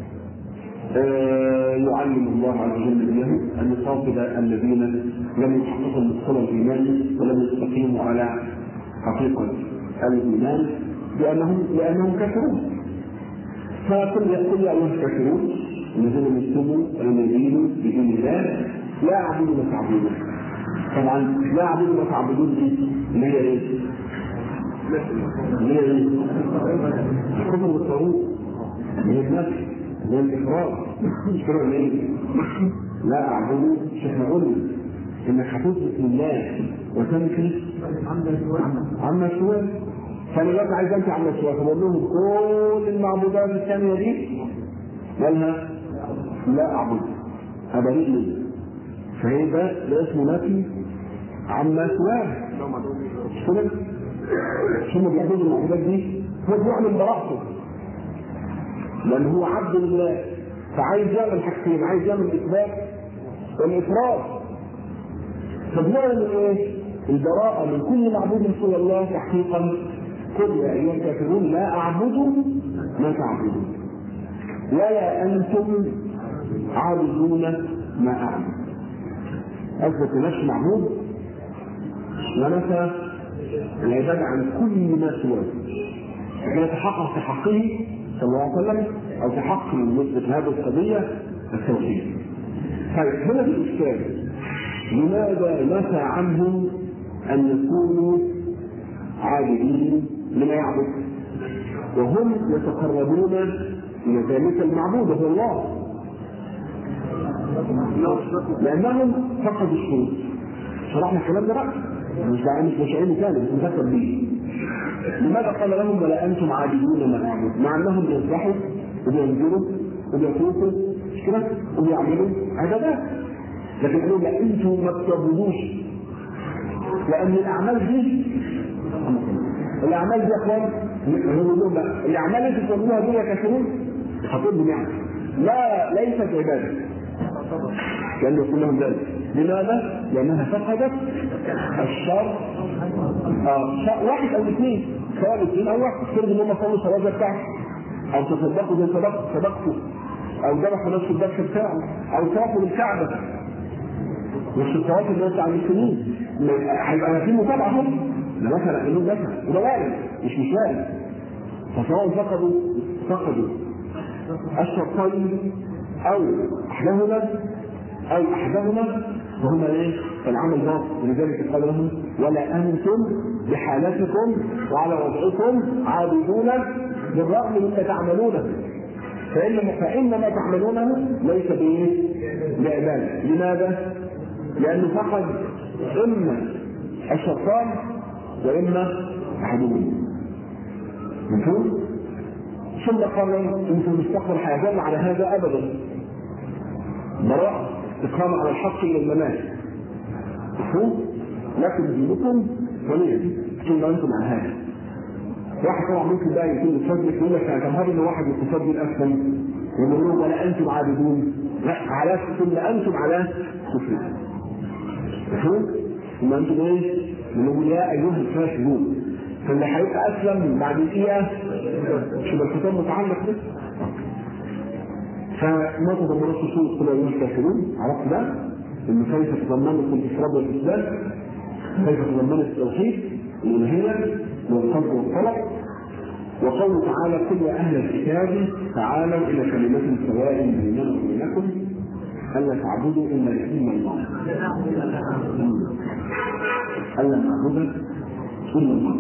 يعلم الله عز وجل اليهود ان يخاطب الذين لم يحققوا مدخل الايمان ولم يستقيموا على حقيقه الايمان لانهم كافرون. فكل يقول يا ايها الكافرون الذين يسلموا ولم يدينوا بدين الله لا اعبد ما تعبدون. طبعا لا اعبد ما تعبدون دي اللي هي ايه؟ اللي هي ايه؟ الكفر والطاغوت، اللي هي النفي، اللي هي الافراد. مش كده ولا ايه؟ لا اعبد مش احنا قلنا انك هتثبت لله وتنفي عما سواه. فانا دلوقتي عايز انفي عما سواه، فبقول لهم كل المعبودات الثانيه دي مالها؟ لا اعبد، ابريء منه. فهيبقى ده اسمه نفي عما سواه. مش كده؟ ثم بيعبدوا المعبودات دي هو بيعمل براحته، لان هو عبد لله، فعايز يعمل حاجتين، عايز يعمل الاثبات والافراد. فبيعمل ايه؟ البراءة من كل معبود سوى الله تحقيقا. قل يا ايها الكافرون لا اعبد ما تعبدون ولا انتم عابدون ما اعبد. اثبت لنفسه معبود ونفى العبادة عن كل ما سواه، لكن يتحقق في حقه صلى الله عليه وسلم او في حق مثل هذه القضية التوحيد. طيب هنا الاشكال، لماذا نفى عنهم ان يكونوا عابدين لما يعبد وهم يتقربون الى ذلك المعبود وهو الله؟ لانهم فقدوا الشروط. شرحنا الكلام ده بقى، مش عيني ثاني مش مذكر بيه. لماذا قال لهم ولا انتم عابدون ما اعبد؟ مع انهم بيذبحوا وبينذروا وبيطوفوا مش كده وبيعملوا عبادات، لكن قالوا لا انتم ما بتعبدوش، لان الاعمال دي يا اخوان يقولوا لهم لا الاعمال اللي بتعملوها دي يا كافرون هتقول يعني لا ليست عباده، كان يقول لهم ذلك. لماذا؟ لانها فقدت الشر. واحد او اثنين، سواء اثنين او واحد، فرض ان هم صلوا صلاه بتاعته او تصدقوا زي صدقته او ذبحوا نفس الذبح بتاعه او طافوا بالكعبه، مش الطواف اللي بتاع المسلمين هيبقى في متابعه هم ده مثلا قالوا مثلا وده وارد مش وارد. فسواء فقدوا الشرطين او احدهما وهما ايه؟ فالعمل باطل. ولذلك قال لهم ولا انتم بحالتكم وعلى وضعكم عابدون بالرغم مما تعملونه، فإن ما تعملونه ليس بعبادة. لماذا؟ لأنه فقد إما الشيطان وإما أحدهم. مفهوم؟ ثم قال إن في المستقبل هيظل على هذا أبدا، براءة استقامة على الحق إلى الممات. مفهوم؟ لكن دينكم ولي ثم أنتم عن هذا. واحد طبعا ممكن بقى يكون يتصدق يقول لك طب هذا واحد يتصدق أسلم ويقول لهم ولا أنتم عابدون، لا على ثم أنتم على كفر. مفهوم؟ ثم أنتم إيه؟ بنقول يا أيها الكافرون، فاللي هيبقى أسلم بعد دقيقة مش يبقى الكتاب متعلق به. فما تضمنت سورة قل يا أيها الكافرون، عرفت ده؟ إن كيف تضمنت الإفراد والإسلام، كيف تضمنت التوحيد الألوهية والقلب والطلب. وقوله تعالى قل يا أهل الكتاب تعالوا إلى كلمة سواء بيننا وبينكم ألا تعبدوا إلا الله. ألا نعبد إلا الله،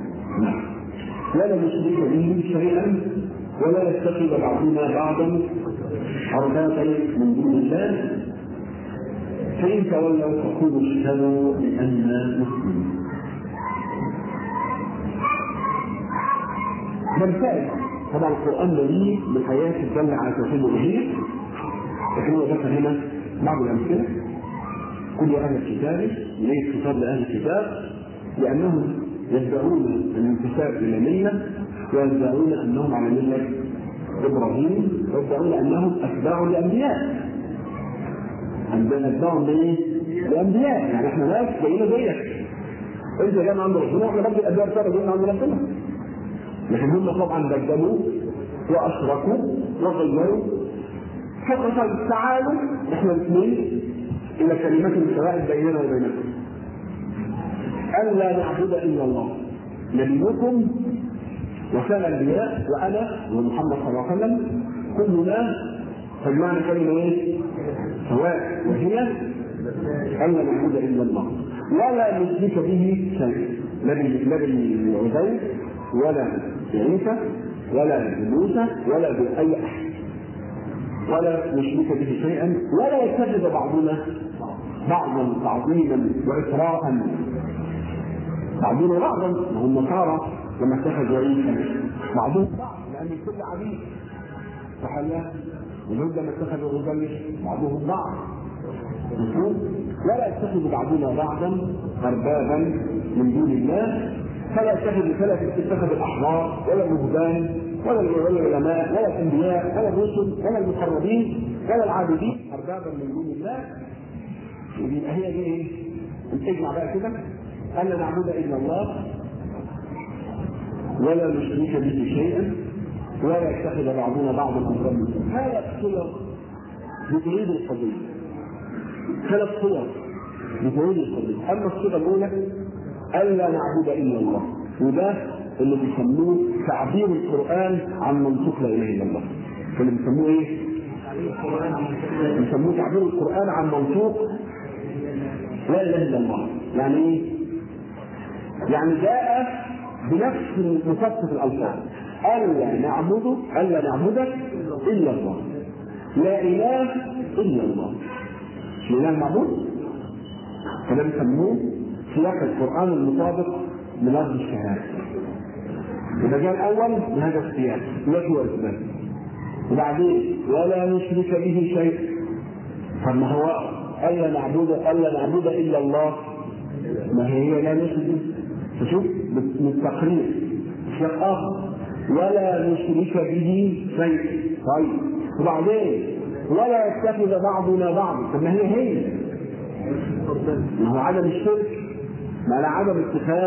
لا نشرك به شيئا ولا يتخذ بعضنا بعضا أربابا من دون الله، فإن تولوا فقولوا اشهدوا بأننا مسلمون. بالفعل طبعا القرآن مليء بالآيات تدل على توحيد الألوهية، لكن هو ذكر هنا بعض الأمثلة. قل يا أهل الكتاب، ليه خطاب لأهل الكتاب؟ لأنهم يدعون الانتساب إلى ملة ويدعون أنهم على ملة إبراهيم ويدعون أنهم أتباع الأنبياء. أتباع الأنبياء يعني إحنا ناس زينا زيك، أنت جاي عند ربنا وإحنا برضه الأنبياء بتاعنا جايين عند ربنا. لكن هم طبعا بدلوا وأشركوا وغيروا. فقط تعالوا إحنا الاثنين إلى كلمة سواء بيننا وبينكم ألا نعبد إلا الله، نبيكم وكان الانبياء وانا ومحمد صلى الله عليه وسلم كلنا فجمعنا كلمه ايه؟ سواء، وهي الا نعبد الا الله ولا نشرك به شيئا، لا بالعزيز ولا بعيسى ولا بموسى ولا باي احد، ولا نشرك به شيئا، ولا يتخذ بعضنا بعضا تعظيما وإكراها. بعضنا بعضا، هم النصارى لما اتخذوا عيسى بعضهم بعض لأن الكل عبيد، فحلا واليهود لما اتخذوا عزيز بعضهم بعض. ولا يتخذ بعضنا بعضا أربابا من دون الله، فلا تتخذ الأحبار ولا الرهبان ولا العلماء ولا الأنبياء ولا الرسل ولا المقربين ولا العابدين أربابا من دون الله. يبقى هي دي ايه؟ نجمع بقى كده ألا نعبد إلا الله ولا نشرك به شيئا ولا يتخذ بعضنا بعضا أربابا. ثلاث صور بتعيد القضية، ثلاث صور بتعيد القضية. أما الصورة الأولى ألا نعبد إلا الله، وده اللي بيسموه تعبير القرآن عن منطق لا إله إلا الله. اللي بيسموه إيه؟ بيسموه تعبير القرآن عن منطق لا إله إلا الله. يعني إيه؟ يعني جاء بنفس مفصل الألفاظ، ألا نعبد إلا الله، لا إله إلا الله. مش إله معبود؟ فده بيسموه سياق القرآن المطابق للفظ الشهادة. إذا جاء الأول بهذا السياق نفي وإثبات، وبعدين ولا نشرك به شيء. فما هو ألا نعبد إلا الله، ما هي لا نشرك. فشوف من التقرير الشيء آخر ولا نشرك به شيء. طيب وبعدين ولا يتخذ بعضنا بعض. طب ما هي ما هو عدم الشرك معنى عدم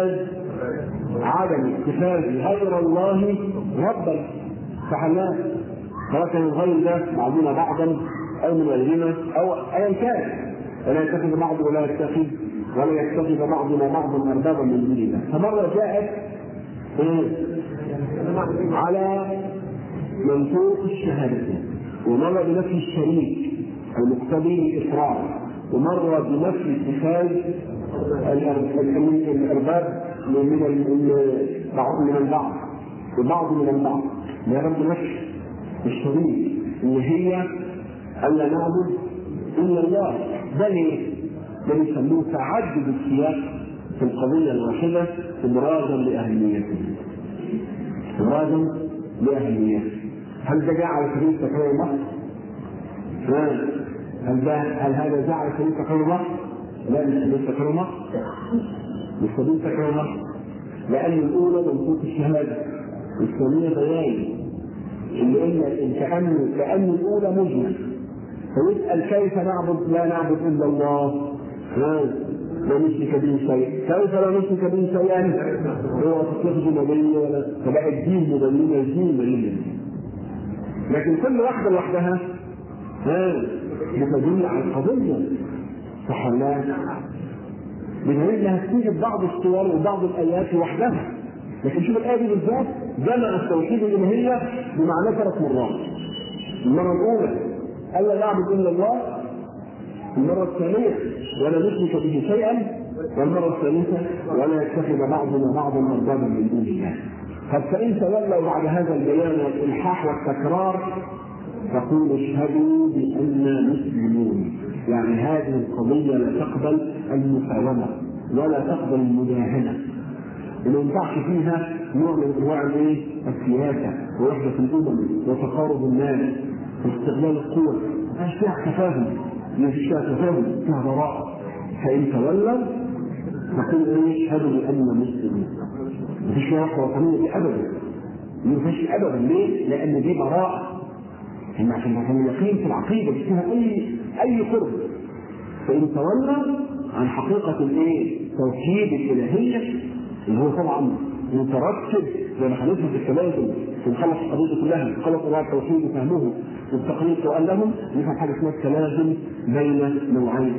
اتخاذ غير الله ربا. فحلاه سواء كان الغير ده بعضنا بعضا او من غيرنا او ايا كان، ولا يتخذ بعض ولا يتخذ بعضنا بعضا اربابا من دون الله. فمره جاءت على منطوق الشهادتين، ومره بنفي الشريك المقتضي الافراد، ومره بنفي اتخاذ الارباب من البعض وبعض من البعض. يا رب نفي الشريك اللي هي ألا نعبد إلا الله. ده ليه؟ ده بيسموه تعدد السياق في القضية الواحدة إبرازا لأهميته. هل ده جاء على سبيل تكرار مصر؟ هل هذا جاء على سبيل تكرار مصر؟ لا، مش سبيل تكرار مصر، مش سبيل تكرار مصر، لأن الأولى منطوق الشهادة والثانية بيان، اللي قلنا كأن الأولى مجمل. فيسأل كيف لا نعبد إلا الله لا نشرك به شيء. كيف لا نشرك به شيئا؟ هو تتخذ مبينة ولا فبقى الدين مبينة. لكن كل واحدة لوحدها بتدل على القضية. فحلاه بدليل انها تيجي بعض الصور وبعض الآيات لوحدها. لكن شوف الآية دي بالذات جمع التوحيد الإلهية بمعنى 3 مرات. المرة الأولى ألا نعبد إلا الله، المرة الثانية ولا نشرك به شيئا، والمرة الثالثة ولا يتخذ بعضنا بعضا أربابا من دون الله. فإن تولوا بعد هذا البيان والإلحاح والتكرار فقولوا اشهدوا بأننا مسلمون. يعني هذه القضية لا تقبل المساومة ولا تقبل المداهنة، وما ينفعش فيها نوع من انواع السياسه ووحده الامم وتقارب الناس واستغلال القوى. مفيش فيها تفاهم، فيها براءه. فان تولوا فقل اشهدوا باننا مسلمون. مفيش فيها وحده وطنيه دي ابدا، مفيش ابدا. ليه؟ لان دي براءه، عشان اليقين في العقيده مش فيها اي قرب. فان تولوا عن حقيقه توحيد الالهيه اللي هو طبعا مترتب زي ما هنفهم في التلازم في نخلص القضيه كلها، نخلص قضايا التوحيد وفهمه والتقرير سؤال لهم، نفهم حاجه اسمها التلازم بين نوعين.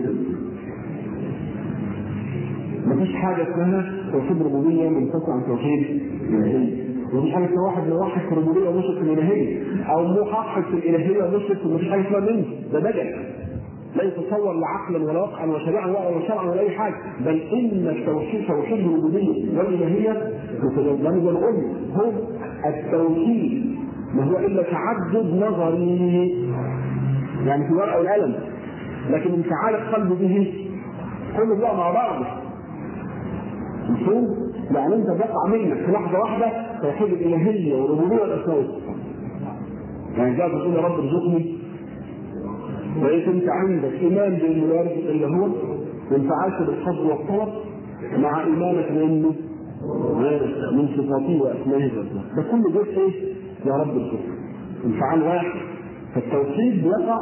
مفيش حاجه اسمها توحيد ربوبيه منفصل عن توحيد الالهيه. مفيش حاجه اسمها واحد موحد في الربوبيه ومشرك في الالهيه، او موحد في الالهيه ومشرك في مفيش حاجه اسمها منه، ده بدل لا يتصور لا عقلا ولا واقعا وشريعا ولا شرعا ولا اي حاجه، بل ان التوحيد توحيد الربوبيه والالهيه متضمن زي ما قلنا هو التوحيد ما هو الا تعدد نظري يعني في الورقه والقلم، لكن انفعال القلب به كله بقى مع بعضه. مفهوم؟ يعني انت بقع منك في لحظه واحده توحيد الالهيه والربوبيه والاسماء. يعني جاء تقول يا رب ارزقني، لقيت انت عندك ايمان بانه لا يرزق الا هو، وانفعلت بالحظ والطلب مع ايمانك بانه من صفاته واسمائه ده كله جزء ايه؟ يا رب ارزقني. انفعال واحد، فالتوحيد بيقع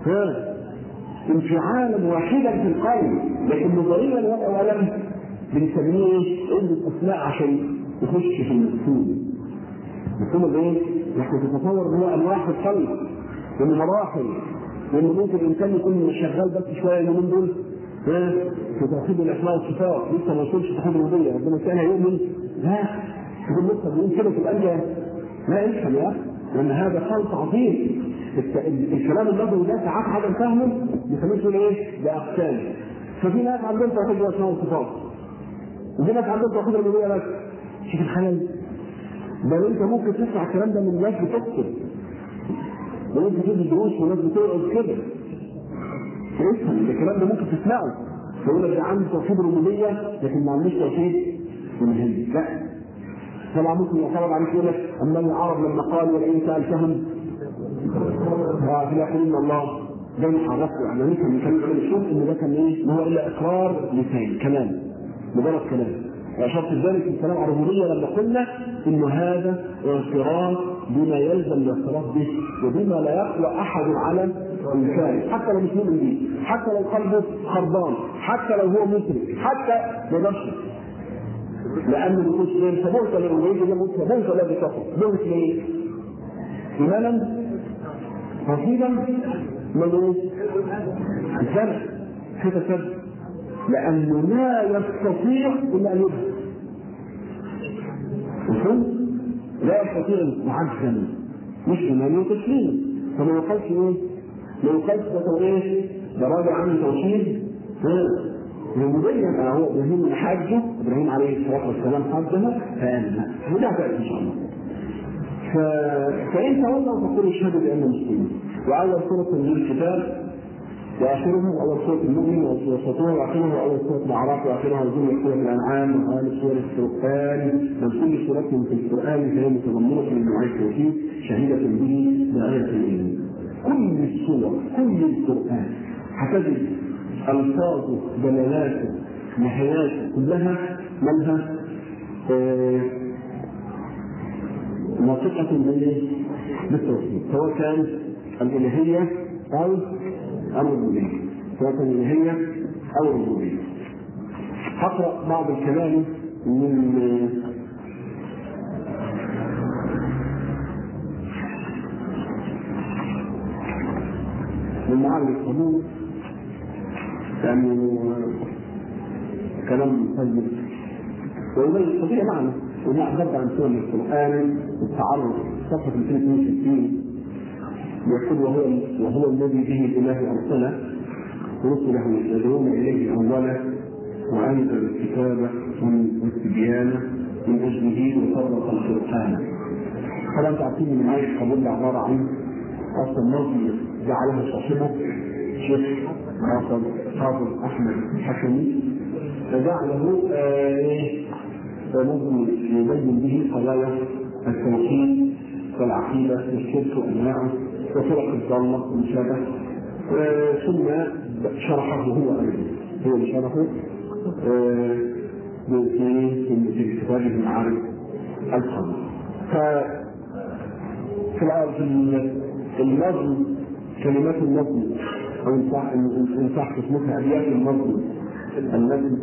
انفعالا واحدا في القلب، لكن نظريا اولا بنسميه قله اسماء عشان يخش في المفهوم. مفهوم ايه؟ نحن تتصور ان هو انواع في القلب ومن مراحل، وان ممكن الانسان يكون شغال بس شويه اليومين دول في توحيد الاسماء والصفات لسه ما وصلش توحيد الربوبيه، ربنا كان يؤمن لا تقول لسه بيقول كده في القلب لا افهم يا اخي، لان هذا خلط عظيم. الكلام النظري ده ساعات عدم فهمه بيخليه ايه؟ باقسام. ففي ناس عندهم توحيد الاسماء والصفات وفي ناس عندهم توحيد الربوبيه بس. شوف الخلل، بل انت ممكن تسمع الكلام ده من ناس بتكتب وناس بتدي دروس وناس بتقعد كده. افهم الكلام ده ممكن تسمعه يقول لك ده عنده توحيد الربوبيه لكن ما عندوش توحيد الالهيه. لا طبعا ممكن يعترض عليك يقول لك اما العرب لما قالوا ولئن سالتهم فيقولون الله ده محرفه. يعني نفهم الكلام ده نشوف ان ده كان ايه؟ ما هو الا اقرار لسان كلام مجرد كلام. واشرت ذلك في الكلام على الربوبيه لما قلنا ان هذا اعتراف بما يلزم الاعتراف به وبما لا يقوى احد على الانسان حتى لو مش مؤمن به، حتى لو قلبه خربان، حتى لو هو مشرك، حتى ما يقدرش. لان النصوص غير ثبوت للربوبيه زي ما قلت ثبوت لا بتقوى ثبوت ليه؟ ايمانا رصيدا من الزرع كده كده، لأنه لا يستطيع إلا أن يبهر. لا يستطيع معجزا مش إيمانه وتسليما. فما يقالش إيه؟ ما يقالش ده إيه؟ ده راجع عن توحيد الربوبية. هو إبراهيم حاجه، إبراهيم عليه الصلاة والسلام حاجها فآمن، وده بقى إن شاء الله. فإن تولوا فقولوا اشهدوا بأننا مسلمون. وأول سورة من الكتاب واخره اول سوره المؤمن ووسطها واخره اول سوره الاعراف واخرها وجمله سوره الانعام واول سوره الفرقان. وكل سوره في القران فهي متضمنه لنوعي التوحيد شهيده به بآية الايمان. كل السور كل القران هتجد الفاظه دلالاته نهاياته كلها مالها ناطقه بالتوحيد، سواء كانت الالهيه او الربوبية، سواء كان الالهيه او الربوبيه. هقرا بعض الكلام من معالي القبول، يعني كلام طيب ويبين القضيه معنى. وما أخذت عن سور القرآن التعرض صفحة 262 يقول وهو الذي به الإله أرسله رسله يدعون إليه أولا وأنزل الكتاب والتبيان من أجله وفرق الفرقان. طبعا تعطيني من عايش قبول عبارة عن أصل نظم جعله صاحبه شيخ حافظ أحمد حكمي فجعله نظم يبين به قضايا التوحيد والعقيدة والشرك وأنواعه وفرق الضالة والمشابه، ثم شرحه هو أيضا هو اللي شرحه في كتابه المعارف القديم. في النظم كلمات النظم أو إن صح اسمها أبيات النظم الذي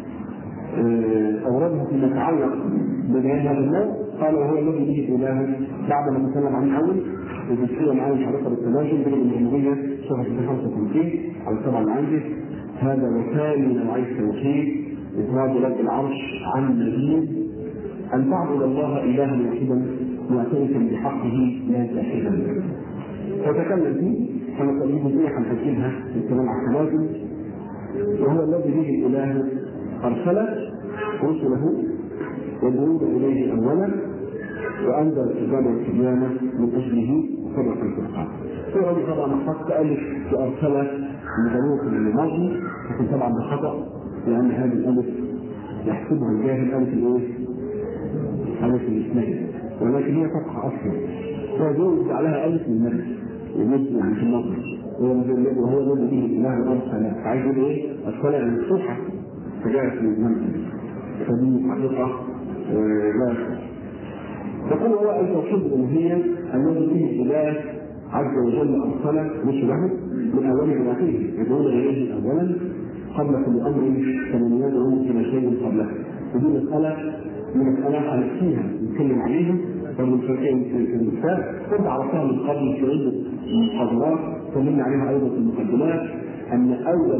أوردها فيما يتعلق ببيان هذا النوع قال وهو الذي به إله بعد ما تكلم عن أول وبالتالي معاه الحركة بالتناجم بين الجمهورية صفحة 55 على الطبع اللي عندي. هذا وثاني نوعي التوحيد إفراد رب العرش عن نبيه أن تعبد الله إلها واحدا معترفا بحقه لا جاحدا. فتكلم فيه كما تقول جزئية هنسجلها في الكلام على التوازن، وهو الذي به الإله أرسل رسله يدعون إليه أولا وأنزل الكتاب والتبيان من أجله فرق الفرقان. هو طبعا حق ألف وأرسل لضروره الماضي، لكن طبعا بخطأ لأن هذه الألف يحسبها الجاهل ألف الإيه؟ ألف الاثنين، ولكن هي فتحة أصلا ويجوز عليها ألف من نفس يمد يعني في النظر، وهو الذي به الإله أرسل. عايز يقول إيه؟ أرسل عن الصبح فجاءت من المنزل، فدي حقيقة لا يقول هو أن توحيد الألوهية الذي به الإله عز وجل أرسل رسله من أوله إلى آخره يدعون إليه أولا قبل كل أمر كمن يدعو إلى شيء قبله. ودي مسألة هنحكيها نتكلم عليها والمشركين في المكتاب كنت عرفتها من قبل في عدة محاضرات تكلمنا عليها أيضا في المقدمات، أن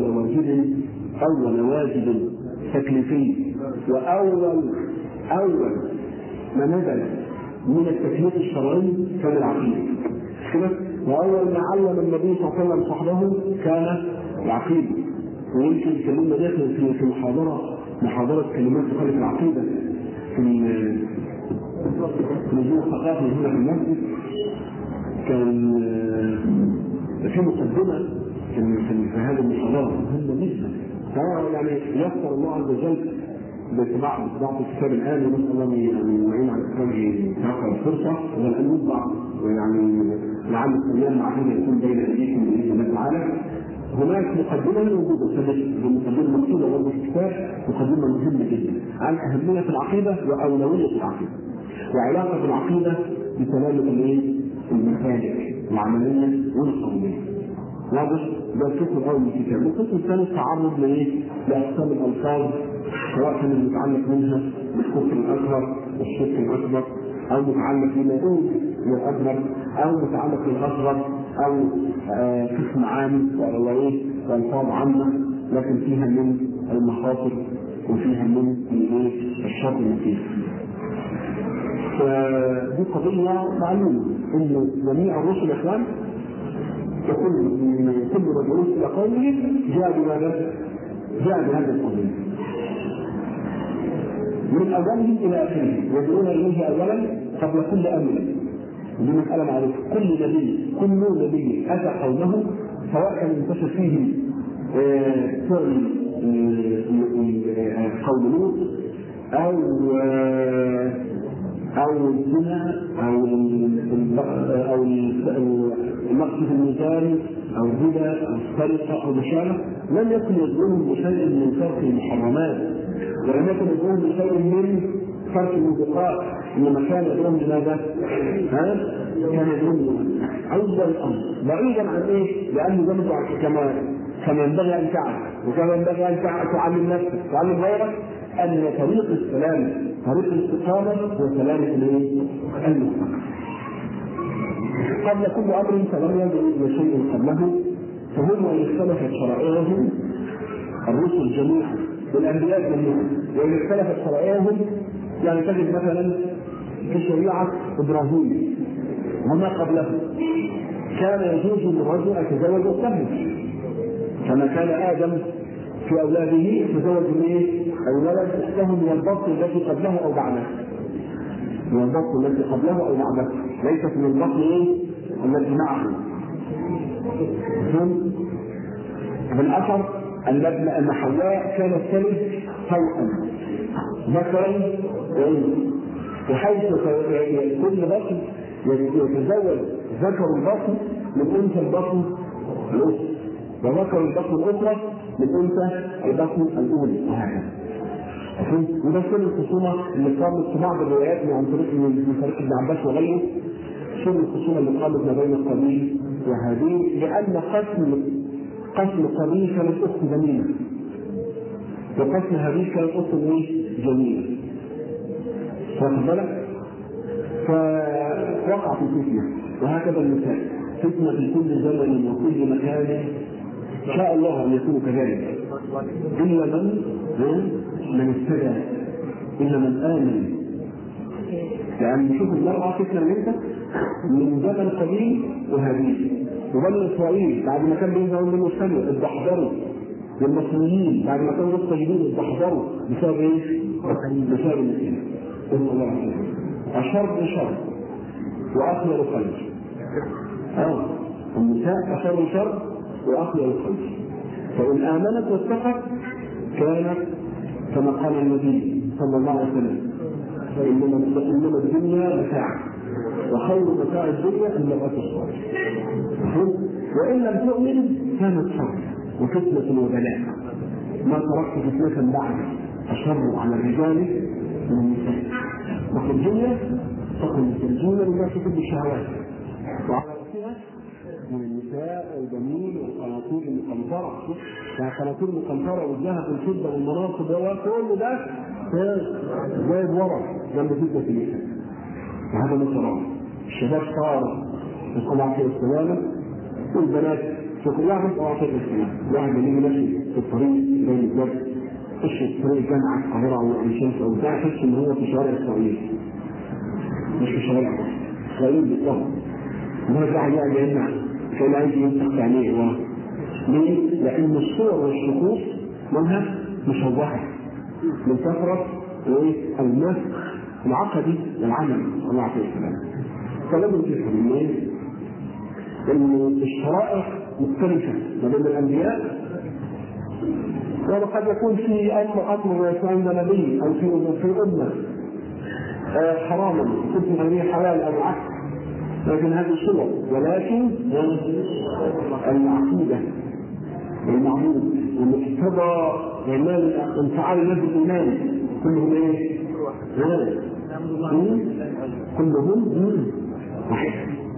أول واجب تكليفي وأول ما نزل من التكليف الشرعي كان العقيدة. وأول ما علم النبي صلى الله عليه وسلم صحبه كان العقيدة. ويمكن كلمة داخل في محاضرة كلمات تخالف العقيدة في نزول الثقافة هنا في المسجد، كان في مقدمة في هذه المحاضرة مهمة جدا. يعني يسر الله عز وجل باتباع الكتاب الآن، ونسأل الله أن يعين على الإسلام يتوقع الفرصة والآن يطبع، ويعني لعل الأيام مع هذا يكون بين أيديكم بإذن الله تعالى. هناك مقدمة موجودة المقدمة مكتوبة برضه في الكتاب، مقدمة مهمة جدا عن أهمية العقيدة وأولوية العقيدة وعلاقة العقيدة بسلامة المسالك العملية والقولية. واضح؟ ده القسم الأول من الكتاب. القسم الثاني تعرض لأقسام الألفاظ سواء كان المتعلق منها بالكفر الأكبر والشرك الأكبر، أو متعلق بما دون الأكبر، أو متعلق بالأصغر، أو قسم عام وألفاظ عامة لكن فيها من المخاطر وفيها من الشر المكيف. فدي قضية معلومة إن جميع الرسل إخوان كل رجل إلى قومه جاء بماذا؟ جاء بهذا القضية من أولهم إلى آخره يدعون إليه أولا قبل كل أمر. دي مسألة معروفة. كل نبي أتى قومه سواء كان ينتشر فيه فعل قول لوط أو الزنا أو النقص في الميزان أو الربا أو السرقة أو مشابه، لم يكن يدعوهم بشيء من ترك المحرمات، ولم يكن يدعوهم بشيء من ترك الموبقات، إنما كان يدعوهم بماذا؟ كان يدعوهم أول الأمر بعيدا عن إيه؟ لأنه ذنبه كما ينبغي أن تعلم، وكما ينبغي أن تعلم نفسك تعلم غيرك أن طريق السلام طريق الاستقامة هو سلامة المستقبل. قبل كل أمر فلم يدعو إلى شيء قبله، فهم أن اختلفت شرائعهم الرسل جميعا والأنبياء جميعا، وإن اختلفت شرائعهم يعني تجد مثلا في شريعة إبراهيم وما قبله كان يجوز للرجل أن يتزوج ويستهل، كما كان آدم في أولاده يتزوج الولد له من البطن التي قبله أو بعده، من البطن التي قبله أو بعده، ليست من البطن التي معه. بالأثر أن حواء كانت تلد توأم ذكرا وأنثى، بحيث كل بطن يتزوج ذكر البطن من أنثى البطن الأخرى، وذكر البطن الأخرى من أنثى البطن الأولى، وهكذا. وده كل الخصومة اللي قامت في بعض الروايات عن طريق من طريق ابن عباس وغيره، كل الخصومة اللي قامت ما بين قابيل وهابيل، لأن قتل قابيل كانت أخت جميلة وقتل هابيل كانت أخت جميلة، واخد بالك؟ فوقع في فتنة، وهكذا المثال فتنة في كل زمن وكل مكان شاء الله أن يكون كذلك، إلا من اهتدى، إلا من آمن يعني شوف المرأة فتنة منك من زمن قديم وهديث. وبني إسرائيل بعد ما كان بينهم منه سنة اتدحضروا، والمصريين بعد ما كانوا لسه جديد اتدحضروا بسبب ايه؟ بسبب الإسلام. قلنا الله عليه وسلم أشر شر وأخير خير. النساء أشر شر وأخير خير. فإن آمنت واتقت كانت كما قال النبي صلى الله عليه وسلم إنما الدنيا متاع وخير متاع الدنيا المرأة الصالحة. وإن لم تؤمن كانت شر وفتنة وبلاء. ما تركت فتنة بعد أشر على الرجال من النساء. وفي الدنيا تكون الزوجة لما تكون الشهوات، وعلى رأسها من النساء والبنين والقناطير المقنطرة. فالقناطير المقنطرة والذهب والفضة والمناصب وكل ده جايب ورا جنب فتنة النساء. وهذا ما تراه. الشباب صار نسأل الله عليه السلامة، والبنات في كل واحد نسأل الله عليه السلامة. واحد اللي ماشي في الطريق بين الجبل خش في طريق جامعة القاهرة أو عين شمس أو بتاع، خش إن هو في شوارع إسرائيل مش في شوارع إسرائيل بالضبط. ما قاعد يعني يمنع كان عايز يمسك عينيه ورا. ليه؟ لأن الصور والشخوص منها مشوهة من كثرة المسخ العقدي والعمل. الله عليه السلام. فلازم تفهم ان الشرائع مختلفة ما بين الأنبياء، وقد يكون في أمر عند نبي أو في أمة حراما يكون في غيره حلال أو عكس، لكن هذه صور. ولكن العقيدة والمعبود والمقتضى انفعال الناس بالإيمان كلهم ايه؟ كلهم واحد.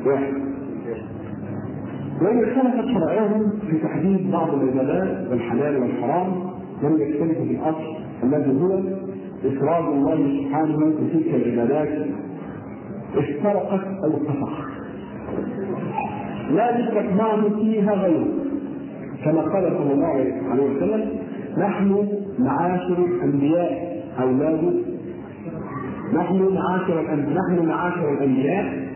وإن اختلفت شرائعهم في تحديد بعض العبادات والحلال والحرام لم يختلفوا في الأصل الذي هو إفراد الله سبحانه بتلك العبادات افترقت أو اتفقت لا يدرك معه فيها غيره، كما قال صلى الله عليه وسلم: نحن معاشر الأنبياء أولاده، نحن معاشر الأنبياء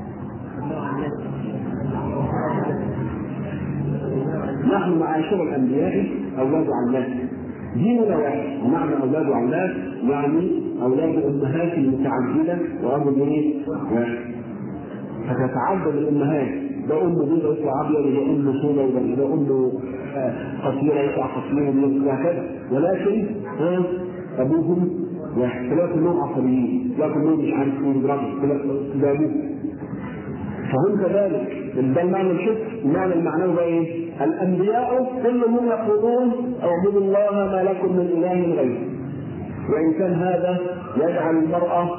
أولاد علاف. ديننا واحد، ومعنى أولاد علاف يعني أولاد أمهات متعددة وأبو واحد. فتتعدد الأمهات، ده أم بيضة يطلع أبيض، وده أم سوداء، وده أم قصيرة يطلع قصير، وهكذا. ولكن أبوهم واحد، لا كلهم عصبيين، لا كلهم مش عارف مين ده أبوه. فهم كذلك. ده المعنى الشرك. المعنى المعنوي بقى ايه؟ الانبياء كلهم يقولون اعبدوا الله ما لكم من اله غيره. وان كان هذا يجعل المراه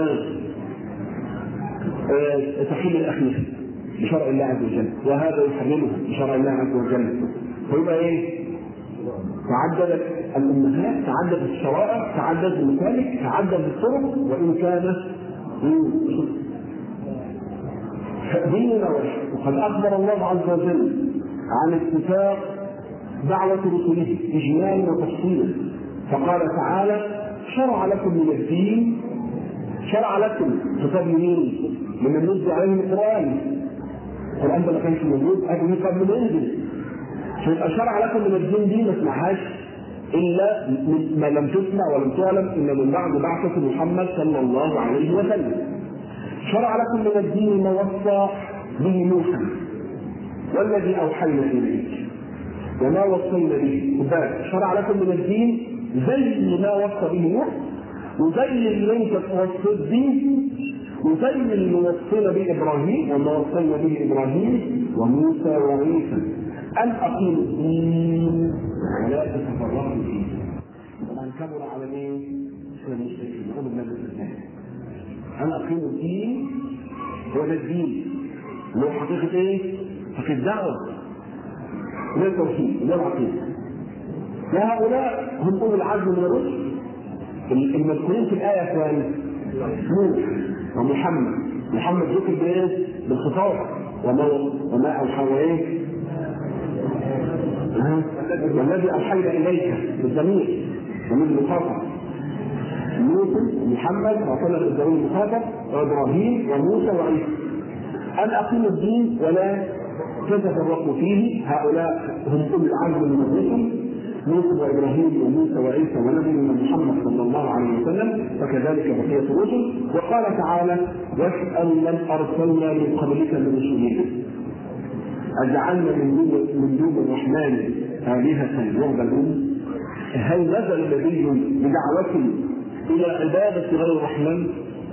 تحل الاخير بشرع الله عز وجل، وهذا يحرمه بشرع الله عز وجل. فيبقى ايه؟ تعددت الامهات، تعددت الشرائع، تعددت المسالك، تعددت الطرق، وان كان ديننا واحد. وقد أخبر الله عز وجل عن اتفاق دعوة رسله إجمالا وتفصيلا، فقال تعالى: شرع لكم من الدين، شرع لكم خطاب مين؟ من النزل عليهم القرآن ده ما كانش موجود قبل ما ينزل. فيبقى شرع لكم من الدين دي ما اسمعهاش إلا ما لم تسمع ولم تعلم إلا من بعد بعثة محمد صلى الله عليه وسلم. شرع لكم من الدين ما وصى به نوحا والذي أوحينا إليك وما وصينا به. شرع لكم من الدين زي ما وصى به نوح، وزي اللي انت توصيت به، وزي اللي وصينا به إبراهيم وما وصينا به إبراهيم وموسى وعيسى، أن أقيموا الدين ولا تتفرقوا فيه. طبعا كبر على مين؟ على المشركين. نقول النبي أن أقيموا الدين، هو ده الدين اللي هو حقيقة إيه؟ حقيقة الدعوة، ده التوحيد، ده العقيدة. وهؤلاء هم أولو العزم من الرسل المذكورين في الآية الثانية: نوح ومحمد. محمد ذكر بإيه؟ بالخطاب، وما أوحى إيه؟ والذي أوحينا إليك بالضمير ومن المخاطب. يوسف محمد وصلى الزوج المخاطب وابراهيم وموسى وعيسى ان اقيموا الدين ولا تتفرقوا فيه. هؤلاء هم اولي العزم من الرسل، يوسف وابراهيم وموسى وعيسى ونبينا محمد صلى الله عليه وسلم، وكذلك بقيه الرسل. وقال تعالى: واسال من ارسلنا من قبلك من رسلنا اجعلنا من دون الرحمن الهه يعبدون. هل نزل نبي بدعوته الى عباده غير الرحمن؟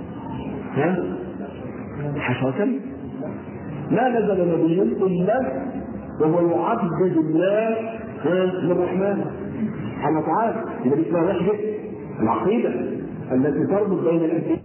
حشرة؟ ما نزل نبي الا وهو يعبد الله للرحمن سبحانه وتعالى. اذا اسمها وحده العقيده التي تربط بين الانبياء.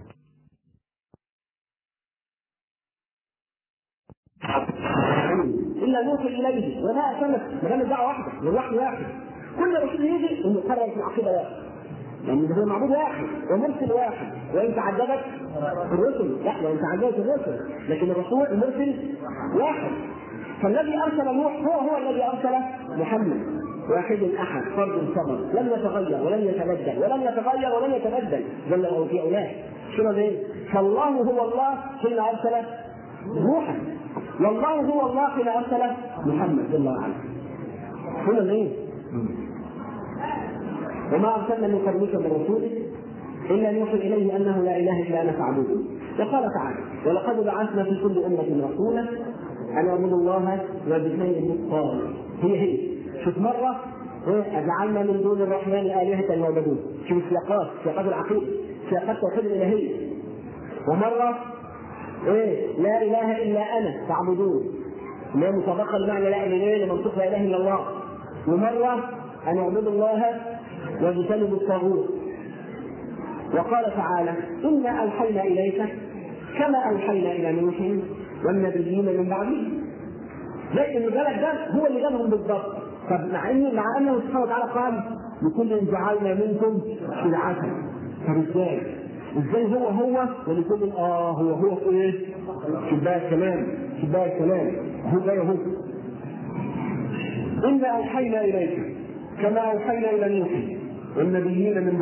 الا نوحي اليه وما ارسلنا، ما دام الدعوه واحده والوحي واحد، كل رسول يجي انه يقرر في العقيده واحد، لان هو معبود واحد ومرسل واحد، وان تعددت الرسل لا وان تعددت الرسل، لكن الرسول المرسل واحد. فالذي ارسل نوح هو الذي ارسل محمد، واحد احد فرد صمد لم يتغير ولم يتبدل ولن يتبدل جل وعلا في اولاد. شنو ليه؟ فالله هو الله حين ارسل نوحا، والله هو الله حين ارسل محمد جل وعلا. هنا ليه؟ وما ارسلنا من قبلك من رسول الا نوحي اليه انه لا اله الا انا فاعبدون. وقال تعالى: ولقد بعثنا في كل امه رسولا ان اعبدوا الله واجتنبوا الطاغوت. هي شوف مره اجعلنا من دون الرحمن الهه يعبدون، شوف سياقات العقيده، سياقات توحيد الالهيه. ومره لا اله الا انا فاعبدون، ما مطابقه لمعنى لا اله الا منطق لا اله الا الله. ومره ان اعبدوا الله واجتنبوا الطاغوت. وقال تعالى: انا اوحينا اليك كما اوحينا الى نوح والنبيين من بعده. لكن الجلد ده هو اللي جابهم بالضبط. طب مع انه سبحانه وتعالى قال: لكل جعلنا منكم شرعة. طب ازاي هو ولكل هو في ايه؟ شباك الكلام هو جاي اهو. انا اوحينا اليك كما اوحينا الى نوح والنبيين من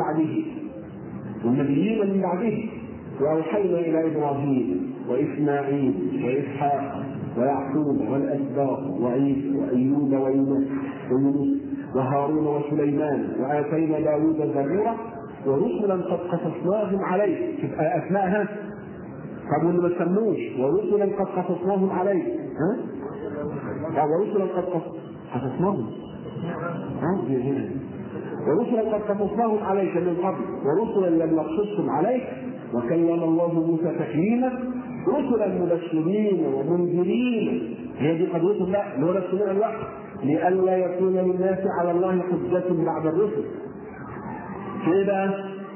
بعده واوحينا الى ابراهيم واسماعيل واسحاق ويعقوب والاسباط وعيسى وايوب ويونس وهارون وسليمان واتينا داوود زبورا ورسلا قد قصصناهم عليه. تبقى اسمائها طب واللي ما تسموش ورسلا قد قصصناهم عليه ورسلا قد قصصناهم ورسلا قد قصصناهم عليك من قبل ورسلا لم نقصصهم عليك وكلم الله موسى تكليما رسلا مبشرين ومنذرين. هي دي قضيه الله اللي هو نفس الوحي، لئلا يكون للناس على الله حجة بعد الرسل. في ايه بقى؟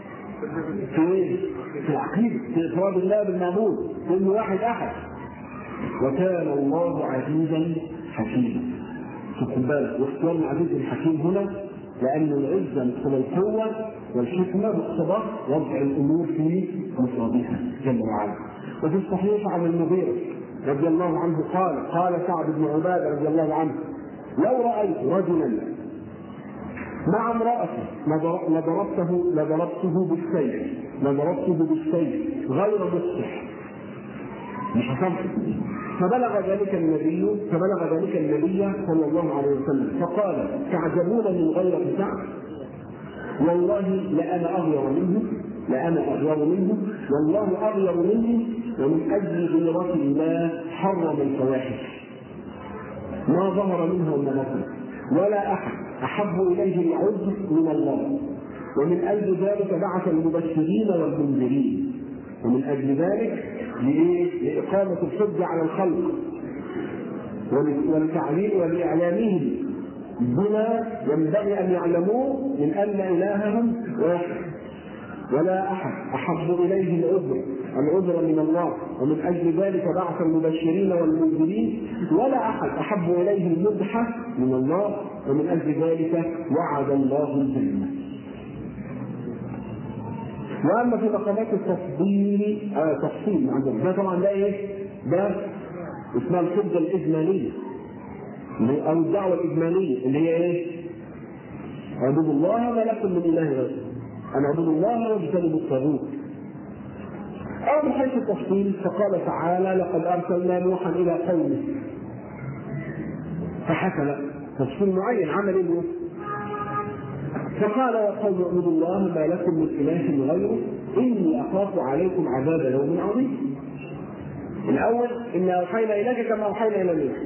في العقيده، في افراد الله بالمعبود، في انه واحد احد. وكان الله عزيزا حكيما. خد بالك، واختيار العزيز الحكيم هنا لأن العزة من القوة والحكمة باقتضاء وضع الأمور في مصابيحها جل وعلا. وفي الصحيح عن المغيرة رضي الله عنه قال سعد بن عبادة رضي الله عنه: لو رأيت رجلا مع امرأته لضربته بالسيف غير مصلح، مش هسامحه. فبلغ ذلك النبي صلى الله عليه وسلم فقال: تعجبون من غيرة سعد؟ والله لأنا أغير منه والله أغير منه، ومن أجل غيرة الله حرم الفواحش ما ظهر منها وما بطن، ولا أحد أحب إليه العز من الله، ومن أجل ذلك بعث المبشرين والمنذرين، ومن أجل ذلك لإقامة الحجة على الخلق والتعليم ولإعلامهم بما ينبغي أن يعلموه من أن إلههم واحد، ولا أحد أحب إليه العذر من الله، ومن أجل ذلك بعث المبشرين والمنذرين، ولا أحد أحب إليه المدحة من الله، ومن أجل ذلك وعد الله الجنة. واما في مقامات التفصيل عندهم ده طبعا ده اسمها الحجه الاجماليه او الدعوه الاجماليه اللي هي اعبدوا الله ما لكم من اله غيره. أن اعبدوا الله واجتنبوا الطاغوت. أو من حيث التفصيل فقال تعالى: لقد أرسلنا نوحا إلى قومه، فحكى تفصيل معين عمل إيه؟ فقال: يا قوم اعبدوا الله ما لكم من إله غيره إني أخاف عليكم عذاب يوم عظيم. الأول إنا أوحينا إليك كما أوحينا إلى نوح.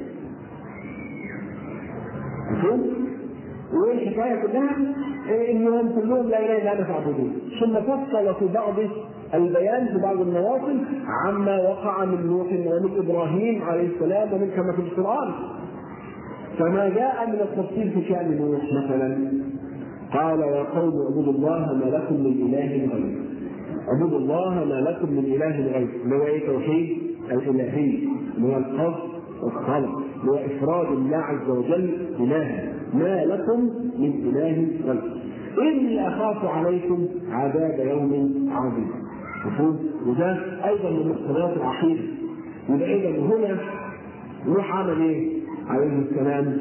والحكاية كلها إنهم كلهم لا إله إلا أنا فاعبدون. ثم فصل في بعض البيان في بعض النواصل عما وقع من نوح ومن إبراهيم عليه السلام ومن كما في القرآن. فما جاء من التفصيل في شأن نوح مثلا قال: يا قوم اعبدوا الله ما لكم من إله غيره. اعبدوا الله ما لكم من إله غيره، اللي هو ايه؟ توحيد الإلهية، اللي هو القصد والطلب، اللي هو إفراد الله عز وجل إلها، ما لكم من إله غيره إني أخاف عليكم عذاب يوم عظيم. وده أيضا من مقتضيات العقيدة. وده أيضا هنا نوح عمل إيه عليه السلام؟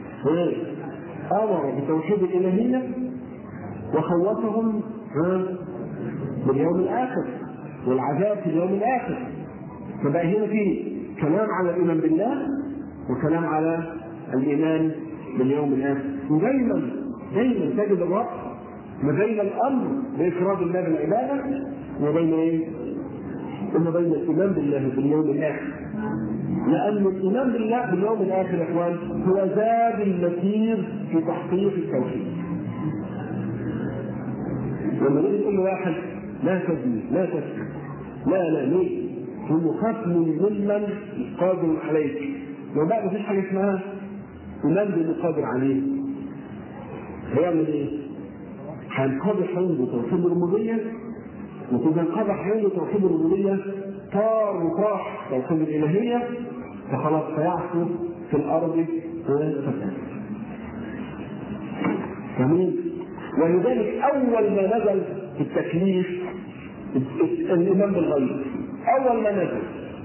أمر بتوحيد الإلهية وخوفهم باليوم الآخر والعذاب في اليوم الآخر. فبقى هنا في كلام على الإيمان بالله وكلام على الإيمان باليوم الآخر. ودايما تجد الربط ما بين الأمر بإفراد الله بالعبادة وبين إيه؟ وما بين الإيمان بالله باليوم الآخر. لأن الإيمان بالله باليوم الآخر يا إخوان هو زاد المسير في تحقيق التوحيد. لما نيجي نقول لواحد لا تزني لا تسرق، لا ليه؟ هو ختم ممن قادر عليك. لو بقى مفيش حاجة اسمها إيمان بالقادر عليه، هيعمل إيه؟ هينقضح عنده توحيد الربوبية، وإذا انقضح عنده توحيد الربوبية طار وطاح توحيد الإلهية، فخلاص سيعصوا في الأرض فساد. جميل. ولذلك أول ما نزل في التكليف الإيمان بالغيب، أول ما نزل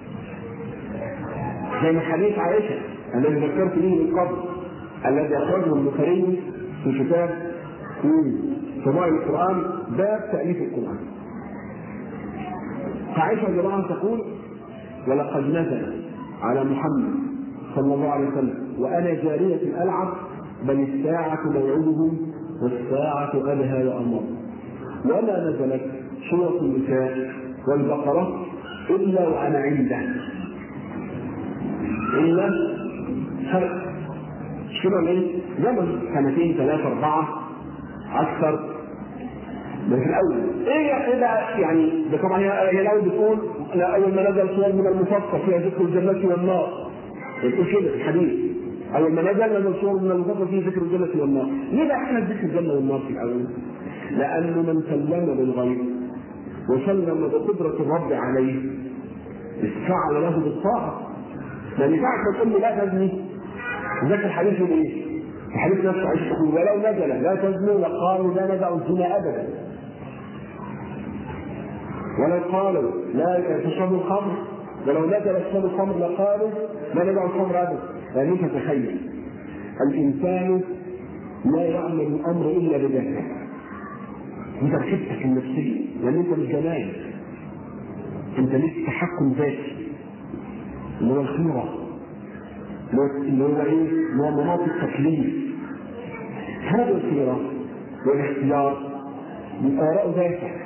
زي ما حديث عائشة الذي ذكرت به من قبل، الذي أخرجه البخاري في كتاب سماع القرآن باب تأليف القرآن. فعائشة رضي الله عنها تقول: ولقد نزل على محمد صلى الله عليه وسلم وأنا جارية ألعب بل الساعة موعدهم والساعة أدهى وأمر، وما نزلت سورة النساء والبقرة إلا وأنا عنده، إلا فرق شنو من زمن 2 3 4 أكثر من الأول. إيه بقى يعني؟ ده طبعا هي الأول بتقول أول ما نزل سورة من المفصل فيها ذكر الجنة والنار، بتقول كده في الحديث أول ما نزل سورة من المفصل فيها ذكر الجنة والنار. ليه بقى إحنا ذكر الجنة والنار في الأول؟ لأنه من سلم بالغيب وسلم بقدرة الرب عليه استفعل له بالطاعة. لأن ساعة ما تقول لي لا تزني، ذاك الحديث يقول إيه؟ الحديث نفسه عايش تقول: ولو نزل لا تزنوا لقالوا لا ندع الزنا أبدا، ولو قالوا لا تشربوا الخمر، ولو نزل تشربوا الخمر لقالوا لا ندع الخمر أبدا. يعني تتخيل الإنسان لا يعمل الأمر إلا بذاته، انت بحبتك النفسية، لأن انت مش جمال، انت ليك تحكم ذاتي اللي هو الخيرة، اللي هو ايه؟ اللي هو مناط التكليف. هذا الخيرة والاختيار من آراء ذاتك،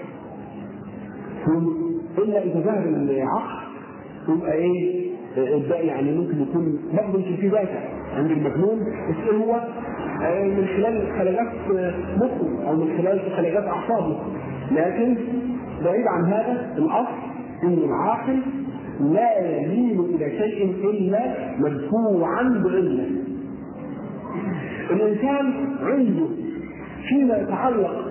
إلا إذا ذهب العقل يبقى ايه؟ يعني ممكن يكون برضه مش في ذاتك عند المجنون، بس هو من خلال خلايات مخه او من خلال خلايات اعصابه. لكن بعيد عن هذا الاصل ان العاقل لا يميل الى شيء الا مدفوعا بعلمه. الانسان عنده فيما يتعلق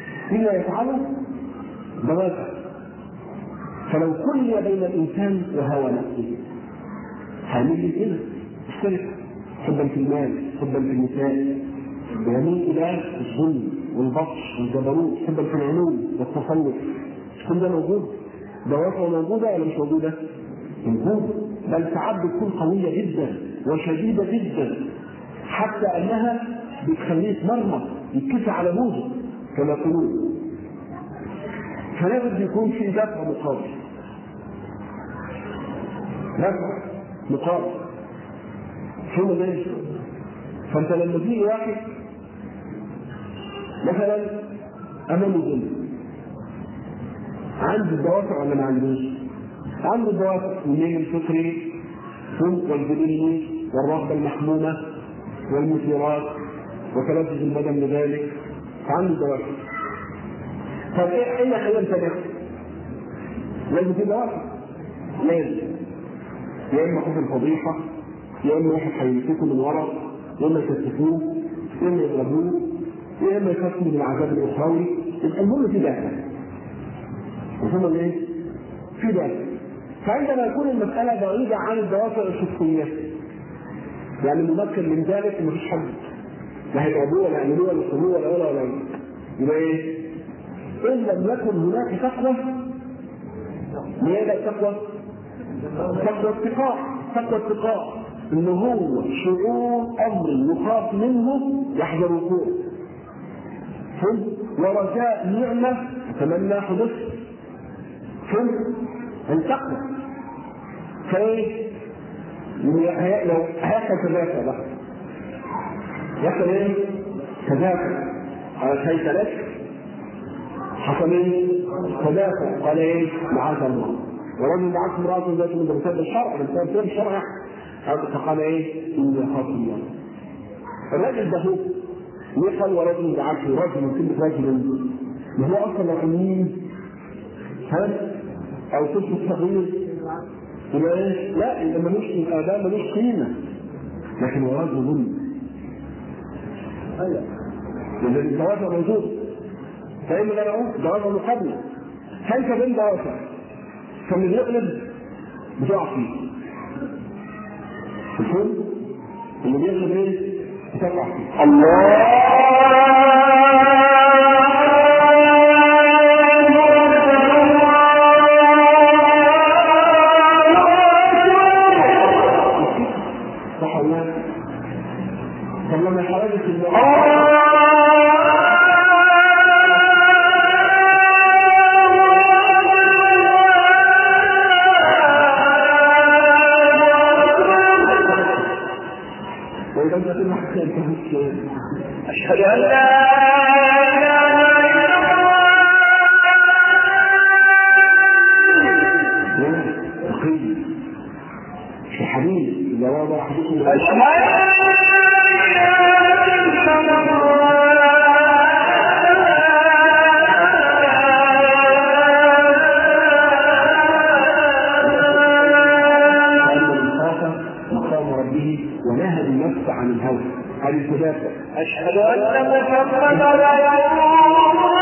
دوافع، فلو كل بين الانسان وهوى نفسه هيميل الى السرقه، حبا في المال، حبا في النساء، ويميل الى الظلم والبطش والجبروت، حبا في العلو والتسلط. كل ده موجود، دوافع موجوده ولا مش موجوده؟ موجوده، بل ساعات بتكون قويه جدا وشديده جدا حتى انها بتخليه يتمرمط يتكفى على بوزه كما يقولون. فلا بد يكون في دفع مقابل. دفع مقابل. شو ليش؟ فانت لما تيجي واحد مثلا امامه ظلم، عنده الدوافع ولا ما عندوش؟ عنده الدوافع، الميل الفكري والجبلي والرغبه المحمومه والمثيرات وتلذذ البدن بذلك، فعنده دوافع. طب ايه اللي خلينا نتابع؟ لازم في دوافع، لازم يا اما خوف الفضيحه، يا اما واحد هيمسكه من ورا، يا اما يكتفوه، يا اما يضربوه، يا اما يخافوا من العذاب الاخروي. يبقى المهم في دافع. وصلنا لايه؟ في دافع. فعندما يكون المساله بعيده عن الدوافع الشخصيه، يعني ممكن من ذلك مفيش حد لا هيضربوه ولا يعملوه ولا يصلوه ولا يبقى ايه؟ ان لم يكن هناك تقوى. ليه التقوى؟ تقوى اتقاء. تقوى اتقاء ان هو شعور امر يخاف منه يحذر وقوعه، ورجاء نعمه يتمنى حدوث التقوى. فايه؟ لو هيحصل تذاكر بقى يحصل ايه؟ تذاكر على شيء ثلاث حصل ايه؟ تذاكر. قال ايه؟ معاذ الله. ورجل دعته امرأة ذات من بسبب الشرع، بسبب الشرع فقال ايه؟ اني اخاف الله. الرجل ده هو يقال ورجل دعته رجل من كل رجل، ما هو اصلا مين؟ او طفل صغير يبقى ايه؟ لا، اللي ملوش الاداء ملوش قيمه، لكن هو رجل ظلم. ايوه، لان الدوافع موجوده. فاما انا اقول دوافع مقابله، كيف بين دوافع؟ فاللي بيقلب بتقع فيه. الكل اللي بيقلب ايه؟ بتقع فيه. الله فلما حرجت أشهد أن لا في حديث إذا وضع حديث ونهى النفس عن الهوى عن التدافع. أشهد أن محمدا رسول الله.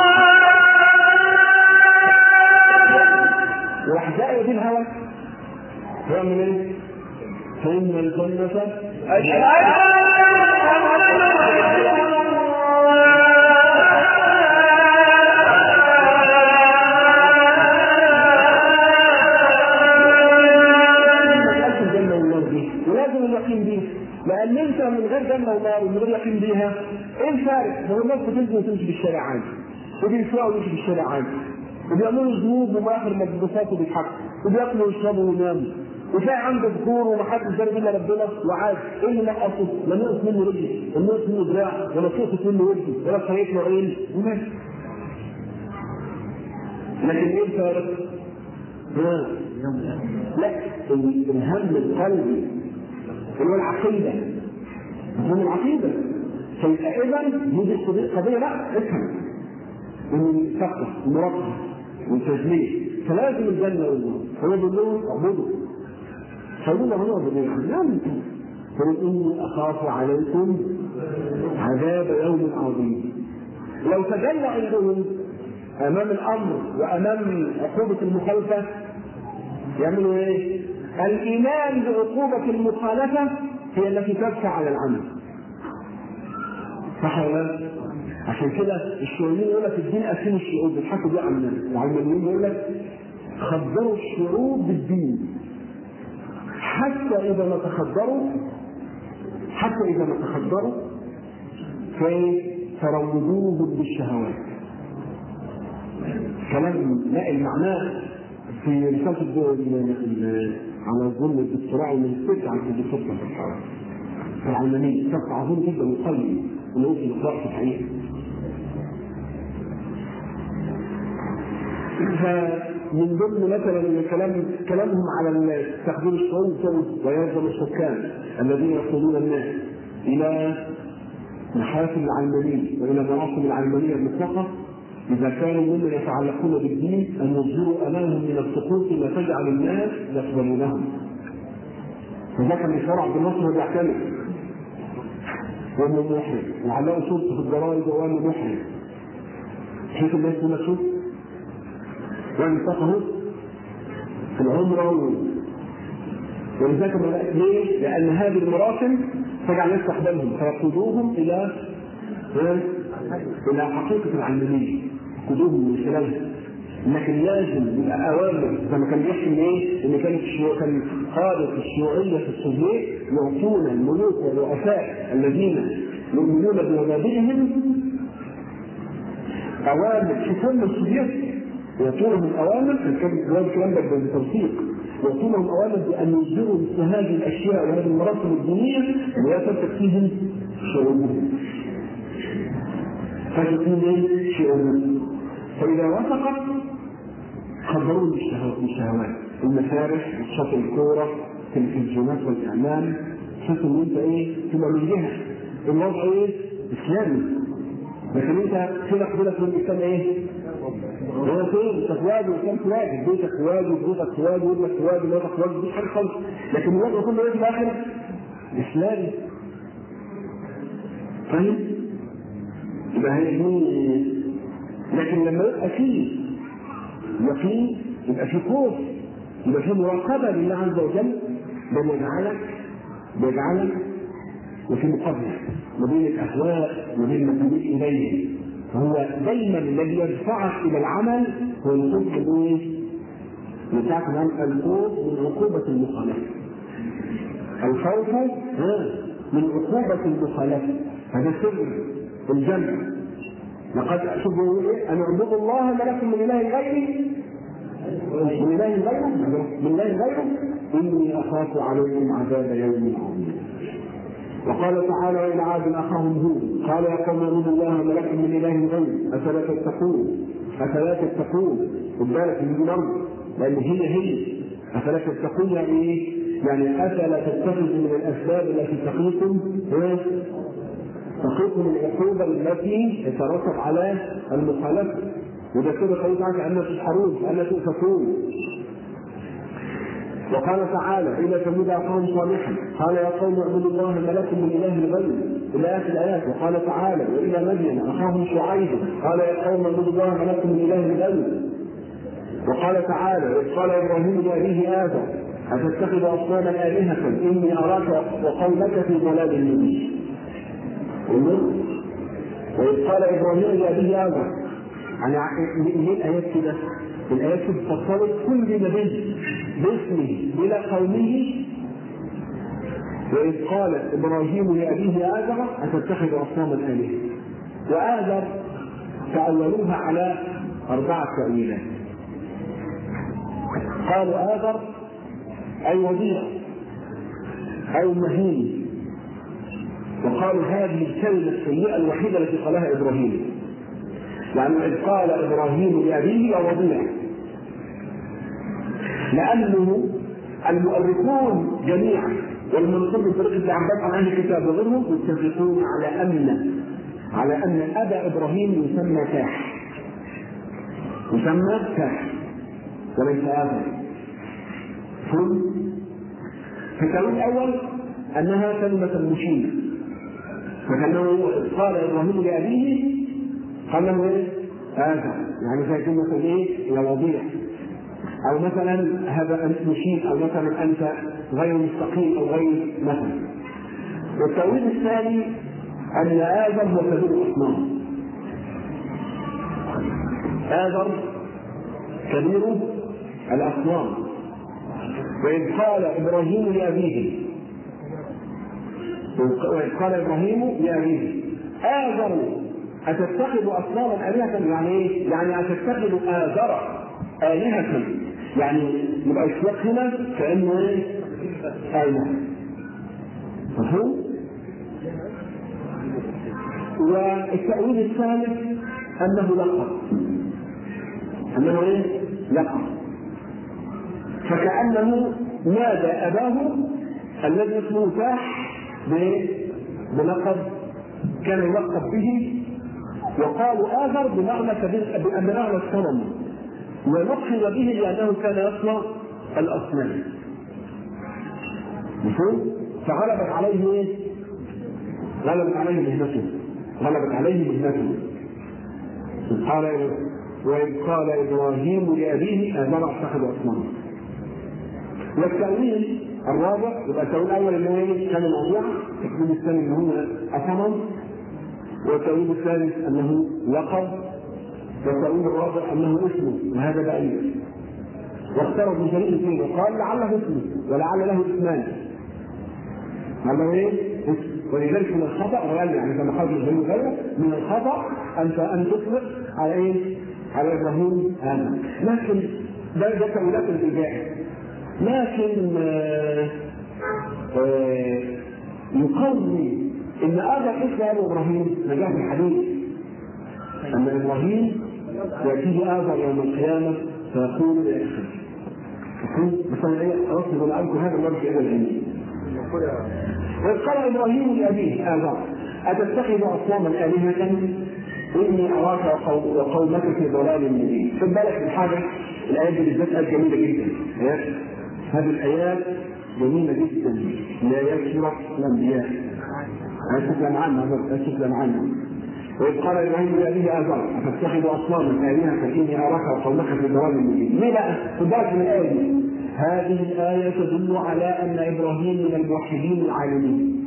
وأحزائه بالهوى يعمل إيه؟ فإن الجنة أشهد لأن أنت من غير جنة ونار ومن غير يقين بيها إيه الفارق؟ هو الناس بتنزل وتمشي بالشارع عادي، وبيسرقوا ويمشي بالشارع عادي، وبيعملوا ذنوب وما آخر مجلسات وبيضحكوا، وبياكلوا ويشربوا ويناموا، وتلاقي عنده ذكور ومحدش داري إلا ربنا وعادي. إيه اللي نقصه؟ لا نقص منه رجل، ولا نقص منه دراع، ولا نقص منه وجه، ولا خيط له عين، وماشي. لكن إيه الفارق؟ لا، الهم القلبي هو العقيدة، هو العقيدة. فيبقى إذن يوجد قضية لا افهم من التقوى المراقبة والتجميل. فلازم الجنة والنار. هو بالله اعبدوا. فيقول له هو بالله لا فقل إني أخاف عليكم عذاب يوم عظيم. لو تجلى عندهم أمام الأمر وأمام عقوبة المخالفة يعملوا إيه؟ الإيمان بعقوبة المخالفة هي التي تدفع على العمل. صح ولا لا؟ عشان كده الشيوعيين يقول لك الدين قسم الشعوب، بيضحكوا بيه على الناس، والعلمانيين يقول لك خدروا الشعوب بالدين حتى إذا ما تخدروا فروضوهم بالشهوات. كلام نائل معناه في رسالة على ظلم الدكتوراه والماجستير عن الدكتور في الحرام العلمانية، شخص عظيم جدا وقوي وله في الإقراء في الحقيقة. فمن ضمن مثلا كلامهم على تقديم الشعوب ويلزم السكان الذين يقودون الناس الى محافل العلمانيه والى مراسم العلمانيه المطلقه اذا كانوا ممن يتعلقون بالدين ان يظهروا امامهم من السقوط ما تجعل الناس يقبلونهم. فذاك كان مشوار عبد الناصر بيعتمد وانه محرم وعلقوا صورته في الجرايد وانه محرم. شوف الناس هنا شوف وانتقلوا في العمرة ولذلك ليه؟ لأن هذه المراسم تجعل الناس تقبلهم فيقودوهم إلى حقيقة العلمانية، يقودوهم من خلالها. لكن لازم يبقى أوامر زي ما كان بيحكي إيه؟ إن كان قادة الشيوعية في السوفييت يعطون الملوك والرؤساء الذين يؤمنون بمبادئهم أوامر في كل السوفييت، يعطونهم اوامر الكلام ده بالتوثيق، يعطونهم اوامر بان يصدروا مثل هذه الاشياء وهذه المراسم الدينيه ولا تثق فيهم شعوبهم. شعوبهم فاذا وثقت قدروا بالشهوات، المسارح، ماتشات الكوره، التلفزيونات والاعلام، تحس ان انت تبقى من جهه الوضع اسلامي، لكن انت كده قبلك من الاسلام هو فين؟ تخواج وكم خواج، بيتك خواج وبيتك خواج وابنك خواج وابنك خواج، دي حاجه خالص، لكن الوضع كله في الاخر اسلامي. فاهم؟ يبقى هي دي. لكن لما يبقى فيه يقين يبقى فيه خوف، يبقى فيه مراقبه لله عز وجل، ده بيجعلك وفي مقابله ما بين الاهواء وما بين المسلمين اليه. هو دايما الذي يدفعك الى العمل هو الخوف من الخوف من عقوبه المخالفه. الخوف من عقوبه المخالفه، هذا سر الجنه. لقد اشهدوا ان اعبدوا الله ما لكم من اله غيري اني اخاف عليكم عذاب يوم عظيم. وقال تعالى والى عاد اخاهم هود قال يا قوم اعبدوا الله ما لكم من اله غيره افلا تتقون. خد بالك من الامر لان هي افلا تتقون يعني افلا تتخذوا من الاسباب التي تقيكم العقوبه التي تترتب على المخالفه. وده كده قول تعالى ان تسحرون فالا تؤفكون. وقال تعالى إلى ثمود أخاهم صالحا قال يا قوم اعبدوا الله ما لكم من إله غيره إلى آخر الآيات. وقال تعالى وإلى مدين أخاهم شعيبا قال يا قوم اعبدوا الله ما لكم من إله غيره. وقال تعالى وإذ قال إبراهيم لأبيه آزر أتتخذ أصناما آلهة إني أراك وقومك في ضلال مبين. وإذ قال إبراهيم لأبيه آزر يعني ليه الآيات كده؟ الآيات فصلت كل نبي باسمه إلى قومه. وإذ قال إبراهيم لأبيه آزر أتتخذ أصناما آلهة. وآزر تأولوها على 4 تأويلات. قالوا آزر أي وضيع أو مهين، وقالوا هذه الكلمة السيئة الوحيدة التي قالها إبراهيم، يعني إذ قال إبراهيم لأبيه وضيع، لأنه المؤرخون جميعا والمنصب بطريقة العباس عن أهل الكتاب وغيرهم يتفقون على أن أبا إبراهيم يسمى تاح وليس آذر. في التأويل الأول أنها كلمة مشينة، فكأنه قال إبراهيم لأبيه قال له آذر، يعني زي كلمة يا وضيع، أو مثلا هذا أنت مشين، أو مثلا أنت غير مستقيم، أو غير مثلا. والتأويل الثاني أن آذر هو كبير الأصنام، آذر كبير الأصنام. وإذ قال إبراهيم لأبيه آذر أتتخذ أصناما آلهة يعني إيه؟ يعني أتتخذ آذر آلهة، يعني يبقى السياق هنا كأنه إيه؟ آلهة. مفهوم؟ والتأويل الثالث أنه لقب. أنه إيه؟ لقب. فكأنه نادى أباه الذي اسمه تاح بلقب كان يلقب به، وقالوا آذر بمعنى الصنم، ولقب به لأنه كان يصنع الأصنام. فغلبت عليه ايه؟ غلبت عليه مهنته. وإذ قال إبراهيم لأبيه آذر اتخذ أصناما. والتأويل الرابع يبقى التأويل الأول اللي هو كان الموضوع، التأويل الثاني اللي هو أصنم، والتأويل الثالث أنه لقب، والتأويل الرابع أنه اسمه، وهذا بعيد. واختاروا من جريء اثنين وقال لعله اسمه ولعل له اسمان. لعله ايه؟ ولذلك من الخطأ يعني كما قال ابن غيره من الخطأ أن تطلق على ايه؟ على إبراهيم هذا. لكن ده تأويلات الإجابة. لكن يقوي ان آذر اسم ابو ابراهيم نجاح الحديث ان ابراهيم يأتيه آذر يوم القيامة فيقول يا اخي بس انا اصل عنكم هذا الوجه الى العلم. وإذ قال ابراهيم لابيه آذر اتتخذ اصناما آلهة اني اراك وقومك في ضلال مبين. خد بالك من حاجه، الايات دي بالذات جميله جدا. هذه الايات جميله جدا لايات سوره الانبياء. أشكل عنها. وإذ قال إبراهيم لأبيه آذر أتتخذ أصناما آلهة إني أراك وقومك في ضلال مبين. ليه بقى؟ خد بالك من الآية دي. هذه الآية تدل على أن إبراهيم من الموحدين العالمين.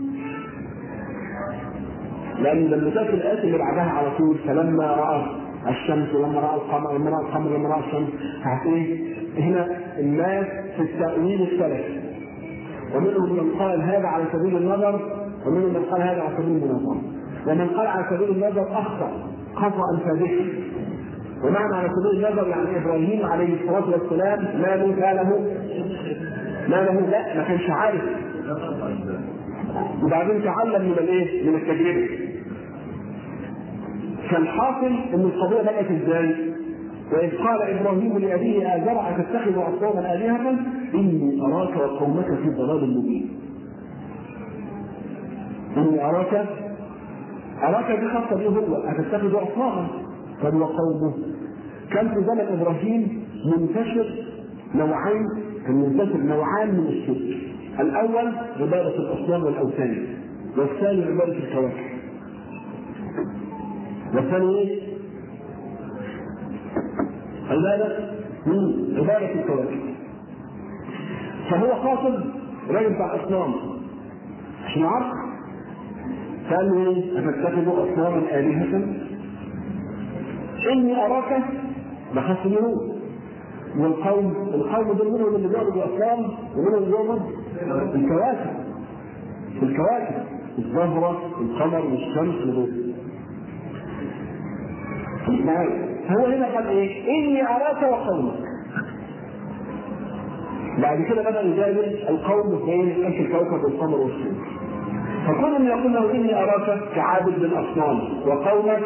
لأن لما تأتي الآيات اللي بعدها على طول فلما رأى الشمس ولما رأى القمر لما رأى القمر لما رأى الشمس هنا الناس في التأويل الثلاث، ومنهم من قال هذا على سبيل النظر، ومنهم من قال هذا على سبيل المناظرة، ومن قال على سبيل النظر أخطأ خطأ فادحا. ومعنى على سبيل النظر يعني إبراهيم عليه الصلاة والسلام ما كانش عارف، وبعدين تعلم من التجربة. فالحاصل ان القضية بدأت ازاي؟ وإذ قال إبراهيم لأبيه آذر أتتخذ أصناما آلهة إني أراك وقومك في ضلال مبين. إني أراك دي خاصة به هو، أتتخذ أصناما. قال وقومه كان في زمن إبراهيم منتشر نوعان من الشرك. الأول عبادة الأصنام والأوثان، والثاني عبادة الكواكب. والثاني عبادة الكواكب. فهو قاصد رجل بتاع أصنام عشان عارف، قال له أتتخذ أصناما آلهة إني أراك بخص منه. والقوم دول منهم اللي بيعبدوا أصنام ومنهم اللي بيعبدوا الكواكب الزهرة القمر والشمس ودول. هو هنا قال ايه؟ إني أراك وقومك. بعد كده بدأ يجادل القوم بين الكوكب والقمر والشمس. فكل من يقول له إني أراك كعابد للأصنام وقومك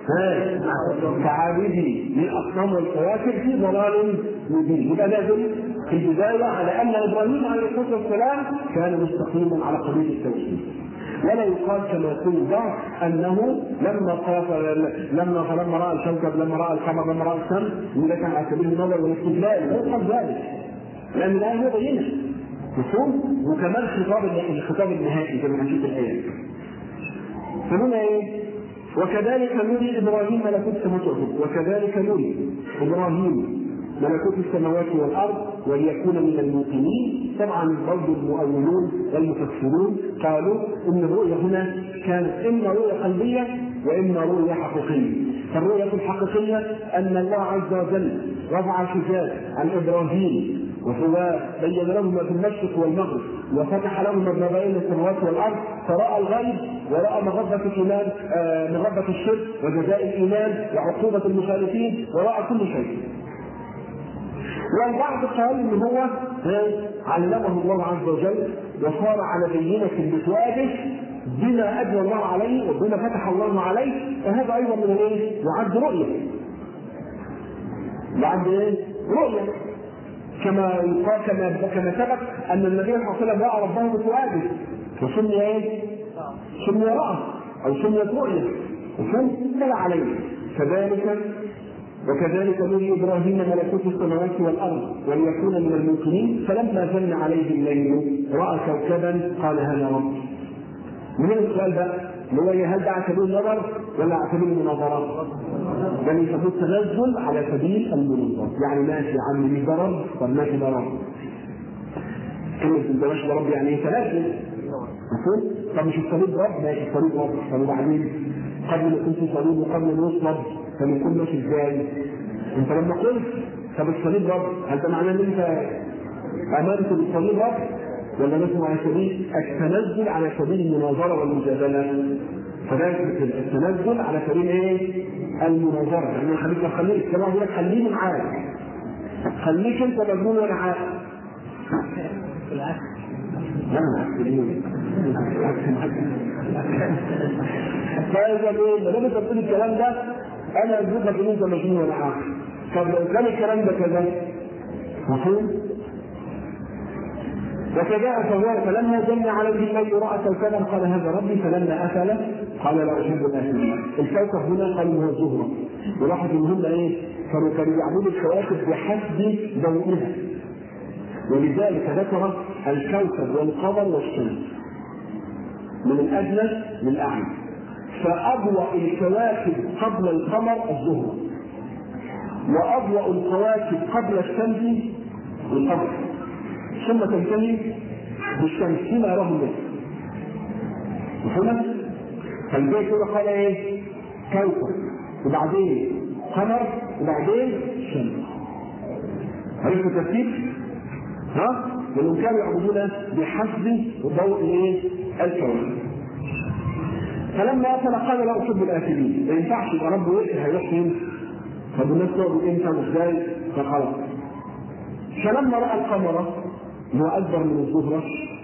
كعابدي للأصنام والكواكب في ضلال مبين. يبقى لازم في البداية على أن إبراهيم عليه الصلاة والسلام كان مستقيما على قضية التوحيد. ولا يقال كما يقول البعض أنه لما رأى الكوكب لما رأى القمر لما رأى الشمس إذا كان على سبيل النظر والاستدلال لا يقال ذلك، لأن الآية بينة مفهوم. وكمان الخطاب النهائي زي ما هنشوف الآيات. فهنا إيه؟ وكذلك نري إبراهيم ملكوت السماوات والأرض، وكذلك نري إبراهيم ملكوت السماوات والأرض وليكون من الموقنين. طبعا برضه المؤولون والمفسرون قالوا إن الرؤية هنا كانت إما رؤية قلبية وإما رؤية حقيقية. فالرؤية الحقيقية أن الله عز وجل رفع الحجاب عن إبراهيم وهو بين لهم ما في المشرق والمغرب وفتح لهم ما بين السماوات والارض، فراى الغيب وراى مغبه الايمان، مغبه الشرك وجزاء الايمان وعقوبه المخالفين، وراى كل شيء. والبعض قال ان هو علمه الله عز وجل وصار على بينه بتواجه بما اجرى الله عليه وبما فتح الله عليه، فهذا ايضا من الايه؟ يعد رؤيه. يعد رؤيه، كما يقال كما ثبت ان النبي صلى الله عليه وسلم راى ربه بتواجه فسمي ايه؟ سمي رأى او سميت رؤيه وسمي عليه. كذلك وكذلك نري ابراهيم ملكوت السماوات والارض وليكون من الموقنين، فلما جن عليه الليل راى كوكبا قال هذا ربي. من السؤال بقى اللي هو هل ده على سبيل النظر ولا على سبيل المناظره؟ يعني يسموه التنزل على سبيل المناظره، يعني ماشي يا عم مش ده رب، طب ماشي ده رب. كلمه ده ماشي ده رب يعني ايه؟ تنزل. مفهوم؟ طب مش الصليب رب؟ ماشي الصليب رب، طب وبعدين قبل ما يكون في صليب وقبل ما يصلب كان يكون ماشي ازاي؟ انت لما قلت طب الصليب رب، هل ده معناه ان انت امنت بالصليب رب؟ ولا نسمع على سبيل التنزل على سبيل المناظره والمجادله؟ فذلك التنزل على سبيل ايه؟ المناظره، يعني خليك كما يقول لك خليني معاك، خليك انت مجنون وانا عاقل. فاذا ايه؟ ما دام انت بتقول الكلام ده انا اجيب لك ان انت مجنون وانا عاقل. طب لو كان الكلام ده كذا مفهوم؟ وكذلك فلما جن عليه الليل راى كوكبا قال هذا ربي، فلما افل قال لا احب الافلين. الكوكب هنا قال هو الزهره، ولاحظ ان هم ايه؟ كانوا يعبدوا الكواكب بحسب ضوئها، ولذلك ذكر الكوكب والقمر والشمس من الادنى للاعلى، فاضوأ الكواكب قبل القمر الزهره، واضوأ الكواكب قبل الشمس القمر، ثم تنتهي بالشمس فيما يراه الناس. مفهوم؟ فالبيت كده قال ايه؟ كوكب وبعدين قمر وبعدين شمس. عرفت الترتيب؟ ها؟ ولو كانوا يعبدون بحسب ضوء ايه؟ الكون. فلما أفل قال لا أحب الآفلين، ما ينفعش يبقى رب يقتل هيروح فين؟ طب الناس تقعد امتى وازاي؟ فخلاص. فلما رأى القمر هو أكبر من الزهرة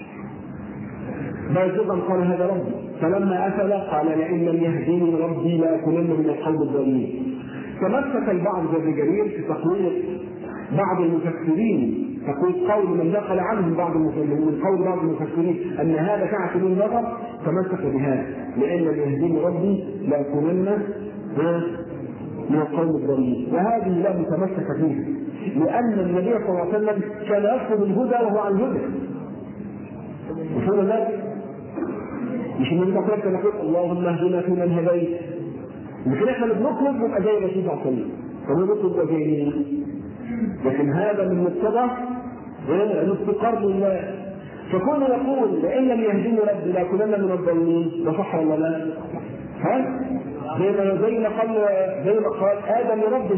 بازغا قال هذا ربي، فلما أفل قال لئن لم يهديني ربي لأكونن من القوم الضالين. تمسك البعض زي جرير في تقوية بعض المفسرين، تقوية قول من نقل عنهم بعض المفسرين من قول بعض المفسرين أن هذا كان سبيل النظر، تمسك بهذا لئن لم يهديني ربي لأكونن من القوم الضالين، وهذه لا متمسك فيها، لأن النبي صلى الله عليه وسلم كان يطلب الهدى وهو عن الهدى. وصول ذلك مش النبي صلى الله عليه وسلم يقول اللهم اهدنا فيمن هديت، لكن احنا اللي بنطلب نبقى زي الرسول صلى الله عليه وسلم، فبنطلب زي مين؟ لكن هذا من مقتضى الافتقار لله. فكون يقول لئن لم يهدني ربي لاكونن من الضالين، ده صح ولا لا؟ ها؟ زي ما قال ادم لربه،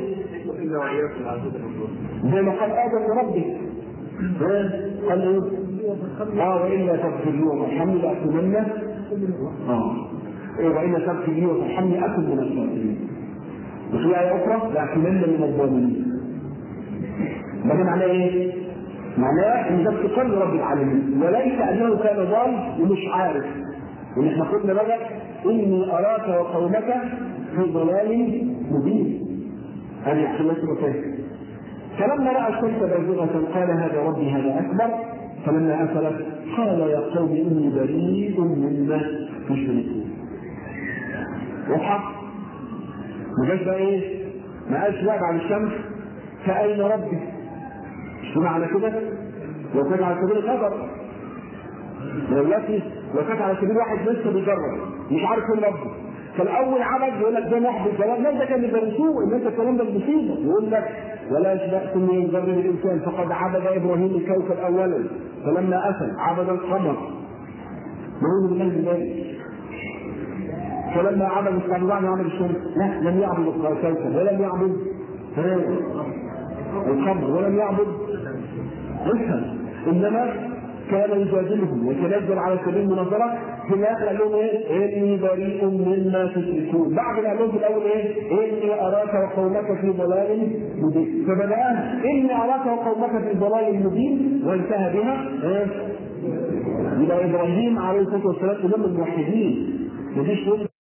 زي ما قال ادم لربه قال والا تغفر لي وترحمني لاكونن والا تغفر لي وترحمني اكن من الخاسرين. وفي ايه اخرى لاكونن من الظالمين. ده معناه ايه؟ معناه ان ده افتقار لرب العالمين، وليس انه كان ضال ومش عارف. وان احنا قلنا بقى اني اراك وقومك في ضلال مبين. هذه احتمالات المفاهيم. فلما راى الشمس بازغه قال هذا ربي هذا اكبر، فلما افلت قال يا قوم اني بريء مما تشركون. واضحه؟ ما جاش بقى ايه؟ ما قالش بقى بعد الشمس فاين ربي؟ شو معنى كده؟ لو كان على سبيل النظر، لو كانت على سبيل واحد لسه بيجرب مش عارف فين ربه، فالاول عبد يقول لك ده محب الجواب، لا ده كان بيدرسوه ان انت الكلام ده مصيبه، يقول لك ولا يشبهكم من يجرب الانسان فقد عبد ابراهيم الكوكب اولا فلما افل عبد القمر نعوذ بالله من ذلك، فلما عبد القمر عبد الشمس، لا لم يعبد الكوكب ولم يعبد الخمر ولم يعبد افهم، انما كان يجادلهم ويتنزل على سبيل المناظره. في الاخر قال لهم ايه؟ اني بريء مما تشركون. بعد ما قال لهم في الاول ايه؟ اني اراك وقومك في ضلال مبين. فبداها اني اراك وقومك في ضلال مبين وانتهى بها الى ابراهيم عليه الصلاه والسلام امام الموحدين. مفيش